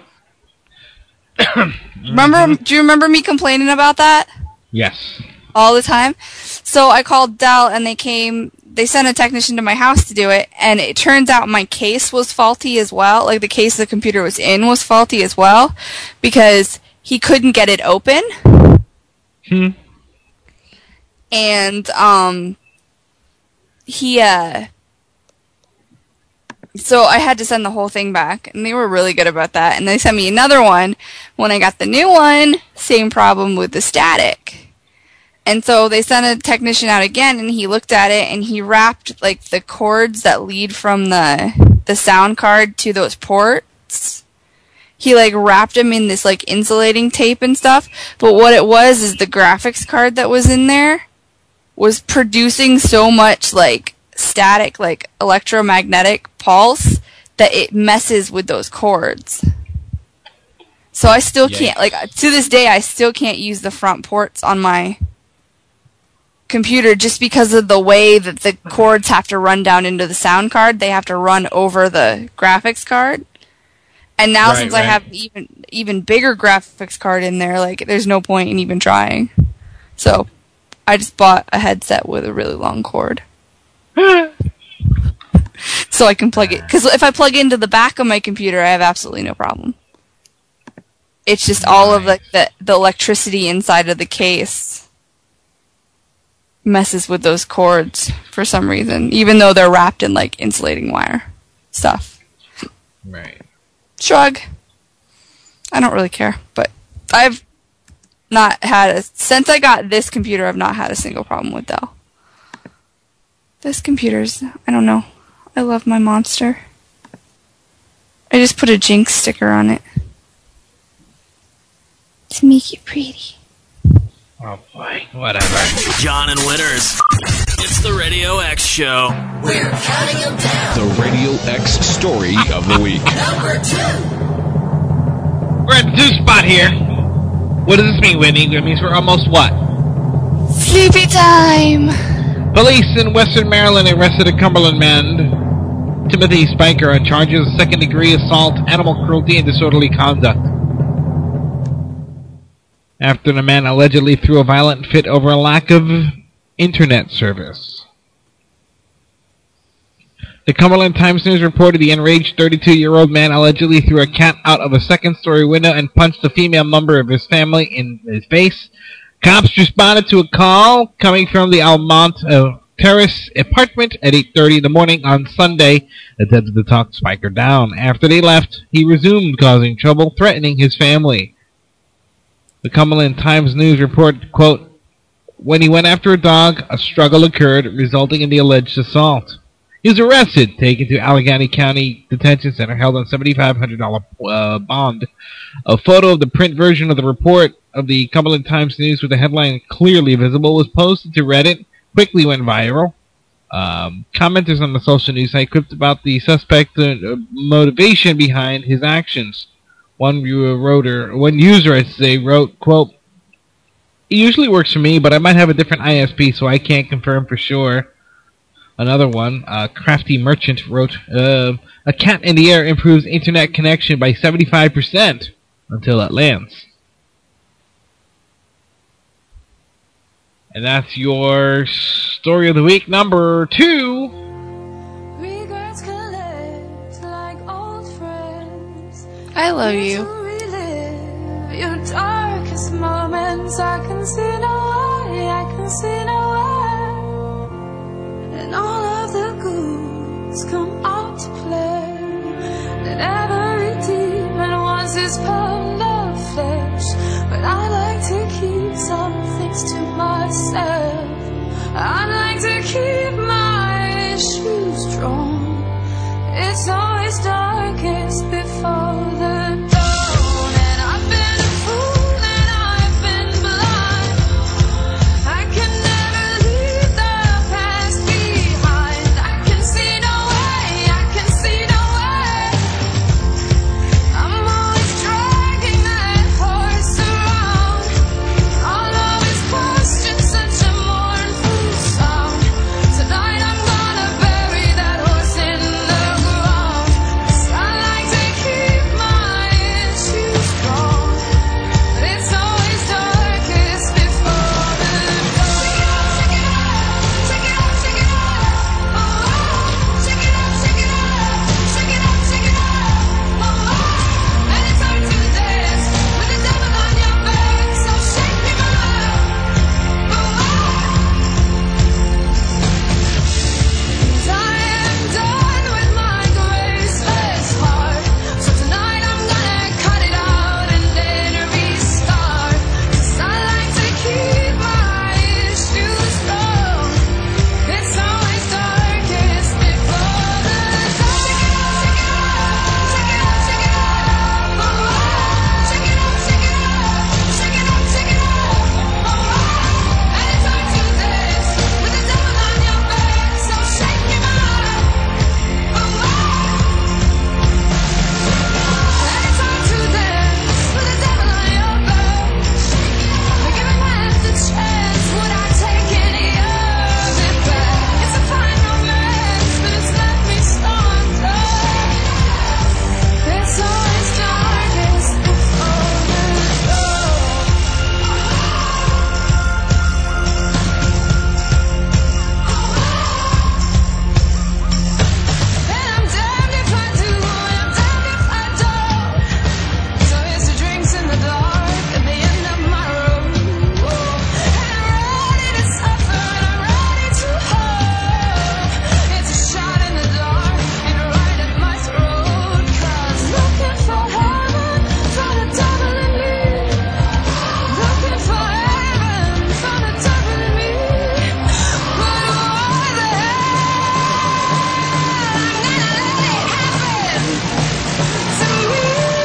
S2: Do you remember me complaining about that?
S8: Yes.
S2: All the time? So I called Dell and they sent a technician to my house to do it, and it turns out my case was faulty as well. Like the case the computer was in was faulty as well, because he couldn't get it open. And, so I had to send the whole thing back, and they were really good about that. And they sent me another one. When I got the new one, same problem with the static. And so they sent a technician out again, and he looked at it, and he wrapped, like, the cords that lead from the sound card to those ports. He, like, wrapped them in this, like, insulating tape and stuff. But what it was is the graphics card that was in there was producing so much, like, static, like, electromagnetic pulse that it messes with those cords. So I still can't, like, to this day, I still can't use the front ports on my computer just because of the way that the cords have to run down into the sound card. They have to run over the graphics card. And now since I have even bigger graphics card in there, like, there's no point in even trying. So I just bought a headset with a really long cord. So I can plug it. Because if I plug into the back of my computer, I have absolutely no problem. It's just all of the electricity inside of the case messes with those cords for some reason, even though they're wrapped in, like, insulating wire stuff.
S8: Right.
S2: Shrug. I don't really care, but I've not had since I got this computer, I've not had a single problem with Dell. This computer's, I don't know. I love my monster. I just put a Jinx sticker on it to make it pretty.
S8: Oh boy, whatever.
S7: John and Witters. It's the Radio X Show.
S3: We're counting them down.
S15: The Radio X story of the week.
S3: Number 2.
S8: We're at the 2 spot here. What does this mean, Whitney? It means we're almost what?
S2: Sleepy time!
S8: Police in Western Maryland arrested a Cumberland man, Timothy Spiker, on charges of second-degree assault, animal cruelty, and disorderly conduct, after the man allegedly threw a violent fit over a lack of internet service. The Cumberland Times News reported the enraged 32-year-old man allegedly threw a cat out of a second-story window and punched a female member of his family in his face. Cops responded to a call coming from the Almont Terrace apartment at 8:30 in the morning on Sunday, attempted to talk Spiker down. After they left, he resumed causing trouble, threatening his family. The Cumberland Times News report, quote, when he went after a dog, a struggle occurred, resulting in the alleged assault. He was arrested, taken to Allegheny County Detention Center, held on $7,500 bond. A photo of the print version of the report of the Cumberland Times News with the headline clearly visible was posted to Reddit, quickly went viral. Commenters on the social news site quipped about the suspect's motivation behind his actions. One user wrote, quote, it usually works for me, but I might have a different ISP, so I can't confirm for sure. Another one, Crafty Merchant, wrote, a cat in the air improves internet connection by 75% until it lands. And that's your story of the week, number 2.
S2: I love you.
S16: Your darkest moments, I can see no way, I can see no way. And all of the ghouls come out to play. That every demon wants his pound of flesh. But I like to keep some things to myself. I like to keep my issues strong. It's always darkest before the dawn. And I've been a fool and I've been blind. I can never leave the past behind. I can see no way, I can see no way. I'm always dragging that horse around. All of his questions, such a mournful sound. Tonight I'm gonna bury that horse in the ground. 'Cause I like to keep my issues strong. But it's always darkest before the dawn. Shake it up, shake it up, shake it up, oh, shake it up, shake it up, shake it up, shake it up, oh, and it's hard to dance with the devil on your back, so shake me up, oh. 'Cause I am done with my graceless heart. So tonight I'm gonna cut it out and then restart. 'Cause I like to keep my issues strong. It's always darkest before the dawn. Shake it up, shake it up, shake it up, shake it up, oh, shake it up, shake it up, shake it up, shake it up, oh, and it's hard to dance with the devil on your back, so shake me up, oh, and it's hard to dance with the devil on your back. Like if I had the chance, would I take any of it back? It's a fine romance, but it's left me stronger. It's always darkest before the dawn. And I'm damned if I do, and I'm damned if I don't. So here's to drinks in the dark at the end of my road. And I'm ready to suffer, and I'm ready to hurt. It's a shot in the dark and right at my throat. 'Cause looking for heaven for the devil in me. Looking for heaven for the devil in me. But why the hell I'm gonna let it happen to me?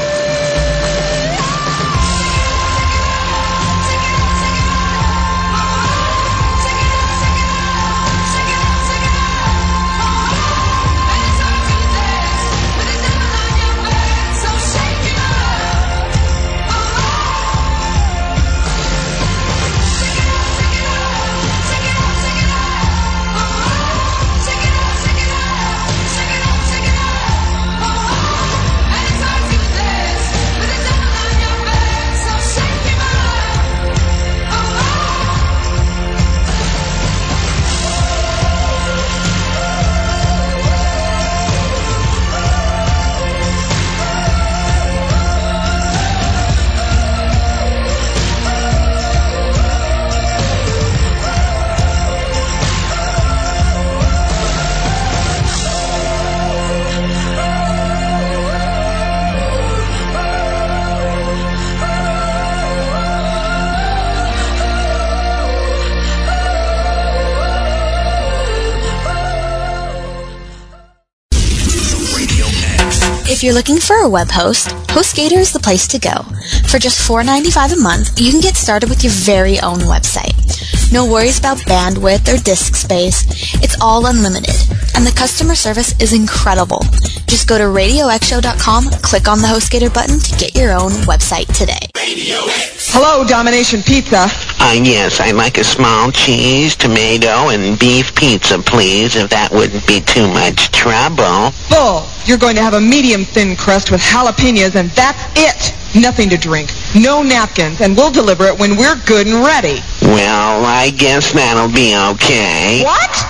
S13: If you're looking for a web host, HostGator is the place to go. For just $4.95 a month, you can get started with your very own website. No worries about bandwidth or disk space. It's all unlimited. And the customer service is incredible. Just go to RadioXshow.com, click on the HostGator button to get your own website today.
S20: Hello, Domination Pizza.
S22: Yes, I'd like a small cheese, tomato, and beef pizza, please, if that wouldn't be too much trouble.
S20: Full. You're going to have a medium thin crust with jalapenos, and that's it. Nothing to drink. No napkins, and we'll deliver it when we're good and ready.
S22: Well, I guess that'll be okay.
S20: What?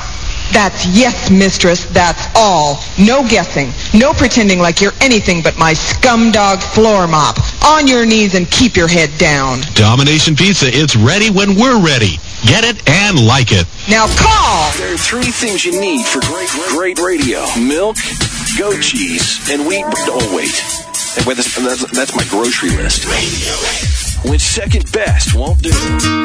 S20: That's yes, mistress, that's all. No guessing. No pretending like you're anything but my scumdog floor mop. On your knees and keep your head down.
S9: Domination Pizza, it's ready when we're ready. Get it and like it.
S20: Now call!
S21: There are three things you need for great radio. Milk, goat cheese, and wheat. Oh, wait. That's my grocery list. When second best won't do.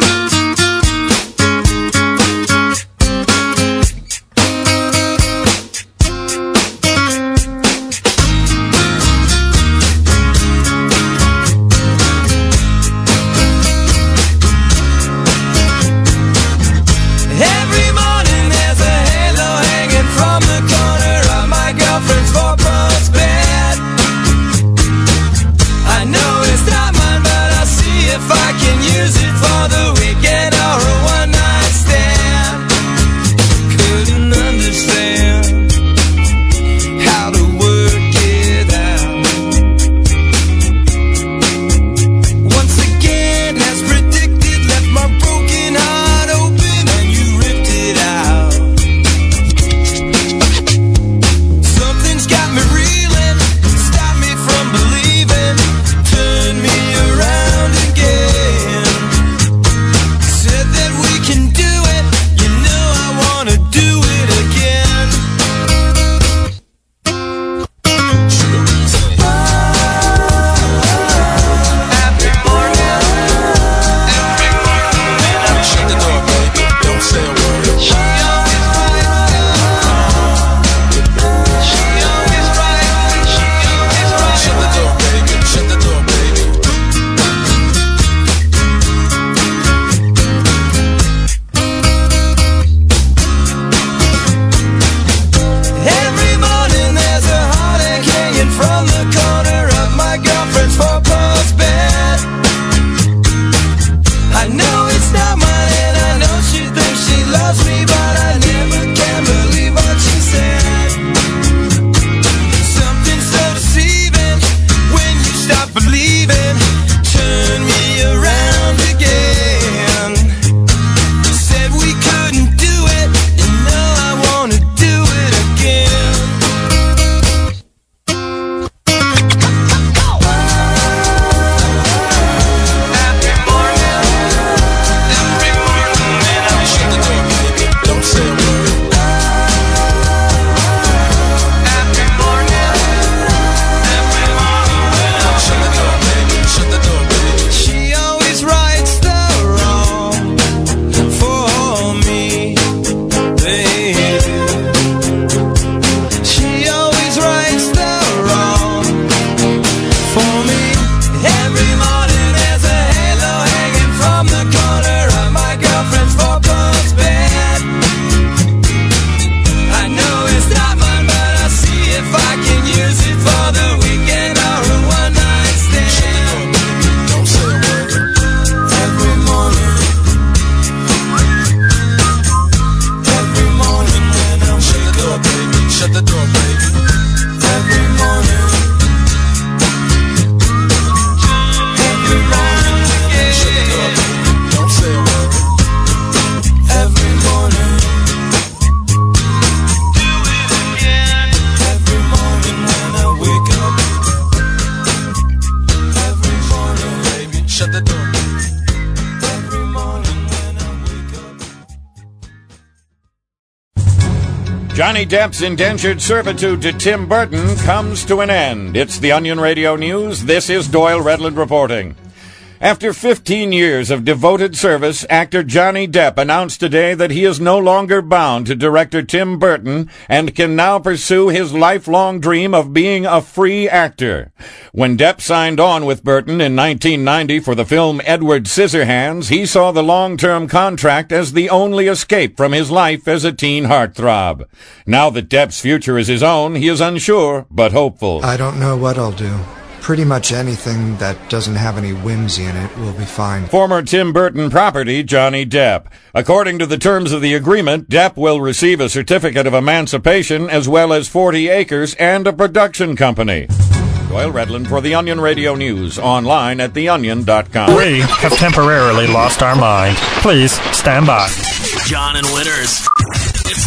S5: Johnny Depp's indentured servitude to Tim Burton comes to an end. It's the Onion Radio News. This is Doyle Redland reporting. After 15 years of devoted service, actor Johnny Depp announced today that he is no longer bound to director Tim Burton and can now pursue his lifelong dream of being a free actor. When Depp signed on with Burton in 1990 for the film Edward Scissorhands, he saw the long-term contract as the only escape from his life as a teen heartthrob. Now that Depp's future is his own, he is unsure but hopeful.
S10: I don't know what I'll do. Pretty much anything that doesn't have any whimsy in it will be fine.
S5: Former Tim Burton property, Johnny Depp. According to the terms of the agreement, Depp will receive a certificate of emancipation as well as 40 acres and a production company. Doyle Redland for the Onion Radio News, online at theonion.com.
S19: We have temporarily lost our mind. Please stand by.
S7: John and Winners. It's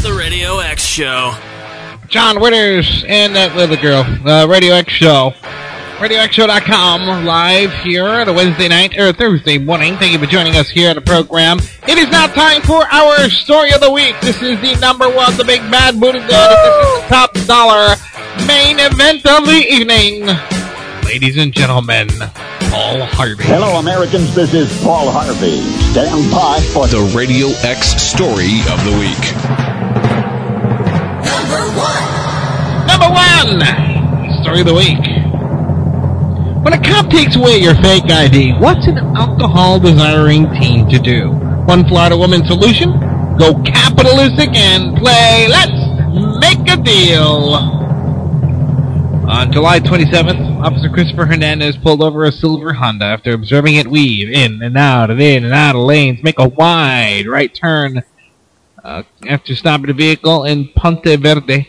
S7: the Radio X Show.
S8: John Winners and that little girl. Radio X Show. RadioXShow.com, live here on a Wednesday night or Thursday morning. Thank you for joining us here on the program. It is now time for our story of the week. This is the number one, the big bad booty daddy. This is the top dollar main event of the evening. Ladies and gentlemen, Paul Harvey.
S6: Hello, Americans. This is Paul Harvey. Stand by for
S9: the Radio X story of the week.
S6: Number
S8: one. Story of the week. When a cop takes away your fake ID, what's an alcohol-desiring teen to do? One Florida woman's solution? Go capitalistic and play Let's Make a Deal. On July 27th, Officer Christopher Hernandez pulled over a silver Honda after observing it weave in and out of lanes, make a wide right turn. After stopping the vehicle in Ponte Verde,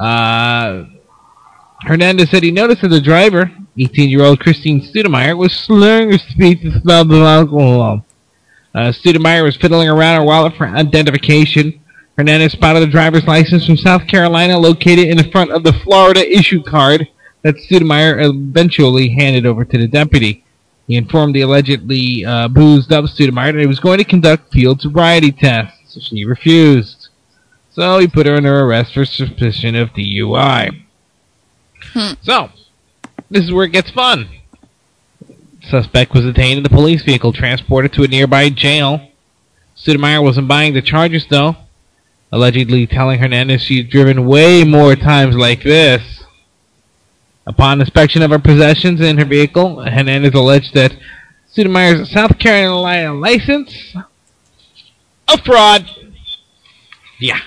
S8: Hernandez said he noticed that the driver, 18-year-old Christine Studemeyer, was slurring her speech and smelled of alcohol. Studemeyer was fiddling around her wallet for identification. Hernandez spotted the driver's license from South Carolina located in the front of the Florida issue card that Studemeyer eventually handed over to the deputy. He informed the allegedly boozed-up Studemeyer that he was going to conduct field sobriety tests. She refused. So he put her under arrest for suspicion of DUI. So, this is where it gets fun. Suspect was detained in the police vehicle, transported to a nearby jail. Studemeyer wasn't buying the charges, though, allegedly telling Hernandez she'd driven way more times like this. Upon inspection of her possessions in her vehicle, Hernandez alleged that Studemeyer's South Carolina license, a fraud. Yeah.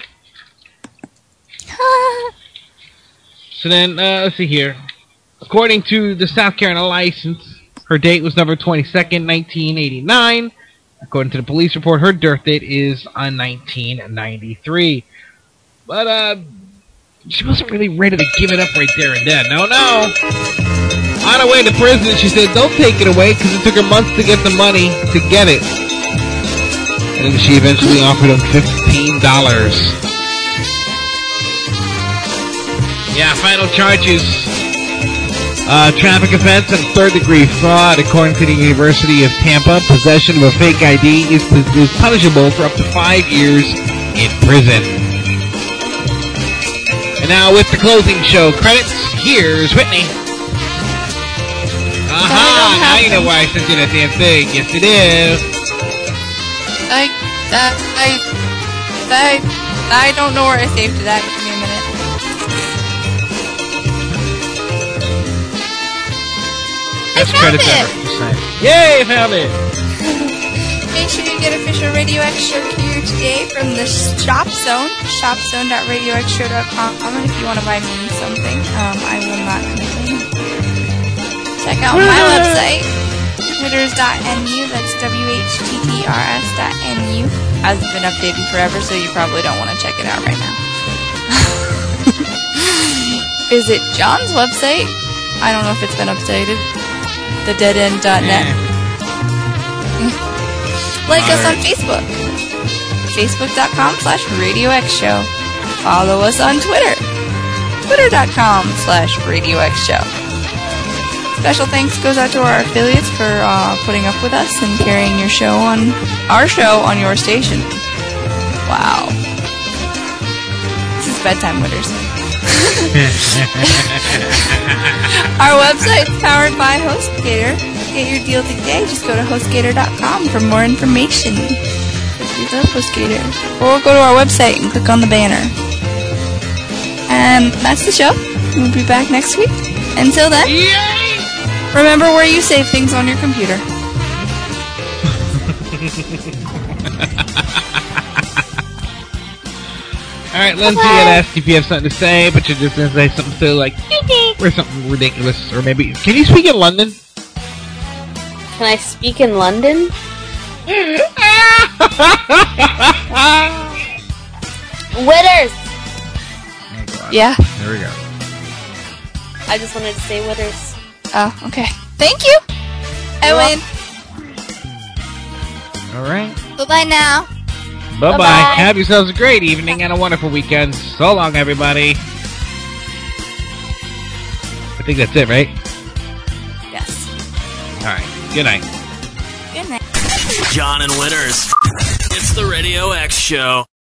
S8: So then, let's see here. According to the South Carolina license, her date was November 22nd, 1989. According to the police report, her birth date is on 1993. But, she wasn't really ready to give it up right there and then. No. On her way to prison, she said, don't take it away, because it took her months to get the money to get it. And then she eventually offered him $15. Yeah, final charges. Traffic offense and third-degree fraud. According to the University of Tampa, possession of a fake ID is punishable for up to 5 years in prison. And now with the closing show credits, here's Whitney. Aha! Now you know why I sent you that damn thing. Yes, you do.
S2: I don't know where I saved it at. Give me a minute.
S8: Best credits ever. Yay, found it!
S2: Make sure you get official Radio X Show gear today from the Shop Zone, shopzone.radioxshow.com. And if you want to buy me something, I will not complain. Check out my website, Whitters.nu. That's WHTTRS.nu. Hasn't been updated forever, so you probably don't want to check it out right now. Visit John's website. I don't know if it's been updated. TheDeadEnd.net. Like us on Facebook. Facebook.com/RadioXShow. Follow us on Twitter. Twitter.com/RadioXShow. Special thanks goes out to our affiliates for putting up with us and carrying our show on your station. Wow. This is bedtime, Witters. Our website's powered by HostGator. Get your deal today. Just go to HostGator.com for more information. We love HostGator. Or go to our website and click on the banner. And that's the show. We'll be back next week. Until then, remember where you save things on your computer.
S8: Alright, Lindsay had asked if you have something to say, but you're just going to say something so like, or something ridiculous, or maybe, can you speak in London?
S11: Can I speak in London? Witters!
S2: Yeah.
S8: There we go.
S11: I just wanted to say Witters.
S2: Oh, okay. Thank you! I win.
S8: Alright.
S2: Bye-bye now.
S8: Bye-bye.
S11: Bye-bye.
S8: Have yourselves a great evening and a wonderful weekend. So long, everybody. I think that's it, right?
S2: Yes.
S8: All right. Good night.
S2: Good night.
S7: John and Winners. It's the Radio X Show.